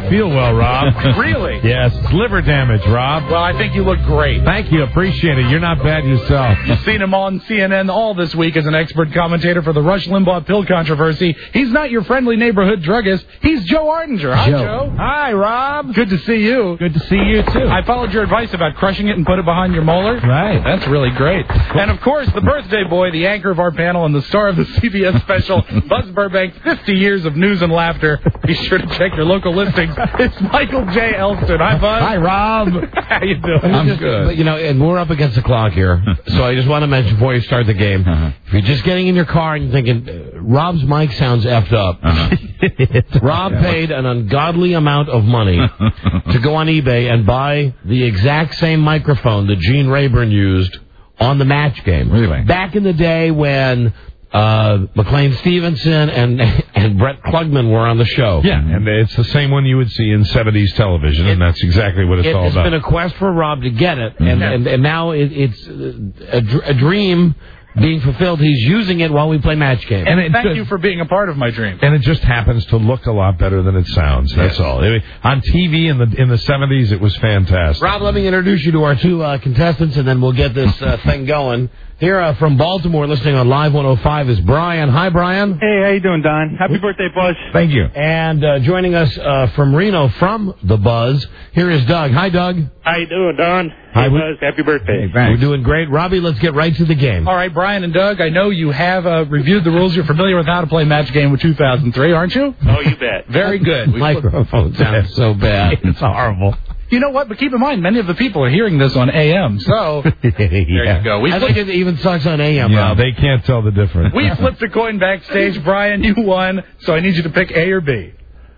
well, Rob. Really? Yes, liver damage, Rob. Well, I think you look great. Thank you. Appreciate it. You're not bad yourself. You've seen him on C N N all this week as an expert commentator for the Rush Limbaugh pill controversy. He's not your friendly neighborhood druggist. He's Joe Ardinger. Hi, Joe. Joe. Hi, Rob. Good to see you. Good to see you, too. I followed your advice about crushing it and put it behind your molar. Right. That's really great. And, of course, the birthday boy, the anchor of our panel, and the star of the C B S special, Buzz Burbank, fifty years of news and laughter. Be sure to check your local listings. It's Michael J. Elston. Hi, Buzz. Hi, Rob. How you doing? I'm just, good. But, you know, and we're up against the clock here, so I just want to mention before you start the game, uh-huh. if you're just getting in your car and you're thinking, uh, Rob's mic sounds effed up, uh-huh. Rob paid an ungodly amount of money to go on eBay and buy the exact same microphone that Gene Rayburn used on the match game. Really? Back in the day when uh, McLean Stevenson and and Brett Klugman were on the show. Yeah, and it's the same one you would see in seventies television, and that's exactly what it's it, all it's about. It's been a quest for Rob to get it, and, mm-hmm. and, and now it, it's a, dr- a dream being fulfilled. He's using it while we play match games. And, and thank just, you for being a part of my dream. And it just happens to look a lot better than it sounds. That's yes. all. I mean, on T V in the in the seventies, it was fantastic. Rob, let me introduce you to our two uh, contestants, and then we'll get this uh, thing going. Here uh, from Baltimore, listening on Live one oh five, is Brian. Hi, Brian. Hey, how you doing, Don? Happy birthday, Buzz. Thank you. And uh, joining us uh, from Reno, from The Buzz, here is Doug. Hi, Doug. How you doing, Don? Hi, hey, Buzz. Happy birthday. Hey, we're doing great. Robbie, let's get right to the game. All right, Brian and Doug, I know you have uh, reviewed the rules. You're familiar with how to play Match Game with two thousand three, aren't you? Oh, you bet. Very good. Microphone sounds so bad. It's horrible. You know what? But keep in mind, many of the people are hearing this on A M, so yeah. there you go. We I think it even sucks on A M. Yeah, Rob. they can't tell the difference. We flipped a coin backstage. Brian, you won, so I need you to pick A or B.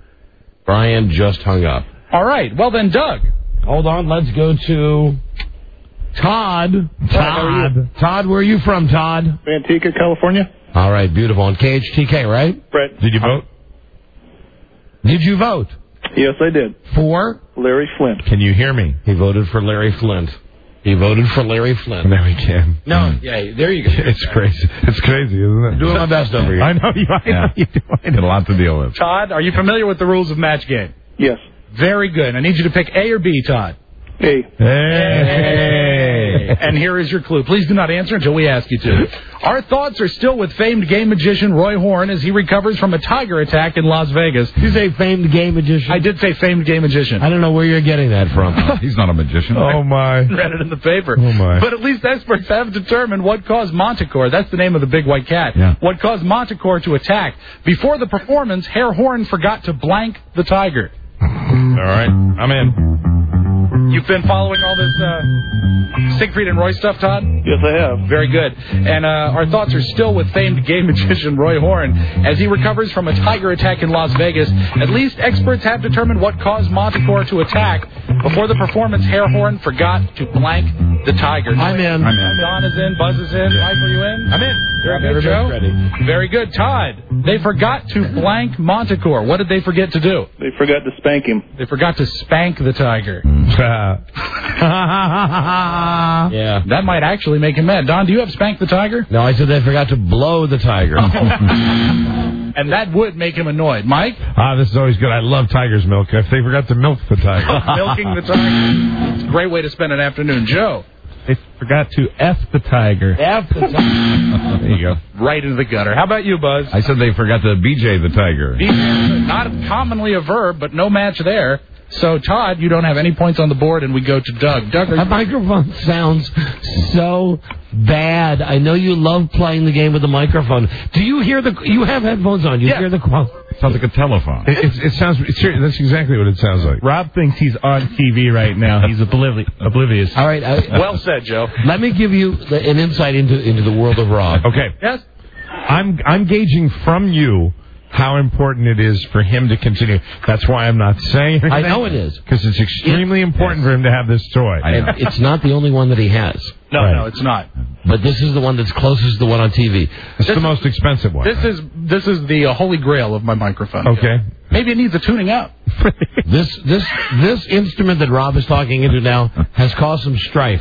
Brian just hung up. All right. Well, then, Doug. Hold on. Let's go to Todd. Todd. Todd, where are you from, Todd? Manteca, California. All right, beautiful. On K H T K, right? Brett. Did you vote? Did you vote? Yes, I did. For? Larry Flint. Can you hear me? He voted for Larry Flint. He voted for Larry Flint. Now he can. No, mm. yeah, there you go. It's crazy. It's crazy, isn't it? I'm doing my best over here. I know you. I know you do. I got a lot to deal with. Todd, are you familiar with the rules of Match Game? Yes. Very good. I need you to pick A or B, Todd. A. Hey. Hey. And here is your clue. Please do not answer until we ask you to. Our thoughts are still with famed game magician Roy Horn as he recovers from a tiger attack in Las Vegas. Did you say famed game magician? I did say famed game magician. I don't know where you're getting that from. He's not a magician. Oh, my. I read it in the paper. Oh, my. But at least experts have determined what caused Montecore, that's the name of the big white cat, yeah. what caused Montecore to attack. Before the performance, Herr Horn forgot to blank the tiger. All right. I'm in. You've been following all this uh, Siegfried and Roy stuff, Todd? Yes, I have. Very good. And uh, our thoughts are still with famed game magician Roy Horn as he recovers from a tiger attack in Las Vegas. At least experts have determined what caused Montecore to attack. Before the performance, Herr Horn forgot to blank the tiger. I'm in. I'm in. Don is in. Buzz is in. Yeah. Mike, are you in? I'm in. Very good, Joe. Ready. Very good. Todd, they forgot to blank Montecore. What did they forget to do? They forgot to spank him. They forgot to spank the tiger. Yeah. That might actually make him mad. Don, do you have Spank the Tiger? No, I said they forgot to blow the tiger. And that would make him annoyed. Mike? Ah, this is always good. I love tiger's milk. If they forgot to milk the tiger. Milking the tiger. It's a great way to spend an afternoon. Joe? They forgot to F the tiger. F the tiger. There you go. Right into the gutter. How about you, Buzz? I said they forgot to B J the tiger. B J, not commonly a verb, but no match there. So, Todd, you don't have any points on the board, and we go to Doug. Doug, are that microphone sounds so bad. I know you love playing the game with the microphone. Do you hear the... You have headphones on. You yeah. hear the... It sounds like a telephone. It, it, it sounds... It's, that's exactly what it sounds like. Rob thinks he's on T V right now. He's obliv- oblivious. All right. I, well said, Joe. Let me give you the, an insight into into the world of Rob. Okay. Yes? I'm I'm gauging from you how important it is for him to continue. That's why I'm not saying anything. I know it is. Because it's extremely it, important yes. for him to have this toy. And it's not the only one that he has. No, right. no, it's not. But this is the one that's closest to the one on T V. It's this the most expensive one. This right? is this is the uh, holy grail of my microphone. Okay. Maybe it needs a tuning up. this this this instrument that Rob is talking into now has caused some strife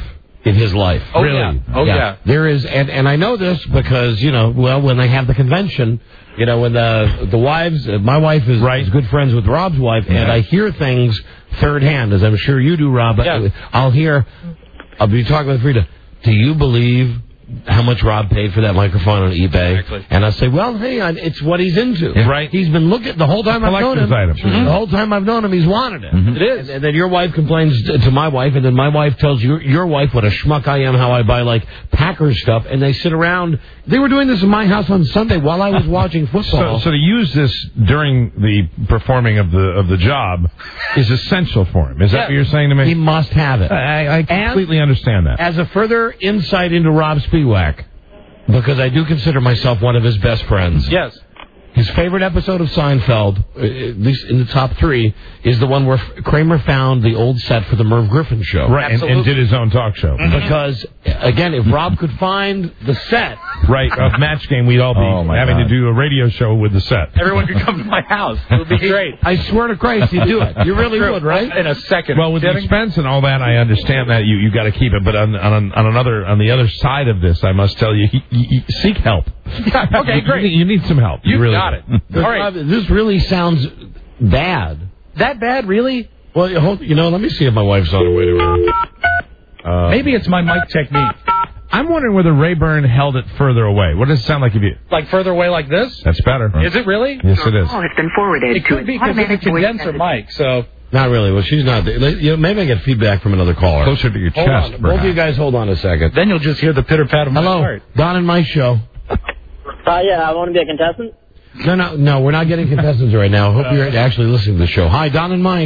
in his life. Oh, really? yeah. Oh, yeah. There is, and, and I know this because, you know, well, when they have the convention, you know, when the the wives, uh, my wife is, right. is good friends with Rob's wife, yeah. and I hear things third hand, as I'm sure you do, Rob. Yeah. I'll hear, I'll be talking with Frida, do you believe how much Rob paid for that microphone on eBay? Exactly. And I say, well, hey, I, it's what he's into. Yeah. Right. He's been looking the whole time I've known him. Item. Mm-hmm. The whole time I've known him, he's wanted it. Mm-hmm. It is. And, and then your wife complains to, to my wife, and then my wife tells your your wife what a schmuck I am, how I buy like Packers stuff, and they sit around. They were doing this in my house on Sunday while I was watching football. So, so to use this during the performing of the of the job is essential for him. Is that Yeah. what you're saying to me? He must have it. I, I completely As- understand that. As a further insight into Rob Spiewak, because I do consider myself one of his best friends. Yes. His favorite episode of Seinfeld, uh, at least in the top three, is the one where Kramer found the old set for the Merv Griffin show. Right, and, and did his own talk show. Mm-hmm. Because, again, if Rob could find the set... Right, of Match Game, we'd all be Oh, my having God. to do a radio show with the set. Everyone could come to my house. It would be great. I swear to Christ, you'd do it. You really would, right? In a second. Well, with the Kidding? expense and all that, I understand that you you got to keep it. But on on, on another on the other side of this, I must tell you, you, you seek help. Yeah, okay, You great. need, you need some help. You really got do. it. All right. Rob, this really sounds bad. That bad, really? Well, you hold, you know, let me see if my wife's on her way to her. Uh, Maybe it's my mic technique. I'm wondering whether Rayburn held it further away. What does it sound like if you? Like further away like this? That's better. Is it really? Yes, it is. Oh, it's been forwarded It to could an be because of the automatic voice condenser message. mic, so... Not really. Well, she's not. You know, maybe I get feedback from another caller. Closer to your Hold chest, on. Both of you guys hold on a second. Then you'll just hear the pitter-pat of my Hello, heart. Don and Mike show. Uh, yeah, I want to be a contestant. No, no, no, we're not getting contestants right now. I hope you're actually listening to the show. Hi, Don and Mike.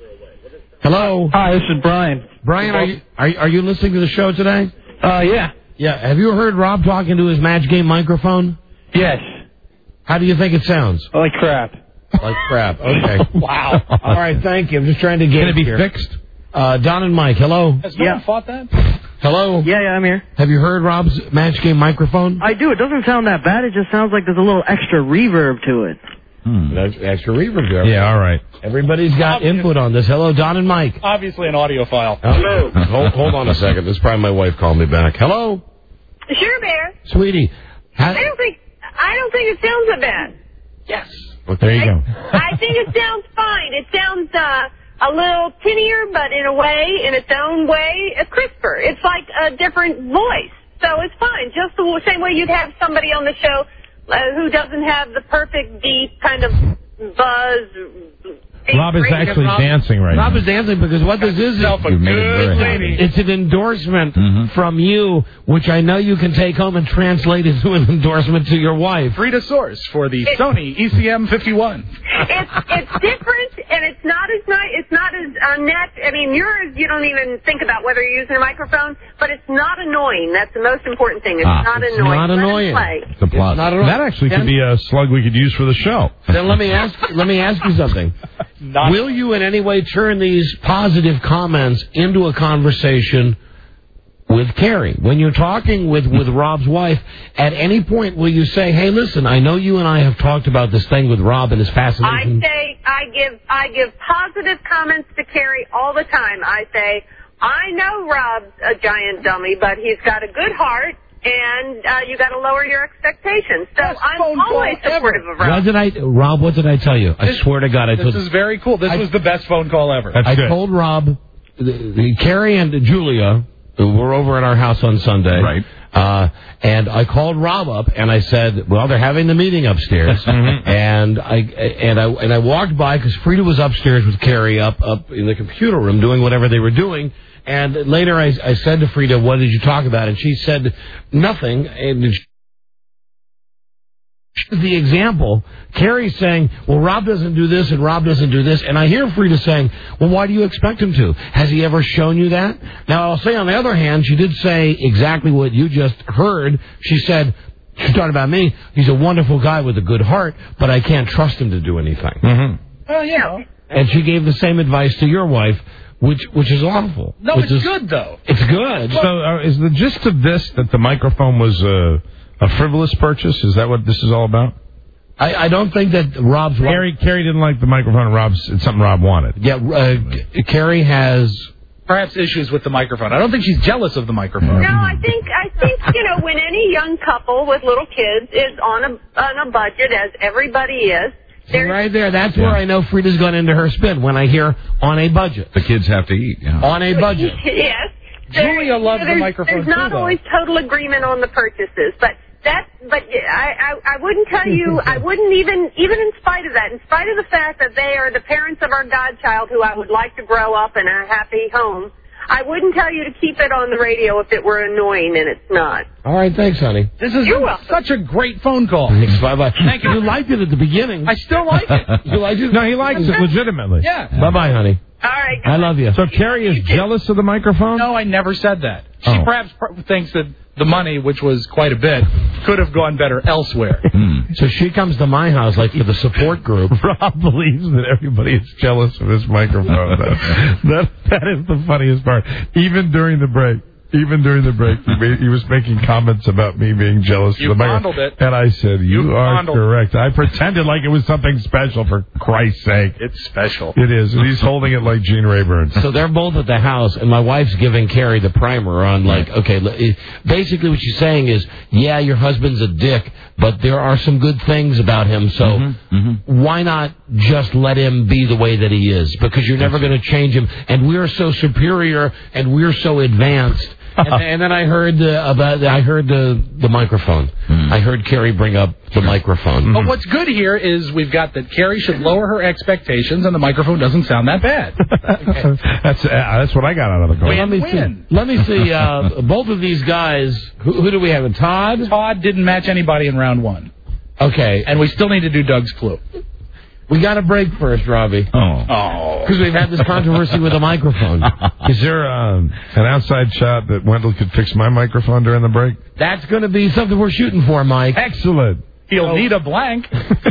Hello. Hi, this is Brian. Brian, are you are, are you listening to the show today? Uh, yeah. Yeah. Have you heard Rob talking to his Match Game microphone? Yes. How do you think it sounds? Like crap. Like crap. Okay. Wow. All right, thank you. I'm just trying to get Can it be here. fixed? Uh, Don and Mike, hello. Has no Yeah. one fought that? Hello. Yeah, yeah, I'm here. Have you heard Rob's Match Game microphone? I do. It doesn't sound that bad. It just sounds like there's a little extra reverb to it. Hmm. That's extra reverb there. Yeah, all right. Everybody's got Obvious. input on this. Hello, Don and Mike. Obviously an audiophile. Hello. hold, hold on a second. This is probably my wife calling me back. Hello, Sure, Bear. sweetie. How, I don't think I don't think it sounds that bad. Yes. Well, there you go. I think it sounds fine. It sounds uh, a little tinnier, but in a way, in its own way, it's crisper. It's like a different voice, so it's fine. Just the same way you'd have somebody on the show uh, who doesn't have the perfect deep kind of buzz. Rob is actually Rob- dancing right Rob now. is dancing because what this is, Yourself a You've made it very good happy. lady. it's an endorsement from you, which I know you can take home and translate into an endorsement to your wife. Frida Source for the Sony E C M fifty-one. It's it's different, and it's not as nice. It's not as uh, net. I mean, yours you don't even think about whether you're using a microphone, but it's not annoying. That's the most important thing. It's Ah, not it's annoying. not Let it annoying. play. The plot. not annoying. That actually could Then- be a slug we could use for the show. Then let me ask let me ask you something. Not Will you in any way turn these positive comments into a conversation with Carrie? When you're talking with, with Rob's wife, at any point will you say, hey, listen, I know you and I have talked about this thing with Rob and his I fascination. say I give I give positive comments to Carrie all the time. I say I know Rob's a giant dummy, but he's got a good heart, and uh, you got to lower your expectations. So I'm always supportive of Rob. What did I, Rob, what did I tell you? I swear to God, I This told is very cool. This I- was the best phone call ever. That's I good. told Rob, the, the, Carrie and Julia were over at our house on Sunday. Right. Uh, and I called Rob up and I said, well, they're having the meeting upstairs. and I and I and I walked by because Frida was upstairs with Carrie up up in the computer room doing whatever they were doing. And later I, I said to Frida, what did you talk about? And she said nothing. And she, the example, Carrie's saying, well, Rob doesn't do this and Rob doesn't do this. And I hear Frida saying, well, why do you expect him to? Has he ever shown you that? Now, I'll say on the other hand, she did say exactly what you just heard. She said, she's talking about me, he's a wonderful guy with a good heart, but I can't trust him to do anything. Mm-hmm. Well, you know. And she gave the same advice to your wife, which which is awful. No, Which it's is- good, though. It's good. So uh, is the gist of this that the microphone was uh, a frivolous purchase? Is that what this is all about? I, I don't think that Rob's... Carrie, Carrie didn't like the microphone. And Rob's it's something Rob wanted. Yeah, uh, Carrie has perhaps issues with the microphone. I don't think she's jealous of the microphone. No, I think I think you know when any young couple with little kids is on a on a budget, as everybody is. See, right there, that's yeah. where I know Frida's gone into her spin, when I hear on a budget. The kids have to eat, yeah. On a budget. Yes. Julia loves there's, the microphone, There's not too, always total agreement on the purchases, but that, but I, I, I wouldn't tell you, I wouldn't even, even in spite of that, in spite of the fact that they are the parents of our godchild who I would like to grow up in a happy home, I wouldn't tell you to keep it on the radio if it were annoying, and it's not. All right, thanks, honey. This is You're welcome. Such a great phone call. Bye-bye. Thank you. You liked it at the beginning. I still like it. You liked it? No, he likes it legitimately. Yeah. Bye-bye, honey. All right. I love you. So Carrie is jealous of the microphone? No, I never said that. She Oh. perhaps pr- thinks that the money, which was quite a bit, could have gone better elsewhere. Mm. So she comes to my house like for the support group. Rob believes that everybody is jealous of his microphone. that, that is the funniest part. Even during the break. Even during the break, he, made, he was making comments about me being jealous You of the fondled microphone. it. And I said, you, You are fondled correct. I pretended like it was something special, for Christ's sake. It's special. It is. And he's holding it like Gene Rayburn. So they're both at the house, and my wife's giving Carrie the primer on, like, okay, basically what she's saying is, yeah, your husband's a dick, but there are some good things about him, so Mm-hmm. Mm-hmm. why not just let him be the way that he is? Because you're never going to change him, and we're so superior, and we're so advanced. and, and then I heard uh, about I heard the the microphone. Mm. I heard Carrie bring up the microphone. Mm-hmm. But what's good here is we've got that Carrie should lower her expectations, and the microphone doesn't sound that bad. Okay. That's uh, that's what I got out of the call. Wait, let me Win. see. Let me see. Uh, both of these guys. Who, who do we have? Todd. Todd didn't match anybody in round one. Okay, and we still need to do Doug's clue. We got a break first, Robbie. Oh. Oh. Because we've had this controversy with the microphone. Is there um, an outside shot that Wendell could fix my microphone during the break? That's going to be something we're shooting for, Mike. Excellent. He'll Oh. need a blank.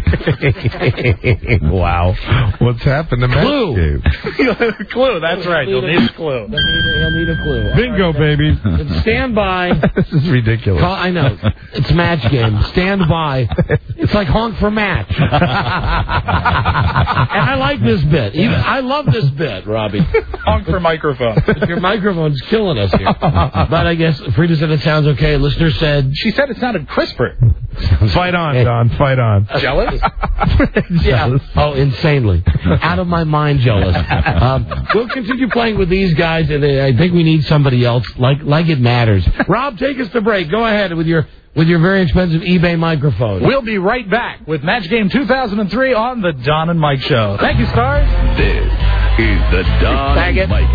Wow. What's happened to Clue. Match Clue, that's right. He'll need a clue. He'll need a, he'll need a clue. Bingo, baby. Stand by. This is ridiculous. Call, I know. It's match game. Stand by. It's like honk for match. And I like this bit. Even, I love this bit, Robbie. Honk for microphone. Your microphone's killing us here. But I guess Frida said it sounds okay. Listener said... She said it sounded crisper. Fight on, Don. Fight on. Jealous? Yeah. Oh, insanely. Out of my mind jealous. Um, we'll continue playing with these guys, and I think we need somebody else, like like it matters. Rob, take us to break. Go ahead with your with your very expensive eBay microphone. We'll be right back with Match Game two thousand three on the Don and Mike Show. Thank you, stars. This is the Don and Mike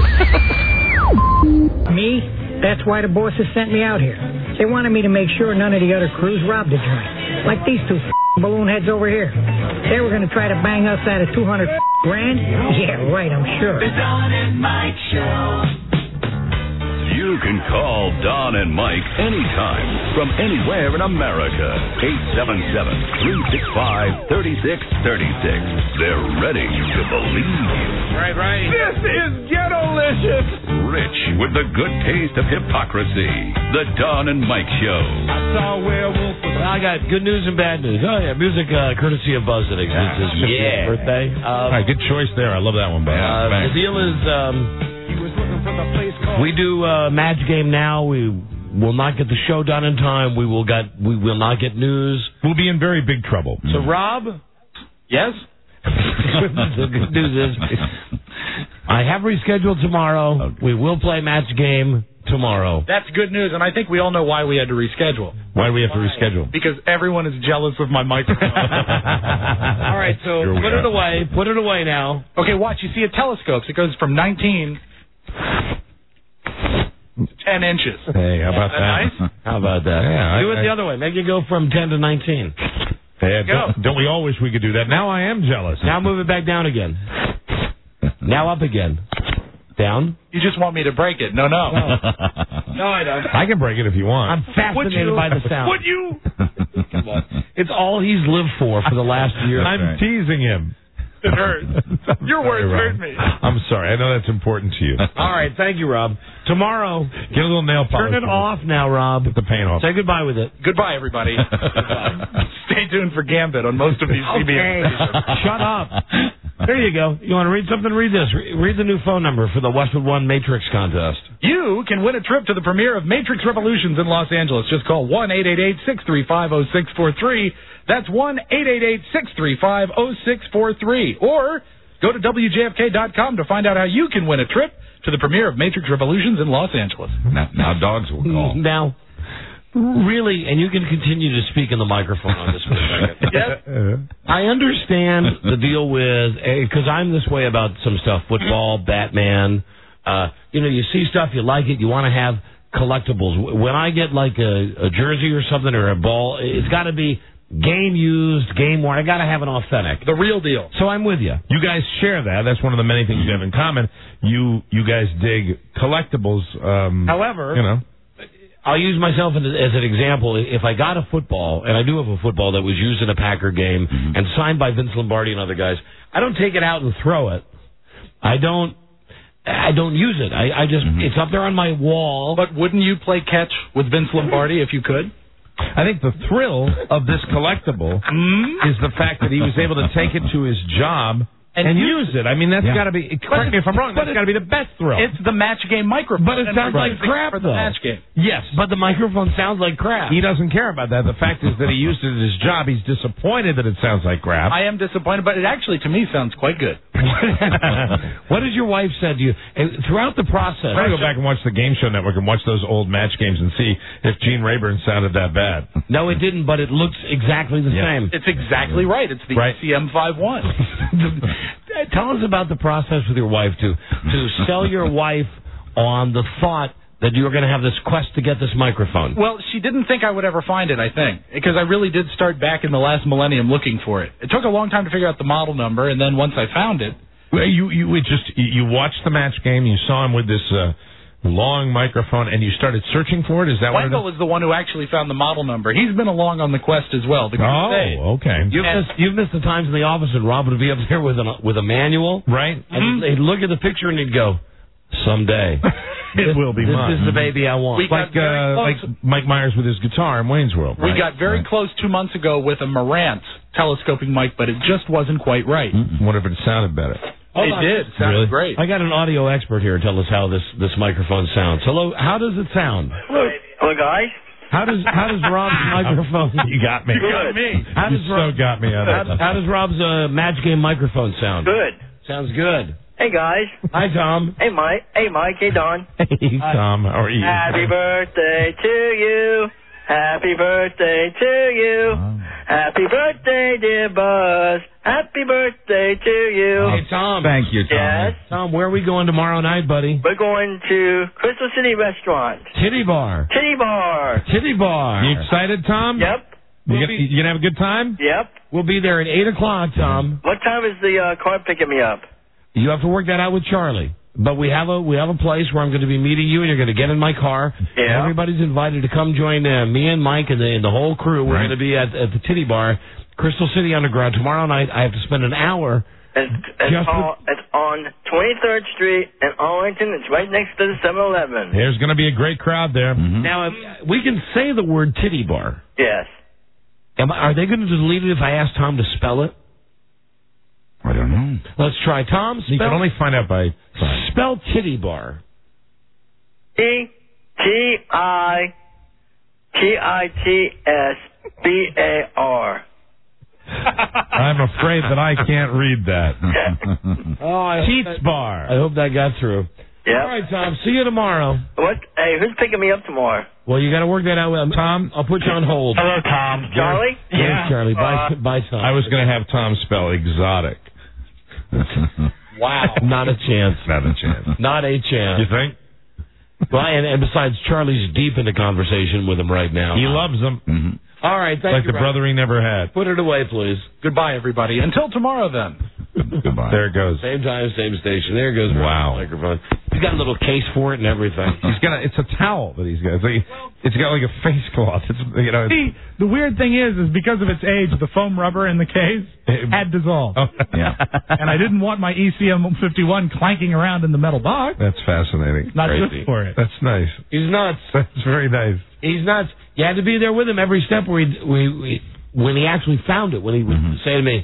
Show. Me? That's why the bosses sent me out here. They wanted me to make sure none of the other crews robbed the joint. Like these two balloon heads over here. They were going to try to bang us out of two hundred grand? Yeah, right, I'm sure. The Don and Mike Show. You can call Don and Mike anytime from anywhere in America. eight seven seven, three six five, three six three six. They're ready to believe you. Right, right. This is Ghetto-licious. Rich with the good taste of hypocrisy. The Don and Mike Show. I saw a werewolf. I got good news and bad news. Oh, yeah, music uh, courtesy of Buzz that exists. It's his fiftieth Yeah. birthday. Um, All right, good choice there. I love that one, Buzz. Uh, Thanks. the deal is, um, we do uh, match game now. We will not get the show done in time. We will get we will not get news. We'll be in very big trouble. So, Rob, yes. the good news is, I have rescheduled tomorrow. Okay. We will play match game tomorrow. That's good news, and I think we all know why we had to reschedule. Why do we have to reschedule? Because everyone is jealous of my microphone. All right, so Here we put go. it away. Put it away now. Okay, watch. You see it telescopes. It goes from nineteen to ten inches. Hey, how about Is that that? nice? How about that? Yeah, Do I- it the I- other way. Make it go from ten to nineteen. Hey, Go. don't, don't we all wish we could do that? Now I am jealous. Now move it back down again. Now up again. Down. You just want me to break it. No, no. No. No, I don't. I can break it if you want. I'm fascinated you? by the sound. Would you? Come on. It's all he's lived for for the last year. I'm right. teasing him. It hurts. I'm Your sorry, words Rob. hurt me. I'm sorry. I know that's important to you. All right, thank you, Rob. Tomorrow, Get a little nail polish. turn it off now, Rob. Get the paint off. Say goodbye with it. Goodbye, everybody. Goodbye. Stay tuned for Gambit on most of these C B S Okay. stations. Shut up. There you go. You want to read something? Read this. Re- read the new phone number for the Westwood One Matrix contest. You can win a trip to the premiere of Matrix Revolutions in Los Angeles. Just call one eight eight eight, six three five, zero six four three. That's one eight eight eight, six three five, zero six four three. Or go to W J F K dot com to find out how you can win a trip to the premiere of Matrix Revolutions in Los Angeles. Now, now dogs will call. Now, really, and you can continue to speak in the microphone on this for a second. Yes. I understand the deal with, because I'm this way about some stuff, football, Batman. Uh, you know, you see stuff, you like it, you want to have collectibles. When I get like a, a jersey or something or a ball, it's got to be game used, game worn. I got to have an authentic. The real deal. So I'm with you. You guys share that. That's one of the many things you have in common. You you guys dig collectibles. Um, However, you know. I'll use myself as an example. If I got a football, and I do have a football that was used in a Packer game mm-hmm. and signed by Vince Lombardi and other guys, I don't take it out and throw it. I don't. I don't use it. I, I just mm-hmm. it's up there on my wall. But wouldn't you play catch with Vince Lombardi if you could? I think the thrill of this collectible mm-hmm. is the fact that he was able to take it to his job and, and use it. I mean, that's yeah. got to be, correct me if I'm wrong, that's got to be the best thrill. It's the match game microphone. But it sounds like crap, for the though. match game. Yes. But the microphone sounds like crap. He doesn't care about that. The fact is that he used it at his job. He's disappointed that it sounds like crap. I am disappointed, but it actually, to me, sounds quite good. What has your wife said to you? And throughout the process... I'm going to go back and watch the Game Show Network and watch those old match games and see if Gene Rayburn sounded that bad. No, it didn't, but it looks exactly the yeah. same. It's exactly right. It's the right. C M fifty-one. Tell us about the process with your wife to to sell your wife on the thought that you were going to have this quest to get this microphone. Well, she didn't think I would ever find it, I think, because I really did start back in the last millennium looking for it. It took a long time to figure out the model number, and then once I found it... Well, you you it just you watched the match game, you saw him with this uh, long microphone, and you started searching for it? Is that Wendell what was the one who actually found the model number. He's been along on the quest as well. The oh, okay. You've missed, you've missed the times in the office when Rob would be up there with, an, with a manual. Right. And mm-hmm. he'd look at the picture and he'd go, someday. It this, will be this mine. This is the baby I want. We like, uh, like Mike Myers with his guitar in Wayne's World. We right? got very right. close two months ago with a Marantz telescoping mic, but it just wasn't quite right. Mm-mm. What if it sounded better? Hold it on. did. It sounded really? great. I got an audio expert here to tell us how this, this microphone sounds. Hello, how does it sound? Hello, hello guys. How does how does Rob's microphone? You got me. You got me. How does you Rob, so got me. How, how does Rob's uh, match game microphone sound? Good. Sounds good. Hey guys. Hi Tom. Hey Mike. Hey Mike. Hey Don. Hey Tom. How are you? Happy birthday to you. Happy birthday to you. Oh. Happy birthday, dear Buzz. Happy birthday to you. Hey, Tom. Thank you, Tom. Yes? Tom, where are we going tomorrow night, buddy? We're going to Crystal City Restaurant. Titty Bar. Titty Bar. Titty Bar. You excited, Tom? Yep. You We'll gonna, be, you gonna have a good time? Yep. We'll be there at eight o'clock, Tom. What time is the uh, car picking me up? You have to work that out with Charlie. But we have a we have a place where I'm going to be meeting you, and you're going to get in my car. Yeah. Everybody's invited to come join uh, me and Mike and the, and the whole crew. We're right. going to be at, at the Titty Bar, Crystal City Underground. Tomorrow night, I have to spend an hour. It's, it's, all, it's on twenty-third Street in Arlington. It's right next to the seven eleven. There's going to be a great crowd there. Mm-hmm. Now, if we can say the word Titty Bar. Yes. Am, are they going to delete it if I ask Tom to spell it? I don't know. Let's try. Tom, spell, you can only find out by... Spell Titty Bar. T T I T I T S B A R. I'm afraid that I can't read that. oh, I Teats Bar. I hope that got through. Yeah. All right, Tom. See you tomorrow. What? Hey, who's picking me up tomorrow? Well, you got to work that out. With, Tom, I'll put you on hold. Hello, Tom. Charlie? Yes, Yeah. Charlie. Bye, Uh, bye, Tom. I was going to have Tom spell exotic. Wow. Not a chance. Not a chance. Not a chance. You think? Well, and, and besides, Charlie's deep into conversation with him right now. He loves them. Mm-hmm. All right, thank like you. the brother he never had. Put it away, please. Goodbye, everybody. Until tomorrow, then. Goodbye. There it goes. Same time, same station. There goes wow. the microphone. He's got a little case for it and everything. He's got a, it's a towel that he's got. It's, like, it's got like a face cloth. It's, you know. It's, See, the weird thing is, is because of its age, the foam rubber in the case had dissolved. Oh, yeah. And I didn't want my E C M fifty-one clanking around in the metal box. That's fascinating. Not Crazy. good for it. That's nice. He's nuts. That's very nice. He's nuts. You had to be there with him every step where he, we, we, when he actually found it, when he would mm-hmm. say to me,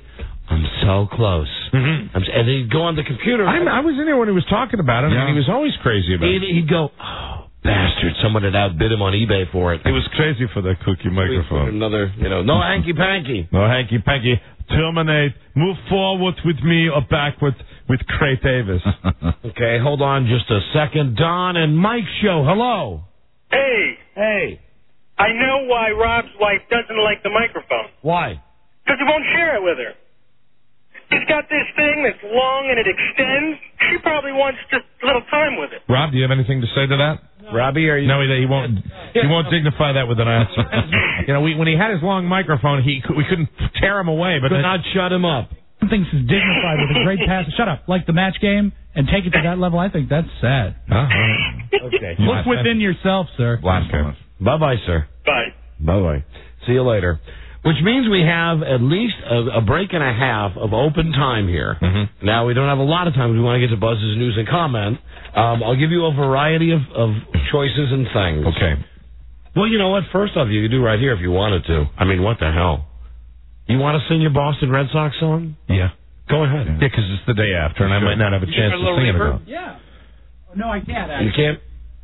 I'm so close. Mm-hmm. I'm, and he'd go on the computer. I'm, I was in there when he was talking about it, Yeah. and he was always crazy about He'd, it. he'd go, oh, bastard, someone had outbid him on eBay for it. It was crazy for that cookie microphone. Another, you know, no hanky-panky. No hanky-panky. Terminate. Move forward with me or backward with Craig Davis. Okay, hold on just a second. Don and Mike show. Hello. Hey. Hey. I know why Rob's wife doesn't like the microphone. Why? Because he won't share it with her. He's got this thing that's long and it extends. She probably wants just a little time with it. Rob, do you have anything to say to that? Robbie, are you? No, he, he won't. He won't dignify that with an answer. You know, we, when he had his long microphone, he we couldn't tear him away, but could not shut him up. Some things is dignified with a great pass. Shut up, like the match game, and take it to that level. I think that's sad. Uh-huh. Okay. Look within yourself, sir. Blasphemous. Bye-bye, sir. Bye. Bye-bye. See you later. Which means we have at least a, a break and a half of open time here. Mm-hmm. Now, we don't have a lot of time. We want to get to Buzz's news and comment. Um, I'll give you a variety of, of choices and things. Okay. Well, you know what? First off, you could do right here if you wanted to. I mean, what the hell? You want to sing your Boston Red Sox song? Yeah. Go ahead. Yeah, because it's the day after, and I might not have a chance to sing it again. Yeah. Oh, no, I can't, You actually. can't?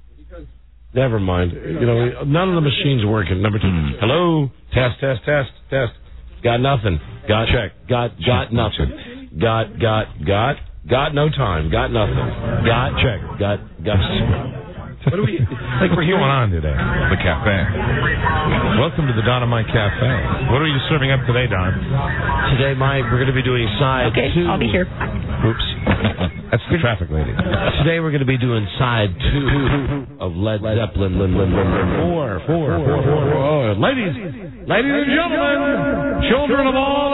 Never mind. You know, none of the machines working. Number two. Hello? Test, test, test, test. Got nothing. Got check. Got got nothing. Got got got got no time. Got nothing. Got check. Got got. What do we like? What's going on today? The cafe. Welcome to the Don and Mike Cafe. What are you serving up today, Don? Today, Mike, we're going to be doing side Okay, two. I'll be here. Oops. That's the traffic lady. Today we're going to be doing side two of Led Zeppelin. Four, four, four, four, four. Ladies, ladies and gentlemen, children of all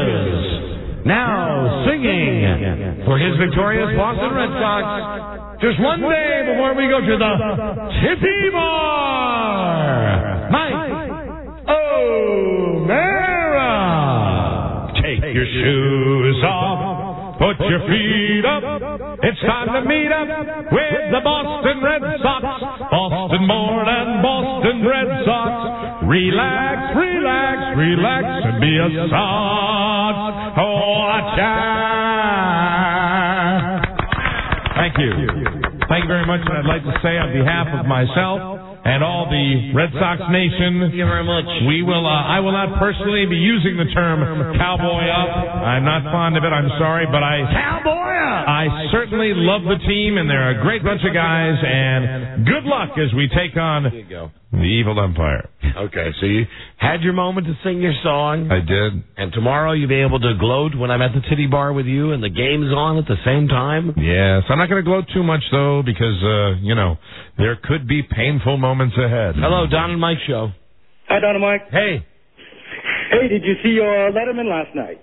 ages, now singing for his victorious Boston Red Sox. Just one day before we go to the Tippy Bar, Mike O'Mara. Take your shoes off, put your feet up. It's time to meet up with the Boston Red Sox. Boston more than Boston Red Sox. Relax, relax, relax, and be a Sox. Oh, a cha. Thank you. Thank you very much, and I'd like to say on behalf of myself and all the Red Sox Nation, Thank you very much. we will. Uh, I will not personally be using the term "cowboy up." I'm not fond of it. I'm sorry, but I Cowboy up. I certainly love the team, and they're a great bunch of guys. And good luck as we take on There you go. the evil empire. Okay, so you had your moment to sing your song. I did. And tomorrow you'll be able to gloat when I'm at the Titty Bar with you and the game's on at the same time. Yes, I'm not going to gloat too much though, because uh, you know there could be painful moments ahead. Hello, Don and Mike show. Hi, Don and Mike. Hey. Hey, did you see uh, Letterman last night?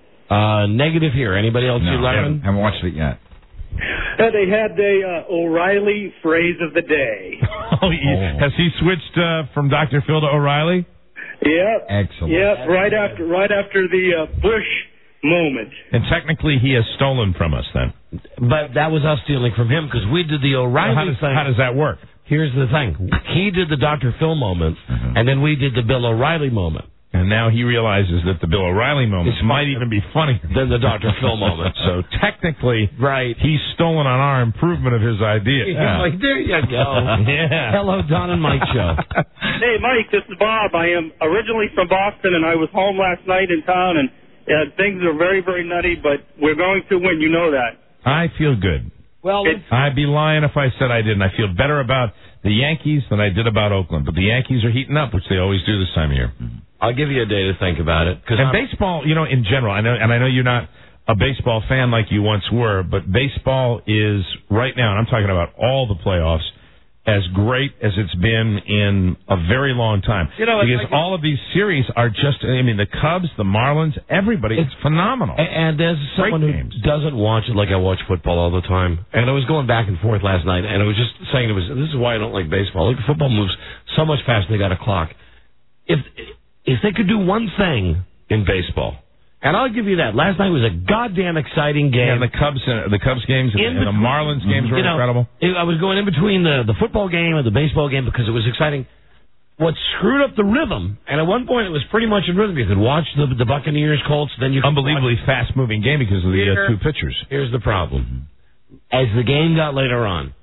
Uh, negative here. Anybody else see Letterman? haven't watched it yet. Uh, they had the uh, O'Reilly phrase of the day. Oh, he- has he switched uh, from Doctor Phil to O'Reilly? Yep. Excellent. Yep. Right after, right after the uh, Bush moment. And technically, he has stolen from us then. But that was us stealing from him because we did the O'Reilly How does, thing. how does that work? Here's the thing. He did the Doctor Phil moment, and then we did the Bill O'Reilly moment. And now he realizes that the Bill O'Reilly moments might even be funnier than the Doctor Phil moment. So technically, right, he's stolen on our improvement of his idea. He's like, there you go. Yeah. Hello, Don and Mike show. Hey, Mike, this is Bob. I am originally from Boston, and I was home last night in town, and uh, things are very, very nutty, but we're going to win. You know that. I feel good. Well, I'd be lying if I said I didn't. I feel better about the Yankees than I did about Oakland. But the Yankees are heating up, which they always do this time of year. I'll give you a day to think about it. Cause and I'm, baseball, you know, in general, I know, and I know you're not a baseball fan like you once were, but baseball is right now, and I'm talking about all the playoffs, as great as it's been in a very long time. You know, because like, all of these series are just, I mean, the Cubs, the Marlins, everybody, it's, it's phenomenal. And, and as someone who games. doesn't watch it like I watch football all the time, and I was going back and forth last night, and I was just saying it was, this is why I don't like baseball. Like, football moves so much faster than they got a clock. If, if they could do one thing in baseball, and I'll give you that. Last night was a goddamn exciting game. Yeah, the Cubs, uh, the Cubs games and, and the Marlins games were you know, incredible. It, I was going in between the, the football game and the baseball game because it was exciting. what screwed up the rhythm, and at one point it was pretty much in rhythm. You could watch the the Buccaneers Colts, then you could unbelievably watch... fast moving game because of the Here, uh, two pitchers. Here's the problem: as the game got later on,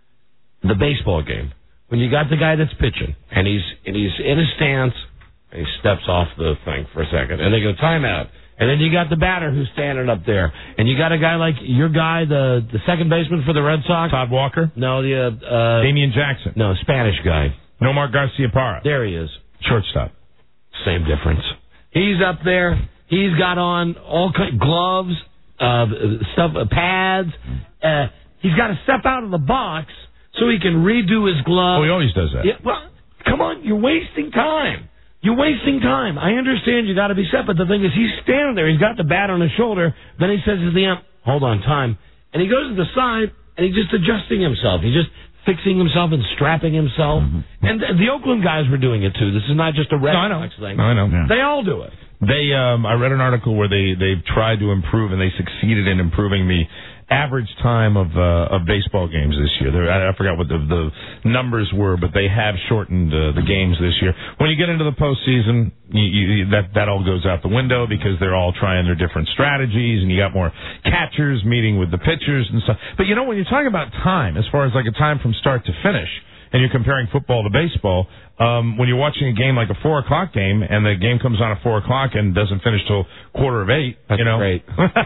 the baseball game, when you got the guy that's pitching and he's and he's in his stance, and he steps off the thing for a second, and they go timeout. And then you got the batter who's standing up there. And you got a guy like your guy, the the second baseman for the Red Sox. Todd Walker? No, the... Uh, uh, Damian Jackson? No, Spanish guy. Nomar Garcia-Parra? There he is. Shortstop. Same difference. He's up there. He's got on all kind gloves, uh, stuff, uh, pads. Uh, he's got to step out of the box so he can redo his gloves. Oh, he always does that. Yeah, well, come on, you're wasting time. You're wasting time. I understand you got to be set, but the thing is, he's standing there. He's got the bat on his shoulder. Then he says to the ump, "Hold on, time." And he goes to the side, and he's just adjusting himself. He's just fixing himself and strapping himself. Mm-hmm. And the, the Oakland guys were doing it, too. This is not just a Red Sox thing. No, I know. Yeah. They all do it. They, um, I read an article where they, they've tried to improve, and they succeeded in improving the average time of uh, of baseball games this year. They're, I, I forgot what the, the numbers were, but they have shortened uh, the games this year. When you get into the postseason, you, you, that that all goes out the window because they're all trying their different strategies, and you got more catchers meeting with the pitchers and stuff. But you know, when you're talking about time, as far as like a time from start to finish, and you're comparing football to baseball, um, when you're watching a game like a four o'clock game, and the game comes on at four o'clock and doesn't finish till quarter of eight, that's you know, great.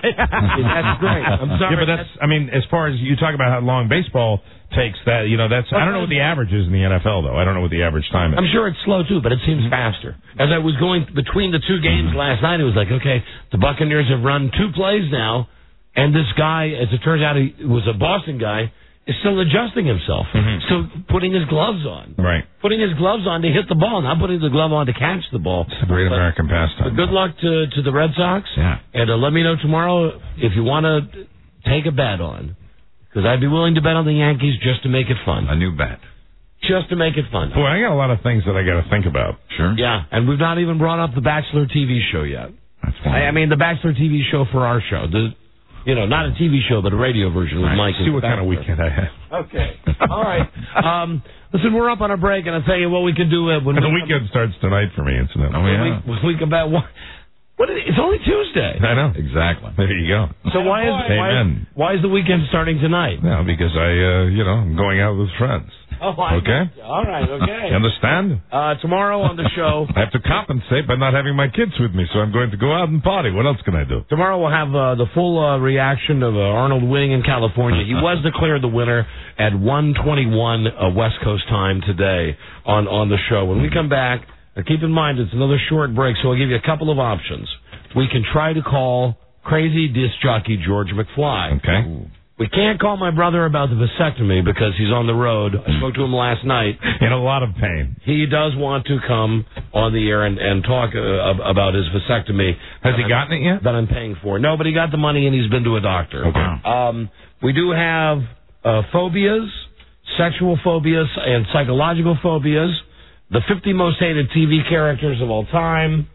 That's great. I'm sorry. Yeah, but that's, I mean, as far as you talk about how long baseball takes, that, you know, that's, I don't know what the average is in the N F L, though. I don't know what the average time is. I'm sure it's slow, too, but it seems faster. As I was going between the two games last night, it was like, okay, the Buccaneers have run two plays now, and this guy, as it turns out, he was a Boston guy, is still adjusting himself, mm-hmm. still putting his gloves on. Right. Putting his gloves on to hit the ball, not putting the glove on to catch the ball. It's a great but, American pastime. Good luck to, to the Red Sox. Yeah. And uh, let me know tomorrow if you want to take a bet on, because I'd be willing to bet on the Yankees just to make it fun. A new bet. Just to make it fun. Boy, I got a lot of things that I got to think about. Sure. Yeah, and we've not even brought up the Bachelor T V show yet. That's fine. I, I mean, the Bachelor T V show for our show. The, You know, not a T V show, but a radio version with right. Mike. See what kind of weekend I have. Okay. All right. Um, listen, we're up on a break, and I'll tell you what we can do. Uh, when and the we weekend come... starts tonight for me, incidentally. Oh, yeah. When we, we come back, what, what is it? It's only Tuesday. I know. Exactly. There you go. So why is, why, is, why is the weekend starting tonight? No, because I, uh, you know, I'm going out with friends. Oh, I okay. All right. Okay. You understand? Uh, tomorrow on the show, I have to compensate by not having my kids with me, so I'm going to go out and party. What else can I do? Tomorrow we'll have uh, the full uh, reaction of uh, Arnold winning in California. He was declared the winner at one twenty-one uh, West Coast time today on on the show. When we come back, uh, keep in mind it's another short break, so I'll give you a couple of options. We can try to call crazy disc jockey George McFly. Okay. Ooh. We can't call my brother about the vasectomy because he's on the road. I spoke to him last night. In a lot of pain. He does want to come on the air and, and talk uh, about his vasectomy. Has he gotten it yet? That I'm paying for. No, but he got the money and he's been to a doctor. Okay. Um, we do have uh, phobias, sexual phobias, and psychological phobias. The fifty most hated T V characters of all time.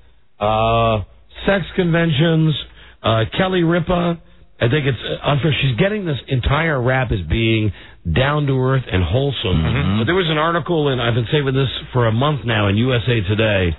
Uh, sex conventions. Uh, Kelly Ripa. I think it's unfair. She's getting this entire rap as being down to earth and wholesome. Mm-hmm. But there was an article, and I've been saving this for a month now in U S A Today,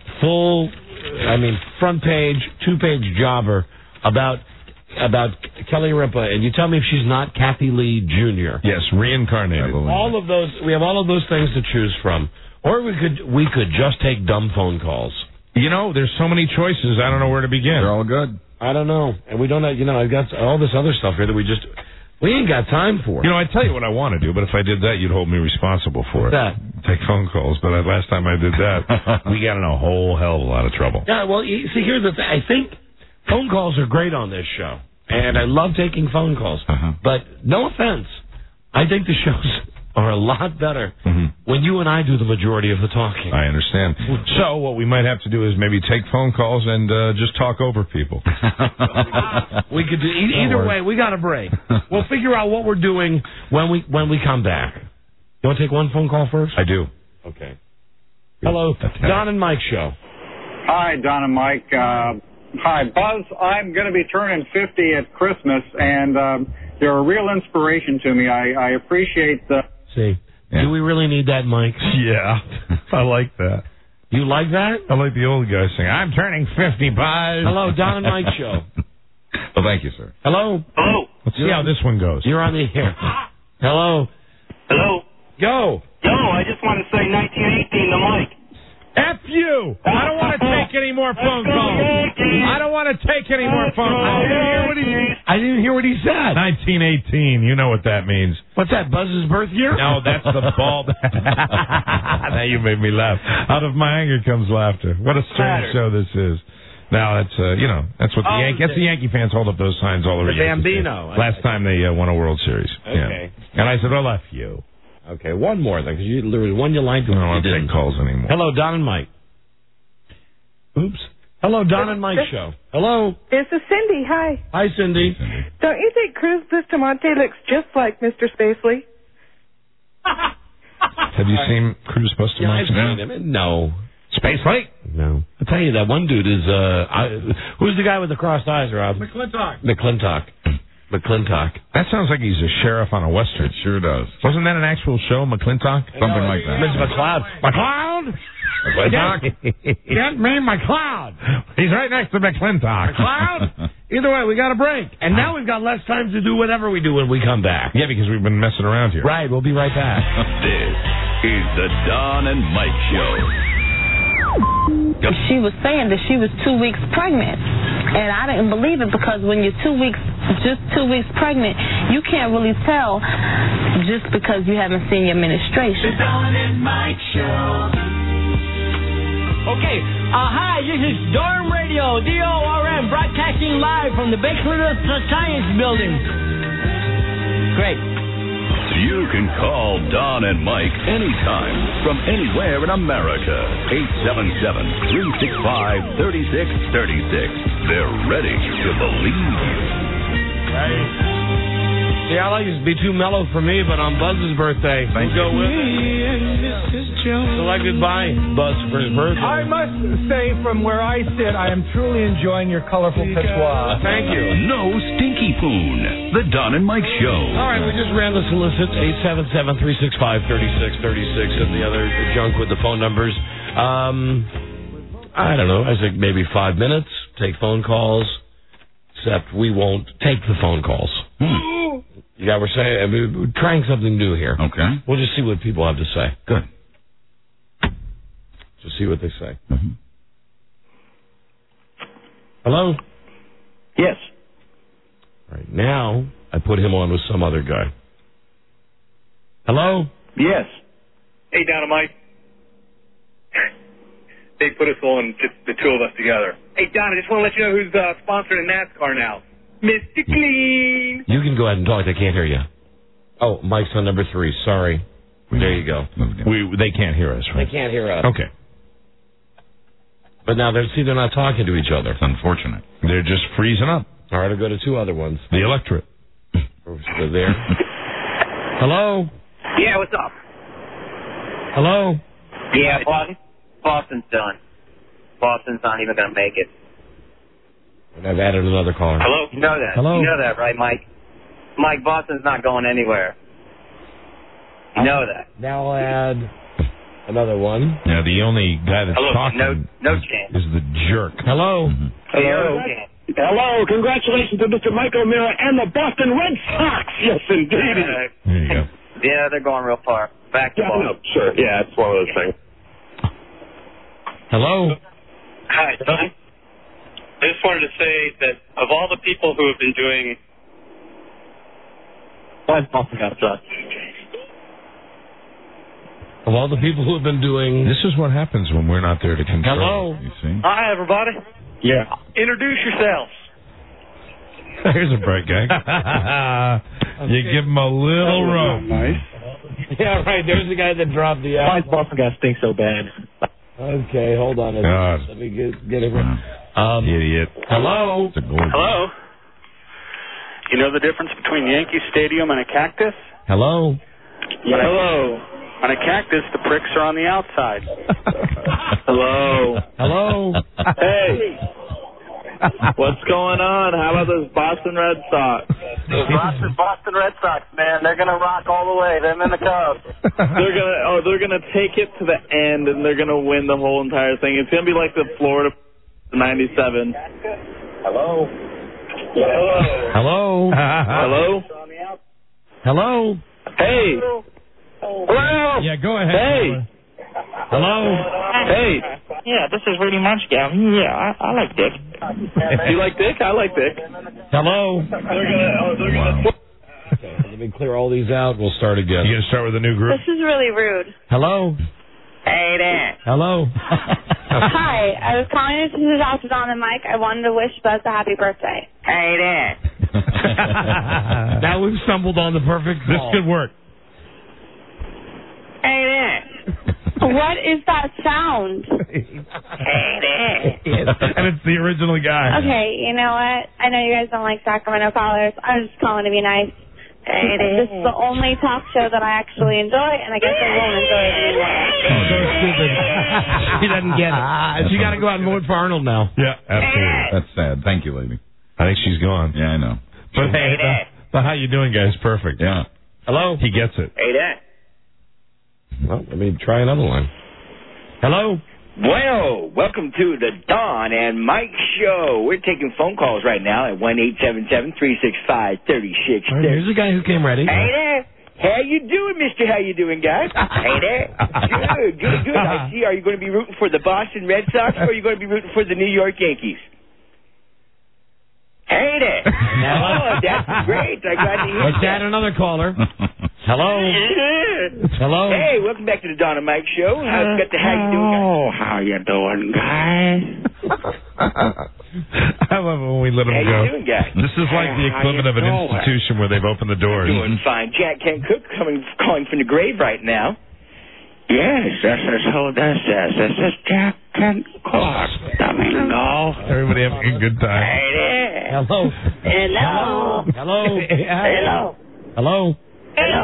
full, I mean, front page, two page jobber about about Kelly Ripa, and you tell me if she's not Kathy Lee Junior Yes, reincarnated. All of those, we have all of those things to choose from, or we could we could just take dumb phone calls. You know, there's so many choices. I don't know where to begin. They're all good. I don't know. And we don't have, you know, I've got all this other stuff here that we just, we ain't got time for. You know, I tell you what I want to do, but if I did that, you'd hold me responsible for What's it. that? Take phone calls. But last time I did that, we got in a whole hell of a lot of trouble. Yeah, well, you see, here's the thing. I think phone calls are great on this show. And I love taking phone calls. Uh-huh. But no offense, I think the shows are a lot better mm-hmm. when you and I do the majority of the talking. I understand. So what we might have to do is maybe take phone calls and uh, just talk over people. We could do e- either way. We got a break. We'll figure out what we're doing when we when we come back. You want to take one phone call first? I do. Okay. Hello, Don and Mike show. Hi, Don and Mike. Uh, hi, Buzz. I'm going to be turning fifty at Christmas, and um, they're a real inspiration to me. I, I appreciate the... See, Yeah. Do we really need that, Mike? Yeah, I like that. You like that? I like the old guy saying, I'm turning fifty, bud. Hello, Don and Mike show. Well, thank you, sir. Hello? Hello? Let's see how this one goes. You're on the air. Hello? Hello? Go. Yo, I just want to say nineteen eighteen to Mike. F you! I don't want to take any more phone calls. I don't want to take any more phone calls. I didn't hear what he, I didn't hear what he said. nineteen eighteen, you know what that means. What's that, Buzz's birth year? No, that's the ball. Now you made me laugh. Out of my anger comes laughter. What a strange show this is. Now that's uh, you know that's what the Oh, Yankee that's the Yankee fans hold up those signs all over. The Bambino. Last time they uh, won a World Series. Okay. Yeah. And I said, well, F you. Okay, one more then, because there was one you liked. I don't want to take calls anymore. Hello, Don and Mike. Oops. Hello, Don and Mike show. Hello. This is Cindy. Hi. Hi, Cindy. Don't you think Cruz Bustamante looks just like Mister Spacely? Have you seen Cruz Bustamante? Yeah, I've seen him. No. Spacely? No. I'll tell you, that one dude is, uh, I, who's the guy with the crossed eyes, Rob? McClintock. McClintock. McClintock. That sounds like he's a sheriff on a Western. It sure does. Wasn't that an actual show, McClintock? Something like that. Mister McCloud. McCloud? McClintock? Get me McCloud. He's right next to McClintock. McCloud? Either way, we got a break. And now we've got less time to do whatever we do when we come back. Yeah, because we've been messing around here. Right, we'll be right back. This is the Don and Mike Show. She was saying that she was two weeks pregnant. And I didn't believe it because when you're two weeks, just two weeks pregnant, you can't really tell just because you haven't seen your menstruation. The Don and Mike Show. Okay, uh, hi, this is Dorm Radio, D O R M, broadcasting live from the Bakersfield Science Building. Great. You can call Don and Mike anytime from anywhere in America. eight seven seven, three six five, three six three six. They're ready to believe you. Right. See, I like it to be too mellow for me, but on Buzz's birthday, Thank we'll go you. with it. Selected by Buzz for his birthday. I must say, from where I sit, I am truly enjoying your colorful patois. Thank you. No stinky poon. The Don and Mike Show. All right, we just ran the solicits, eight seven seven, three six five, three six three six, and the other junk with the phone numbers. Um, I don't know. I think maybe five minutes, take phone calls, except we won't take the phone calls. Hmm. Yeah, we're saying I mean, we're trying something new here. Okay. We'll just see what people have to say. Good. Just see what they say. Mm-hmm. Hello? Yes. All right, now I put him on with some other guy. Hello? Yes. Hey, Don and Mike. They put us all in just the two of us together. Hey, Don, I just want to let you know who's uh, sponsoring NASCAR now. Mister Clean. You can go ahead and talk. I can't hear you. Oh, Mike's on number three. Sorry. There you go. We They can't hear us, right? They can't hear us. Okay. But now, they're, see, they're not talking to each other. It's unfortunate. They're just freezing up. All right, I'll go to two other ones. The electorate. They're there. Hello? Yeah, what's up? Hello? Yeah, Boston, Boston's done. Boston's not even going to make it. And I've added another caller. Hello? You know that. Hello? You know that, right, Mike? Mike, Boston's not going anywhere. You know that. Now I'll add another one. Now, the only guy that's Hello, talking no, no is, chance. is the jerk. Hello? Mm-hmm. Hello? Hello, congratulations to Mister Mike O'Meara and the Boston Red Sox. Yes, indeed. There you go. Yeah, they're going real far. Back to Yeah, Boston. no, sure. Yeah, it's one of those things. Hello? Hi, Don. I just wanted to say that of all the people who have been doing... Why is Boston got sucked? Of all the people who have been doing... This is what happens when we're not there to control. Hello? You see? Hi, everybody. Yeah. Introduce yourselves. Here's a bright guy. You give him a little rope. Nice. Yeah, right. There's the guy that dropped the... Why does Boston guys stink so bad? Okay, hold on a God. second. Let me get, get it right. Um, Idiot. Hello? Hello? You know the difference between Yankee Stadium and a cactus? Hello? Yeah. Hello. On a cactus, the pricks are on the outside. Hello. Hello? Hey. What's going on? How about those Boston Red Sox? Boston, Boston Red Sox, man, they're gonna rock all the way. Them and the Cubs. They're gonna, oh, they're gonna take it to the end, and they're gonna win the whole entire thing. It's gonna be like the Florida ninety-seven. Hello. Hello. Hello. Hello. Hey. Hello. Yeah, go ahead. Hey. Hello. Hey. Yeah, this is Rudy Munchkin. Yeah, I, I like Dick. You like Dick? I like Dick. Hello. They're gonna, oh, they're gonna. Okay, let me clear all these out. We'll start again. You gonna start with a new group? This is really rude. Hello. Hey there. Hello. Hi, I was calling to to Doctor Don and Mike. I wanted to wish Buzz a happy birthday. Hey there. Now we've stumbled on the perfect This call. could work. Hey there. What is that sound? Hey there. And it's the original guy. Okay, you know what? I know you guys don't like Sacramento callers. I'm just calling to be nice. Hey there. This is the only talk show that I actually enjoy, and I guess I won't enjoy it anymore. So stupid. She doesn't get it. She got to go out and vote for Arnold now. Yeah, absolutely. That's sad. Thank you, lady. I think she's gone. Yeah, I know. But hey, the, the how you doing, guys? Perfect. Yeah. Hello. He gets it. Hey there. Well, let me try another line. Hello. Bueno, welcome to the Don and Mike Show. We're taking phone calls right now at one eight seven seven, three six five, three six All right, here's a guy who came ready. Hey there. How you doing, mister? How you doing, guys? Hey there. Good, good, good. I see. Are you going to be rooting for the Boston Red Sox or are you going to be rooting for the New York Yankees? Hey there. Oh, that's great. I got to hear Let's that. add another caller. Hello. Hello. Hey, welcome back to the Don and Mike Show. How's got the how you doing, guys? Oh, how you doing, guys? I love it when we let him How go. you doing, guys? This is like the How equivalent you of an doing? institution where they've opened the doors. Doing fine. Jack Kent Cook coming, calling from the grave right now. Yes, this is who this is. This is Jack Kent Cook. Domingo. Everybody having a good time. Hey there. Hello. Hello. Hello. Hello. Hello. Hello.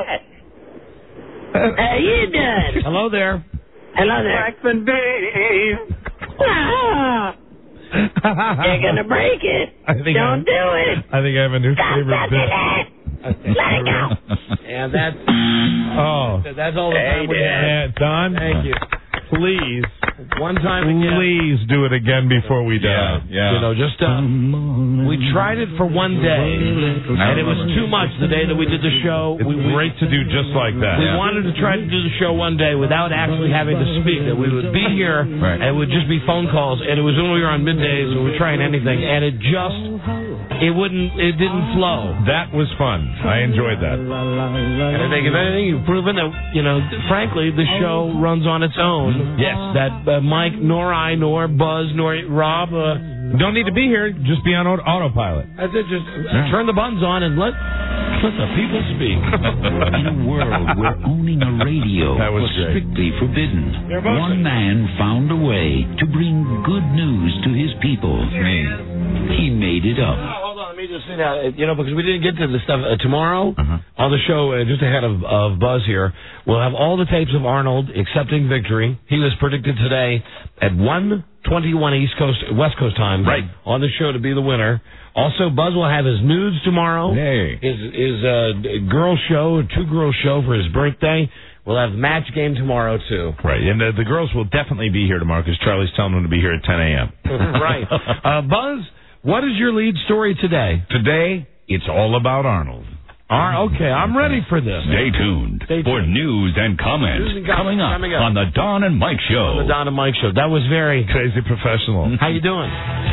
How you doing? Hello there. Hello there. Blackman Dave. Ah. You're gonna break it. I think Don't I, do it. I think I have a new Stop favorite touching bit. it. Let it go. And that's Oh. that's all the time we have. Yeah, Don, Thank you. please, One time again. please do it again before we die. Yeah. You know, just uh, we tried it for one day, and it was too much the day that we did the show. It's we, we, great to do just like that. We wanted to try to do the show one day without actually having to speak. That we would be here, Right. and it would just be phone calls. And it was when we were on middays, and we were trying anything, and it just, it wouldn't, it didn't flow. That was fun. I enjoyed that. And I think if anything, you've proven that, you know, frankly, the show runs on its own. Yes. That uh, Mike, nor I, nor Buzz, nor Rob. Uh, Don't need to be here. Just be on auto- autopilot. I said, just turn the buttons on and let let the people speak. In a world where owning a radio That was was great. strictly forbidden, one man found a way to bring good news to his people. He made it up. Hold on, let me just say that, you know, because we didn't get to the stuff uh, tomorrow on the show, uh, just ahead of, of Buzz here, we'll have all the tapes of Arnold accepting victory. He was predicted today at one twenty-one East Coast, West Coast time, Right. on the show to be the winner. Also, Buzz will have his nudes tomorrow. Hey. His his uh, girl show, two girl show for his birthday. We'll have match game tomorrow too. Right, and the, the girls will definitely be here tomorrow because Charlie's telling them to be here at ten a.m. Right. Uh, Buzz, what is your lead story today? Today, it's all about Arnold. All right, okay, I'm ready for this. Stay tuned Stay for tuned. news and comments News and comments coming, up coming up. on the Don and Mike Show. The Don and Mike Show. That was very Crazy professional. How you doing?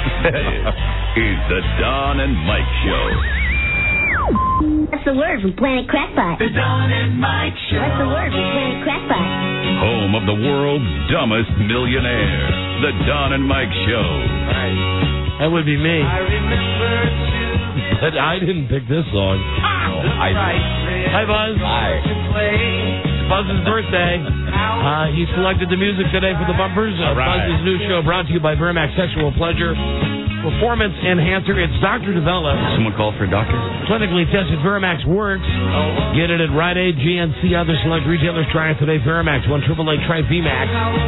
Is the Don and Mike Show. What's the word from Planet Crackpot? The Don and Mike Show. What's the word from Planet Crackpot? Home of the world's dumbest millionaire. The Don and Mike Show. That would be me. I remember too. But I didn't pick this song. I Hi, Buzz. Hi. It's Buzz's birthday. Uh, he selected the music today for the bumpers. Uh, right. Buzz's new show brought to you by Vermax Sexual Pleasure. Performance enhancer. It's Doctor Developed. Someone called for a doctor? Clinically tested Vermax works. Get it at Rite Aid, G N C, other select retailers. Try it today. Vermax. one triple eight try V MAX.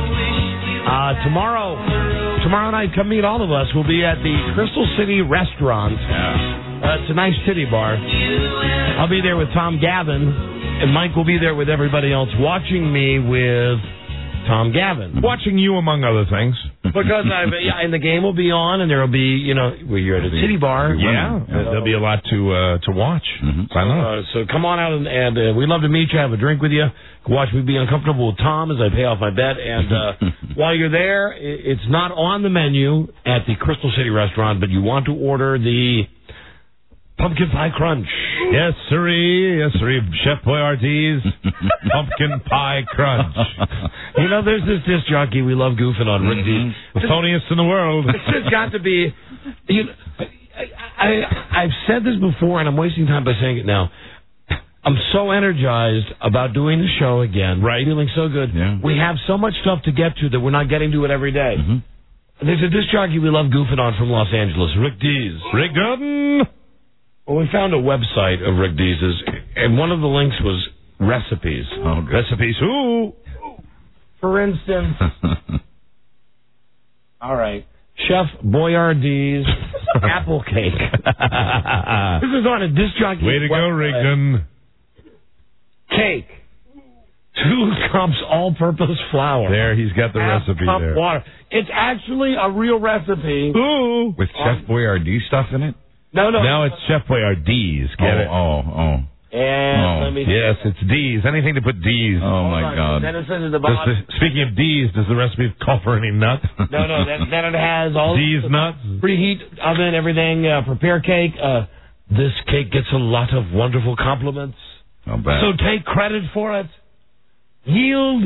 Uh, tomorrow, tomorrow night, come meet all of us. We'll be at the Crystal City Restaurant. Uh, it's a nice titty bar. I'll be there with Tom Gavin, and Mike will be there with everybody else watching me with Tom Gavin. Watching you, among other things. Because I, yeah, and the game will be on, and there will be, you know, well, you're at a titty bar. Yeah, so, there'll be a lot to uh, to watch. Mm-hmm. I know. Uh, so come on out, and, and uh, we'd love to meet you, have a drink with you, watch me be uncomfortable with Tom as I pay off my bet. And uh, while you're there, it's not on the menu at the Crystal City restaurant, but you want to order the Pumpkin Pie Crunch. Yes, sirree. Yes, sirree. Chef Boyardee's Pumpkin Pie Crunch. You know, there's this disc jockey we love goofing on, Rick mm-hmm. D. The phoniest in the world. This has got to be... You know, I, I, I've said this before, and I'm wasting time by saying it now. I'm so energized about doing the show again. Right. Feeling so good. Yeah. We have so much stuff to get to that we're not getting to it every day. Mm-hmm. There's a disc jockey we love goofing on from Los Angeles, Rick Dees. Rick Gordon. Well, we found a website of Rick Dees's, and one of the links was recipes. Oh, good. Recipes who? For instance, all right, Chef Boyardee's apple cake. This is on a disc jockey. Way to go, Rigdon. Cake. Two cups all-purpose flour. There, he's got the Half recipe cup there. water. It's actually a real recipe. Ooh. With Chef Boyardee stuff in it? No, no. Now it's Chef Boyardee's. Get oh, it? Oh, oh. And oh. let me... Yes, it's D's. Anything to put D's. Oh, my on. God. Then it says at the Does bottom... the, speaking of D's, does the recipe call for any nuts? No, no. Then, then it has all... D's nuts? Preheat oven, everything. Uh, prepare cake. Uh, this cake gets a lot of wonderful compliments. Oh, bad. So take credit for it. Yield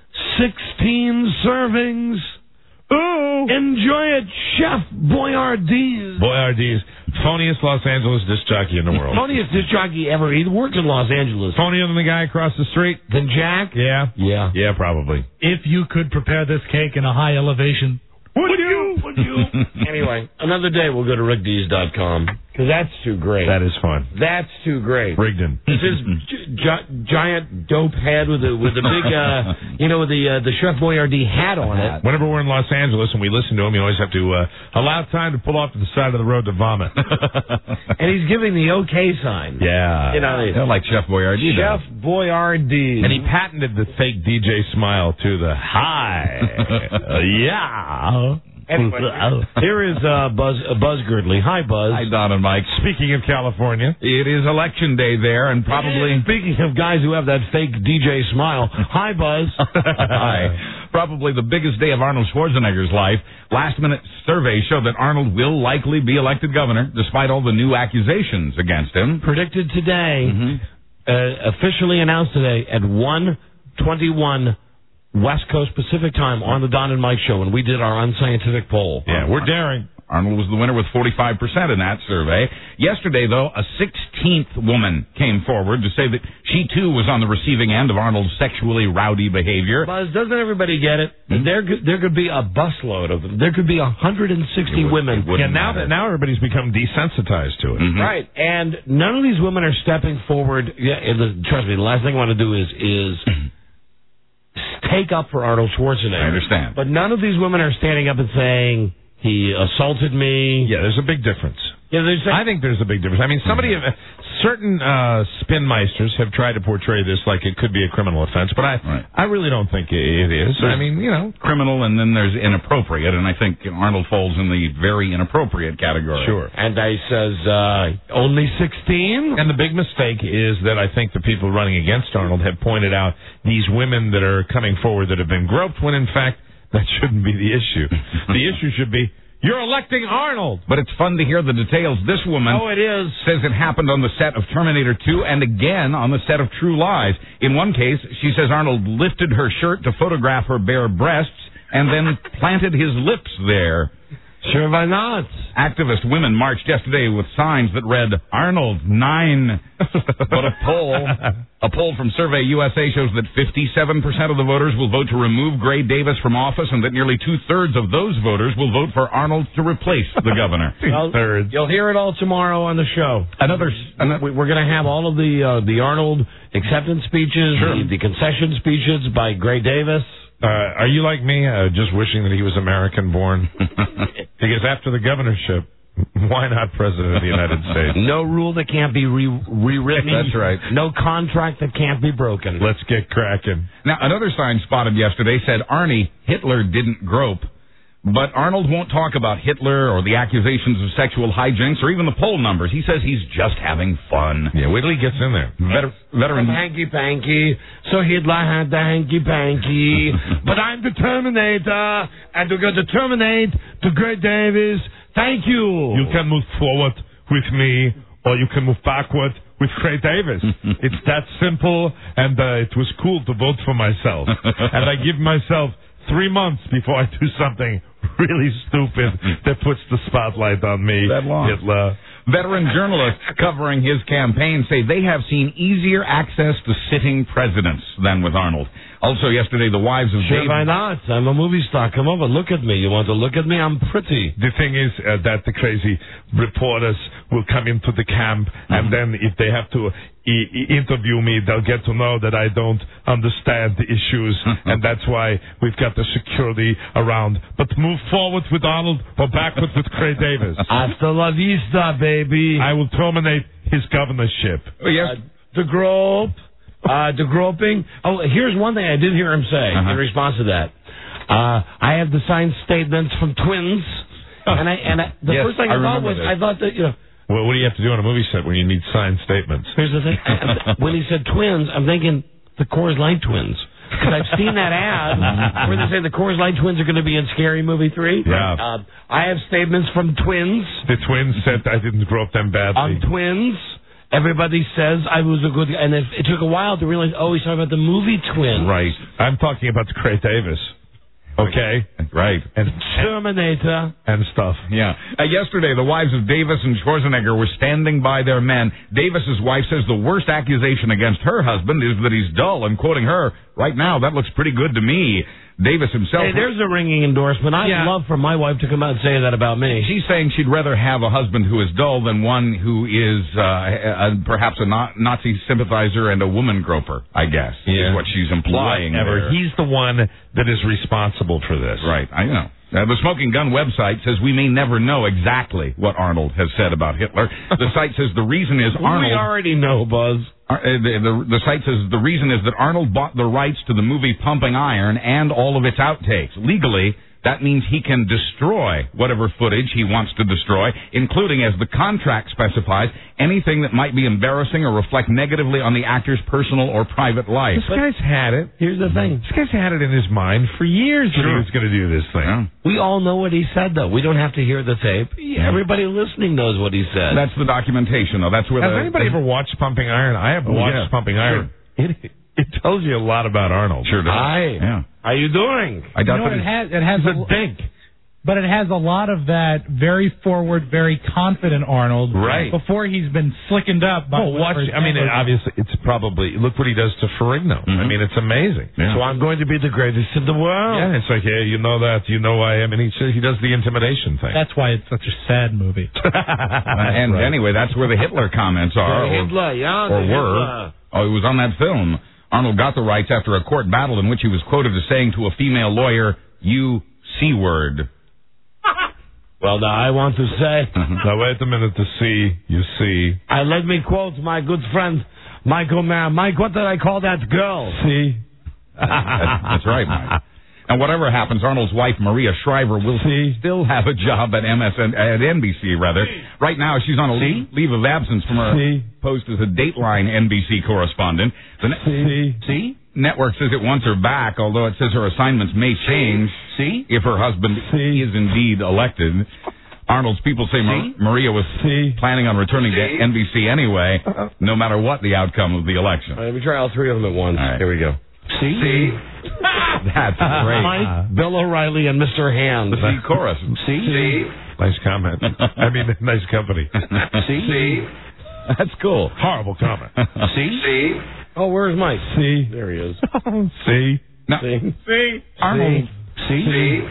sixteen servings. Ooh. Enjoy it, Chef Boyardee's. Boyardee's. Phoniest Los Angeles disc jockey in the world. Phoniest disc jockey ever. He worked in Los Angeles. Phonier than the guy across the street? Than Jack? Yeah. Yeah. Yeah, probably. If you could prepare this cake in a high elevation. Would you? Would you? Anyway, another day we'll go to rick dees dot com because that's too great. That is fun. That's too great. Rigdon. It's his gi- gi- giant dope head with the with the big, uh, you know, with the uh, the Chef Boyardee hat on it. Whenever we're in Los Angeles and we listen to him, you always have to uh, allow time to pull off to the side of the road to vomit. And he's giving the okay sign. Yeah. You know, yeah, like Chef Boyardee Chef does. Boyardee. And he patented the fake D J smile to the hi. uh, yeah. Anyway, here is uh, Buzz uh, Buzz Girdley. Hi, Buzz. Hi, Don and Mike. Speaking of California, it is election day there, and probably... Speaking of guys who have that fake D J smile. Hi, Buzz. Hi. Probably the biggest day of Arnold Schwarzenegger's life. Last-minute surveys show that Arnold will likely be elected governor, despite all the new accusations against him. Predicted today, Mm-hmm. uh, officially announced today at one twenty-one West Coast Pacific Time on the Don and Mike Show, and we did our unscientific poll. Yeah, we're daring. Arnold was the winner with forty-five percent in that survey. Yesterday, though, a sixteenth woman came forward to say that she, too, was on the receiving end of Arnold's sexually rowdy behavior. Buzz, doesn't everybody get it? Mm-hmm. There, could, there could be a busload of them. There could be one hundred sixty would, women. Yeah, now that now everybody's become desensitized to it. Mm-hmm. Right, and none of these women are stepping forward. Yeah, and the, trust me, the last thing I want to do is is take up for Arnold Schwarzenegger. I understand. But none of these women are standing up and saying, he assaulted me. Yeah, there's a big difference. Yeah, there's a, I think there's a big difference. I mean, somebody, uh, certain uh, spinmeisters have tried to portray this like it could be a criminal offense, but I, right. I really don't think it is. There's I mean, you know, criminal, and then there's inappropriate, and I think Arnold falls in the very inappropriate category. Sure. And I says, uh, only sixteen? And the big mistake is that I think the people running against Arnold have pointed out these women that are coming forward that have been groped, when in fact that shouldn't be the issue. The issue should be, you're electing Arnold. But it's fun to hear the details. This woman Oh, it is. says it happened on the set of Terminator two and again on the set of True Lies. In one case, she says Arnold lifted her shirt to photograph her bare breasts and then planted his lips there. Sure, why not? Activist women marched yesterday with signs that read, Arnold, nine. But a poll, a poll from Survey U S A shows that fifty-seven percent of the voters will vote to remove Gray Davis from office, and that nearly two-thirds of those voters will vote for Arnold to replace the governor. Two-thirds. You'll hear it all tomorrow on the show. Another, another We're going to have all of the uh, the Arnold acceptance speeches, Sure. the, the concession speeches by Gray Davis. Uh, are you like me, uh, just wishing that he was American-born? Because after the governorship, Why not President of the United States? No rule that can't be re- rewritten. That's right. No contract that can't be broken. Let's get cracking. Now, another sign spotted yesterday said, Arnie, Hitler didn't grope. But Arnold won't talk about Hitler or the accusations of sexual hijinks or even the poll numbers. He says he's just having fun. Yeah, wait till he gets in there. Veter- veteran... Hanky panky. So Hitler had the hanky panky. But I'm the Terminator. And we're going to terminate the Great Davis. Thank you. You can move forward with me, or you can move backward with Craig Davis. It's that simple, and uh, it was cool to vote for myself. And I give myself three months before I do something really stupid that puts the spotlight on me, that long. Hitler. Veteran journalists covering his campaign say they have seen easier access to sitting presidents than with Arnold. Also yesterday, the wives of Sure, Dave... why not? I'm a movie star. Come over, look at me. You want to look at me? I'm pretty. The thing is uh, that the crazy reporters will come into the camp, mm-hmm. and then if they have to e- e- interview me, they'll get to know that I don't understand the issues, and that's why we've got the security around. But move forward with Arnold or backward with Craig Davis. Hasta la vista, baby. I will terminate his governorship. Oh, yes. Uh, the grope. Uh, the groping. Oh, here's one thing I did hear him say uh-huh. in response to that. Uh, I have the signed statements from twins, and I and I, the yes, first thing I, I thought was this. I thought that you know. Well, what do you have to do on a movie set when you need signed statements? Here's the thing. When he said twins, I'm thinking the Coors Light twins. Because I've seen that ad where they say the Coors Light twins are going to be in Scary Movie three. Yeah. Uh, I have statements from twins. The twins said I didn't grope them badly. On twins. Everybody says I was a good guy. And it, it took a while to realize, oh, he's talking about the movie Twins. Right. I'm talking about Craig Davis. Okay? Right. And Terminator. And stuff. Yeah. Uh, yesterday, the wives of Davis and Schwarzenegger were standing by their men. Davis's wife says the worst accusation against her husband is that he's dull. And quoting her, right now, that looks pretty good to me. Davis himself... Hey, there's a ringing endorsement. I'd yeah. love for my wife to come out and say that about me. She's saying she'd rather have a husband who is dull than one who is uh, a, a, perhaps a Nazi sympathizer and a woman groper, I guess, yeah. is what she's implying. Whatever. He's the one that is responsible for this. Right, I know. Uh, the Smoking Gun website says we may never know exactly what Arnold has said about Hitler. The site says the reason is Arnold... We already know, Buzz. Uh, the, the, the site says the reason is that Arnold bought the rights to the movie Pumping Iron and all of its outtakes. Legally, that means he can destroy whatever footage he wants to destroy, including, as the contract specifies, anything that might be embarrassing or reflect negatively on the actor's personal or private life. This guy's had it. Here's the thing. This guy's had it in his mind for years sure. that he was going to do this thing. Yeah. We all know what he said, though. We don't have to hear the tape. Everybody listening knows what he said. That's the documentation, though. That's where Has the, anybody the, ever watched Pumping Iron? I have oh, watched yeah. Pumping Iron. Sure. It, it tells you a lot about Arnold. Sure does. Hi. Yeah. How you doing? You I doubt know, that it has, it has a a dink. But it has a lot of that very forward, very confident Arnold. Right. Before he's been slickened up by... Oh, watch. I mean, it, obviously, it's probably... Look what he does to Ferrigno. Mm-hmm. I mean, it's amazing. Yeah. So I'm going to be the greatest in the world. Yeah, it's like, yeah, you know that. You know I am. And he, he does the intimidation thing. That's why it's such a sad movie. and right. anyway, that's where the Hitler comments are. The or, Hitler, yeah. Or the were. Hitler. Oh, it was on that film. Arnold got the rights after a court battle in which he was quoted as saying to a female lawyer, "You C-word." Well, now, I want to say... Now, wait a minute to see, you see. I let me quote my good friend, Michael Mayer. Mike, what did I call that girl? See? that's, that's right, Mike. And whatever happens, Arnold's wife, Maria Shriver, will See? still have a job at M S N, at N B C, rather. Right now, she's on a leave, leave of absence from her See? post as a Dateline N B C correspondent. The ne- See? See? Network says it wants her back, although it says her assignments may change. See? If her husband See? is indeed elected. Arnold's people say Mar- Maria was See? planning on returning to N B C anyway, no matter what the outcome of the election. All right, let me try all three of them at once. All right. Here we go. See? See? That's great. Mike, Bill O'Reilly, and Mister Hand. The C chorus. See? See? Nice comment. I mean, nice company. See? See? That's cool. Horrible comment. See? See? Oh, where's Mike? See? There he is. See? No. See? See? Arnold. See? See?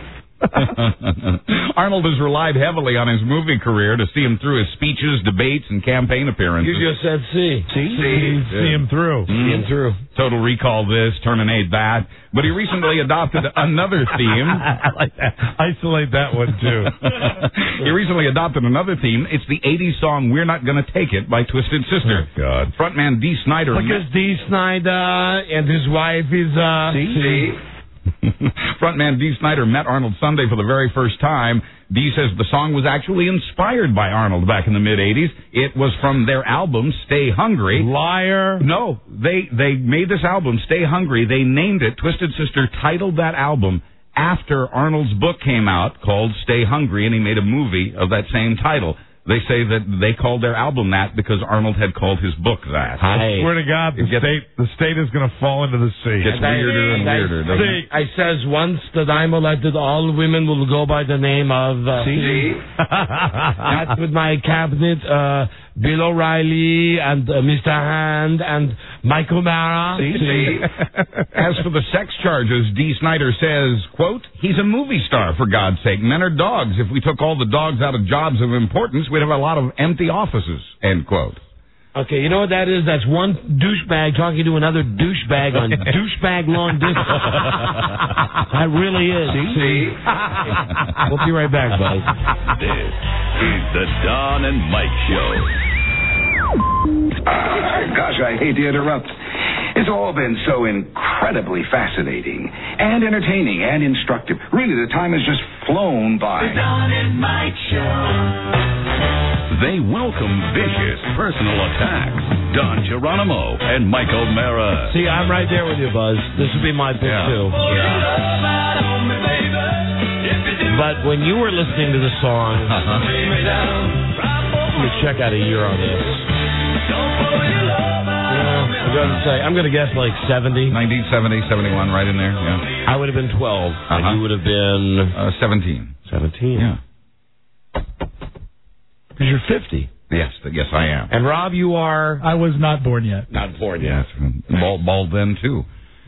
Arnold has relied heavily on his movie career to see him through his speeches, debates, and campaign appearances. You just said C. See? See, see him through. Mm. See him through. Total Recall this, Terminate that. But he recently adopted another theme. I like that. Isolate that one, too. He recently adopted another theme. It's the eighties song We're Not Gonna Take It by Twisted Sister. Oh, God. Frontman Dee Snider. Because Dee Snider and his wife is, uh... See? Frontman Dee Snider met Arnold Sunday for the very first time. Dee says the song was actually inspired by Arnold back in the mid-eighties. It was from their album, Stay Hungry. Liar. No, they, they made this album, Stay Hungry. They named it, Twisted Sister titled that album after Arnold's book came out called Stay Hungry, and he made a movie of that same title. They say that they called their album that because Arnold had called his book that. I swear to God, the It gets- state the state is going to fall into the sea. Gets weirder and weirder, doesn't it? I says once that I'm elected, all women will go by the name of... Uh, See? That's with my cabinet, uh, Bill O'Reilly and uh, Mister Hand and Mike O'Mara. See, see. As for the sex charges, Dee Snider says, quote, he's a movie star, for God's sake. Men are dogs. If we took all the dogs out of jobs of importance, we'd have a lot of empty offices, end quote. Okay, you know what that is? That's one douchebag talking to another douchebag on douchebag long distance. That really is. See? We'll be right back, Buzz. This is the Don and Mike Show. Uh, gosh, I hate to interrupt. It's all been so incredibly fascinating and entertaining and instructive. Really, the time has just flown by. The Don and Mike Show. They welcome vicious personal attacks. Don Geronimo and Mike O'Mara. See, I'm right there with you, Buzz. This would be my pick, Yeah. too. But when you were listening to the song, Uh-huh. let me check out a year on this. Yeah, I'm going to say, I'm going to guess like seventy. nineteen seventy, seventy-one, right in there, yeah. I would have been twelve, Uh-huh. and you would have been Uh, seventeen. seventeen. Yeah. Because you're fifty. Yes, yes, I am. And Rob, you are I was not born yet. not born Yes, yet. bald, bald then, too.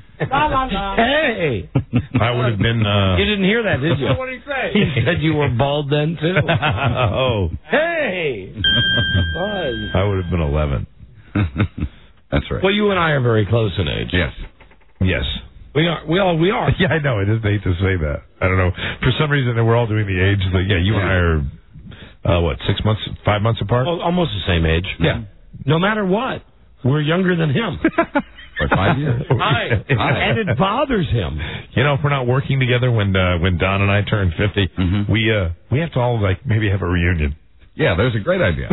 Hey! I would have been. Uh... You didn't hear that, did you? What did he say? He said you were bald then, too. oh, Hey! Buzz. I would have been eleven. That's right. Well, you and I are very close in age. Yes. Yes. We are. We all. We are. Yeah, I know. I just hate to say that. I don't know. For some reason, we're all doing the age. Like, yeah, you and I are. Uh, what, six months, five months apart? Well, almost the same age. Yeah. No matter what, we're younger than him. By five years. Hi. And it bothers him. You know, if we're not working together when uh, when Don and I turn fifty, Mhm. we uh, we have to all like maybe have a reunion. Yeah, there's a great idea.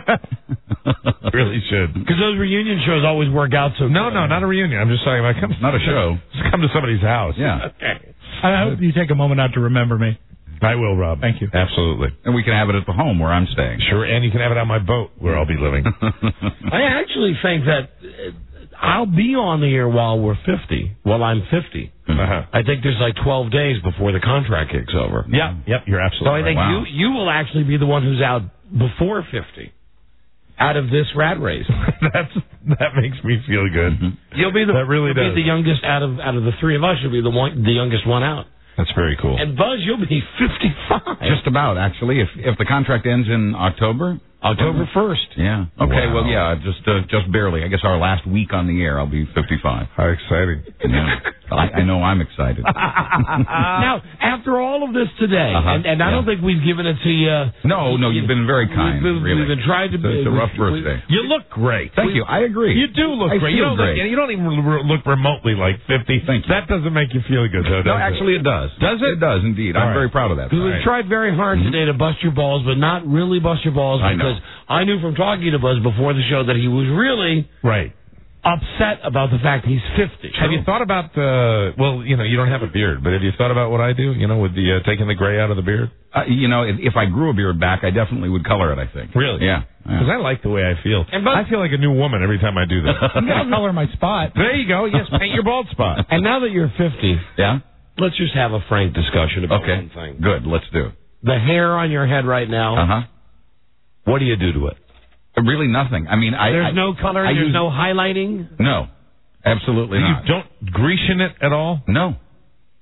Really should. Because those reunion shows always work out so. No, no, not a reunion. I'm just talking about come. Not a show. Just come to somebody's house. Yeah. Okay. I hope you take a moment out to remember me. I will, Rob. Thank you. Absolutely. And we can have it at the home where I'm staying. Sure, and you can have it on my boat where I'll be living. I actually think that uh, I'll be on the air while we're fifty. While I'm fifty. Uh-huh. I think there's like twelve days before the contract kicks over. Yeah, yep, you're So absolutely I think right. Wow. you you will actually be the one who's out before fifty. Out of this rat race. That's that makes me feel good. You'll be the That really you'll does. be the youngest out of out of the three of us. You'll be the one the youngest one out. That's very cool. And Buzz, you'll be fifty-five. Just about, actually. If if the contract ends in October. October first. Yeah. Okay, Wow. well, yeah, just uh, just barely. I guess our last week on the air, I'll be fifty-five. How exciting. Yeah. I, I know I'm excited. Now, after all of this today, Uh-huh. and, and I Yeah. don't think we've given it to you. No, no, you've been very kind, We've, been- really. we've been trying to. It's a- it's a rough we- birthday. You look great. Thank you. I agree. You do look I great. You feel don't, great. Look, you don't even re- look remotely like fifty. Thank you. That doesn't make you feel good, though, does No, it? actually, it does. Does it? It does, indeed. All I'm right. very proud of that. Because we've Right. tried very hard Mm-hmm. today to bust your balls, but not really bust your balls I know. because I knew from talking to Buzz before the show that he was really Right. upset about the fact he's fifty. Have you thought about the, well, you know, you don't have a beard, but have you thought about what I do, you know, with the uh, taking the gray out of the beard? Uh, you know, if, if I grew a beard back, I definitely would color it, I think. Really? Yeah. Because I like the way I feel. And but- I feel like a new woman every time I do that. I'll color my spot. There you go. Yes, paint your bald spot. And now that you're fifty, Yeah? let's just have a frank discussion about Okay. one thing. Good. Let's do it. The hair on your head right now, Uh-huh. what do you do to it? Really nothing. I mean, I... There's I, no coloring, I there's use- no highlighting? No. Absolutely You not. don't Grecian it at all? No.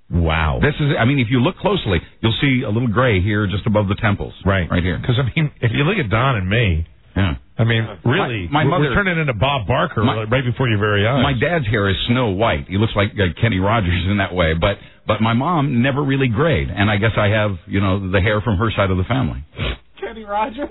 Wow. This is, I mean, if you look closely, you'll see a little gray here just above the temples. Right. Right here. Because, I mean, if you look at Don and me, yeah. I mean, really, my, my we're, mother, we're turning into Bob Barker my, right before your very eyes. My dad's hair is snow white. He looks like uh, Kenny Rogers in that way. But but my mom never really grayed. And I guess I have, you know, the hair from her side of the family. Kenny Rogers.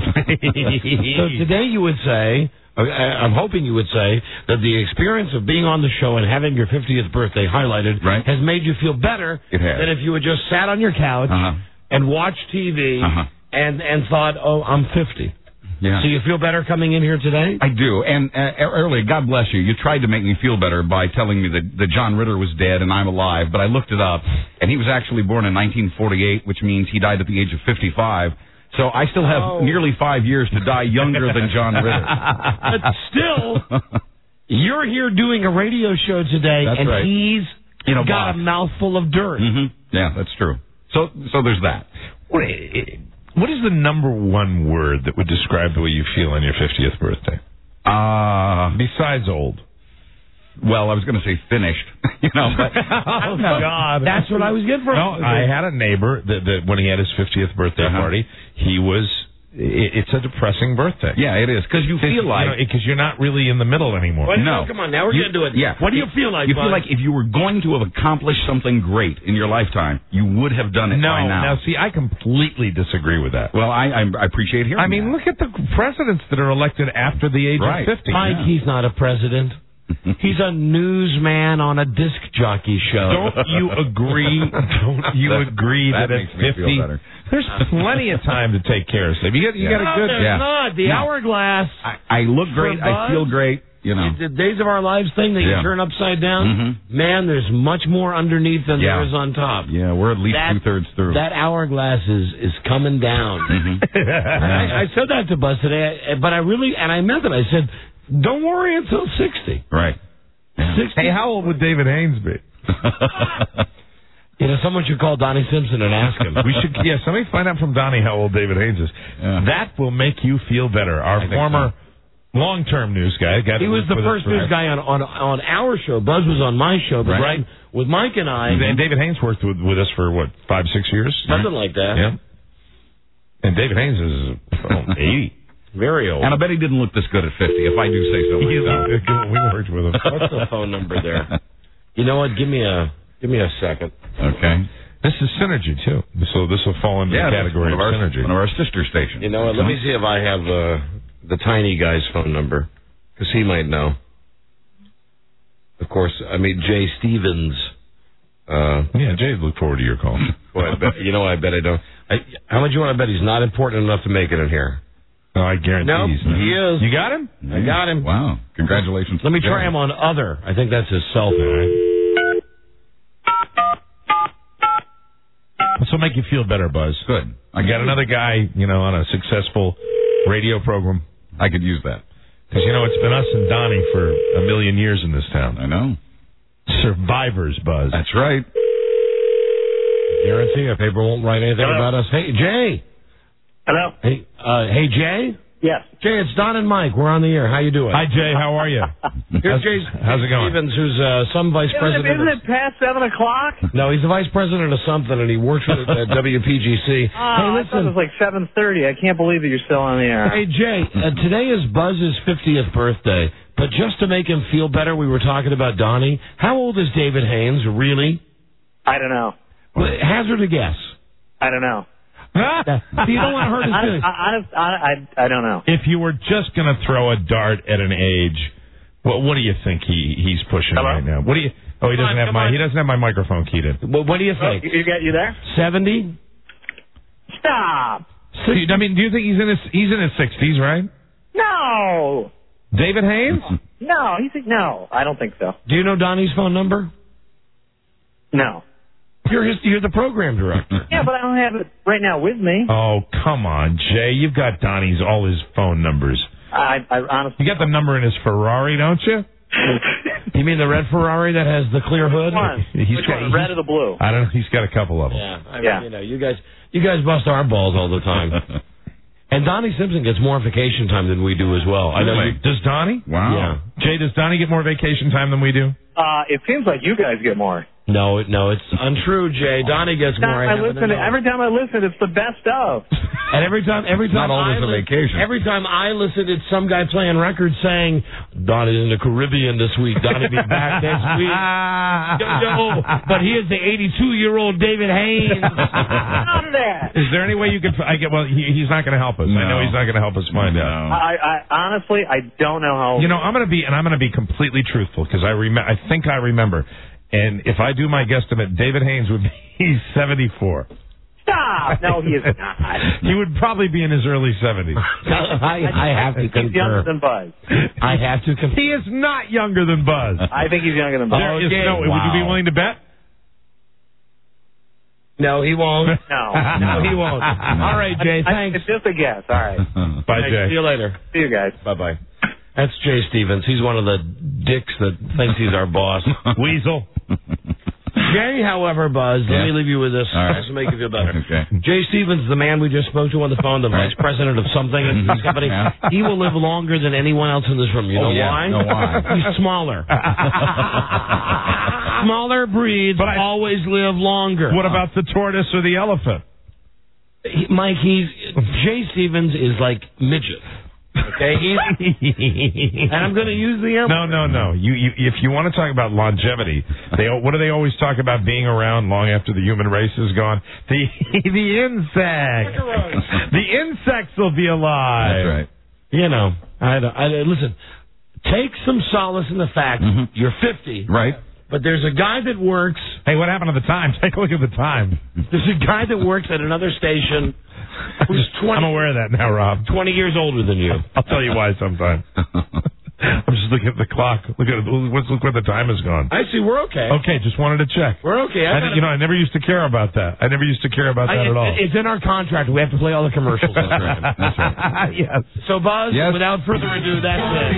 So today you would say, uh, I'm hoping you would say, that the experience of being on the show and having your fiftieth birthday highlighted right. has made you feel better it has. than if you had just sat on your couch uh-huh. and watched T V uh-huh. and, and thought, oh, I'm fifty. Yeah. So you feel better coming in here today? I do. And uh, earlier, God bless you, you tried to make me feel better by telling me that, that John Ritter was dead and I'm alive, but I looked it up, and he was actually born in nineteen forty-eight, which means he died at the age of fifty-five. So I still have oh. nearly five years to die younger than John Ritter. But still, you're here doing a radio show today, that's and right. he's you know, got boss. a mouthful of dirt. Mm-hmm. Yeah, that's true. So, so there's that. What is the number one word that would describe the way you feel on your fiftieth birthday? Uh, Besides old. Well, I was going to say finished. you know, but, oh, God. That's what I was getting from. No, I had a neighbor that, that when he had his fiftieth birthday uh-huh. party, he was... It, it's a depressing birthday. Yeah, it is, because you feel like... Because you know, you're not really in the middle anymore. Well, no. no. Come on, now we're you, going to do it. Yeah. What do you feel like, You Bud? feel like if you were going to have accomplished something great in your lifetime, you would have done it no, by now. Now, see, I completely disagree with that. Well, I, I, I appreciate hearing I mean, that. look at the presidents that are elected after the age right. of fifty. Mike, yeah. he's not a president. He's a newsman on a disc jockey show. Don't you agree? Don't you that, agree that, that, makes at me fifty, feel better. there's plenty of time to take care of stuff. You got, you yeah. got a No, good. there's yeah. not. The no. hourglass. I, I look great. For I feel Buzz, great. You know, the Days of Our Lives thing that yeah. you turn upside down. Mm-hmm. Man, there's much more underneath than yeah. there is on top. Yeah, we're at least that, two thirds through. That hourglass is is coming down. Mm-hmm. I, I said that to Buzz today, but I really and I meant it. I said, "Don't worry until sixty." Right. sixty. Hey, how old would David Haynes be? You know, someone should call Donnie Simpson and ask him. We should, yeah. Somebody find out from Donnie how old David Haynes is. Yeah. That will make you feel better. Our former so. long-term news guy. Got he was the first news guy on, on on our show. Buzz was on my show, but right. right with Mike and I. And David Haynes worked with, with us for what, five, six years? Something like that. Yeah. And David Haynes is oh, eighty. Very old. And I bet he didn't look this good at fifty, if I do say so myself. We worked with him. What's the phone number there? You know what? Give me a give me a second. Okay. This is Synergy, too. So this will fall into yeah, the category of, of our, Synergy. One of our sister stations. You know what? Let me see if I have uh, the tiny guy's phone number, because he might know. Of course, I mean, Jay Stevens. Uh, yeah, Jay, look forward to your call. Well, I bet, you know what? I bet I don't. I, how much you want to bet he's not important enough to make it in here? No, I guarantee nope, he's not. he is. You got him? I got him. Wow. Congratulations. Let me try him on other. I think that's his cell phone, right? This will make you feel better, Buzz. Good. I got another guy, you know, on a successful radio program. I could use that. Because, you know, it's been us and Donnie for a million years in this town. I know. Survivors, Buzz. That's right. Guarantee a paper won't write anything Hello? about us. Hey, Jay. Hello? Hey, uh, hey, Jay? Yes. Jay, it's Don and Mike. We're on the air. How you doing? Hi, Jay. How are you? Here's Jay How's it going? Stevens, who's uh, some vice Isn't president. it, isn't of, it past seven o'clock? No, he's the vice president of something, and he works with at W P G C. Oh, hey, I thought it listen. was like seven thirty. I can't believe that you're still on the air. Hey, Jay, uh, today is Buzz's fiftieth birthday, but just to make him feel better, we were talking about Donnie. How old is David Haynes, really? I don't know. Well, hazard a guess. I don't know. You don't want to hurt his feelings. Honest, I, I, I don't know. If you were just going to throw a dart at an age, what, what do you think he, he's pushing Hello? right now? What do you? Oh, he Come doesn't on, have come my on. he doesn't have my microphone keyed in. What, what do you Oh, think? you got you there? Seventy? Stop. Do you- I mean, do you think he's in his he's in his sixties, right? No. David Haynes? No. He's no. I don't think so. Do you know Donnie's phone number? No. You're his, you're the program director. Yeah, but I don't have it right now with me. Oh, come on, Jay. You've got Donnie's all his phone numbers. I, I honestly. You got the number in his Ferrari, don't you? You mean the red Ferrari that has the clear hood? Which one? He's Which got- one, red or the blue? I don't know. He's got a couple of them. Yeah, I mean, Yeah. you know, you guys, you guys bust our balls all the time. And Donnie Simpson gets more vacation time than we do as well. I know. Really? You, Does Donnie? Wow. yeah. Jay, does Donnie get more vacation time than we do? Uh, it seems like you guys get more. No, no, it's untrue, Jay. Donnie gets more. I listen. Every time I listen, it's the best of. And every time, every time Not always I a li- vacation. Every time I listen, it's some guy playing records saying, "Donnie's in the Caribbean this week. Donnie be back next week." Yo, but he is the eighty-two-year-old David Haynes. None of that. Is there any way you could? I get. Well, he, he's not going to help us. I No. know he's not going to help us find out. I, I honestly, I don't know how. You know, I'm going to be, and I'm going to be completely truthful because I rem- I think I remember. And if I do my guesstimate, David Haynes would be seventy-four. Stop! No, he is not. He would probably be in his early seventies. I, I have to He's younger concur. than Buzz. I have to concur. He is not younger than Buzz. I think he's younger than Buzz. There is no. Would you be willing to bet? No, he won't. No. No, he won't. All right, Jay, I- thanks. It's just a guess. All right. Bye, Thanks. Jay. See you later. See you guys. Bye-bye. That's Jay Stevens. He's one of the dicks that thinks he's our boss. Weasel. Jay, however, Buzz, Yeah. let me leave you with this. All right. This will make you feel better. Okay. Jay Stevens, the man we just spoke to on the phone, the vice president of something in this company, Yeah. he will live longer than anyone else in this room. You Oh, know yeah. why? Know why? He's smaller. Smaller breeds But I- always live longer. What about the tortoise or the elephant? He, Mike, he's Jay Stevens is like midget. Okay, he's, and I'm going to use the M. No, no, no. You, you, if you want to talk about longevity, they what do they always talk about being around long after the human race is gone? The the insects. The insects will be alive. That's right. You know, I, don't- I listen. Take some solace in the fact you're fifty, Right. but there's a guy that works. Hey, what happened to the time? Take a look at the time. There's a guy that works at another station who's twenty. I'm aware of that now, Rob. twenty years older than you. I'll tell you why sometime. I'm just looking at the clock. Look at let's look where the time has gone. I see. We're okay. Okay, just wanted to check. We're okay. I, I gotta- you know, I never used to care about that. I never used to care about I- that at all. It's in our contract. We have to play all the commercials. That's right. That's right. Yes. So, Buzz, Yes. without further ado, that's it.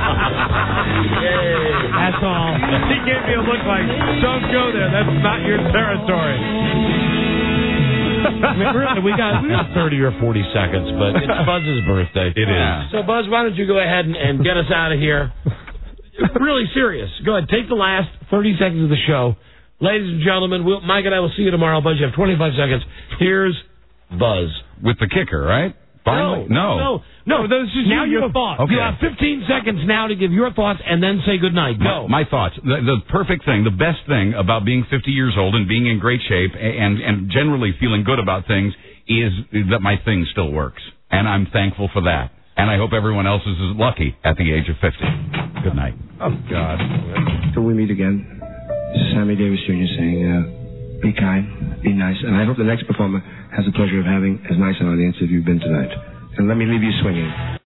Yay. That's all. He gave me a look like, don't go there. That's not your territory. I mean, really, we got we got thirty or forty seconds, but it's Buzz's birthday. It is. So, Buzz, why don't you go ahead and, and get us out of here? Really serious. Go ahead. Take the last thirty seconds of the show. Ladies and gentlemen, we'll, Mike and I will see you tomorrow. Buzz, you have twenty-five seconds. Here's Buzz. With the kicker, right? Finally? No. No. No. Those just now your your thoughts. You Okay. have fifteen seconds now to give your thoughts and then say goodnight. Go. My, my thoughts. The, the perfect thing, the best thing about being fifty years old and being in great shape and, and generally feeling good about things is that my thing still works. And I'm thankful for that. And I hope everyone else is as lucky at the age of fifty. Good night. Oh, God. Till we meet again, this is Sammy Davis Junior saying, uh, be kind, be nice, and I hope the next performer has the pleasure of having as nice an audience as you've been tonight. And let me leave you swinging.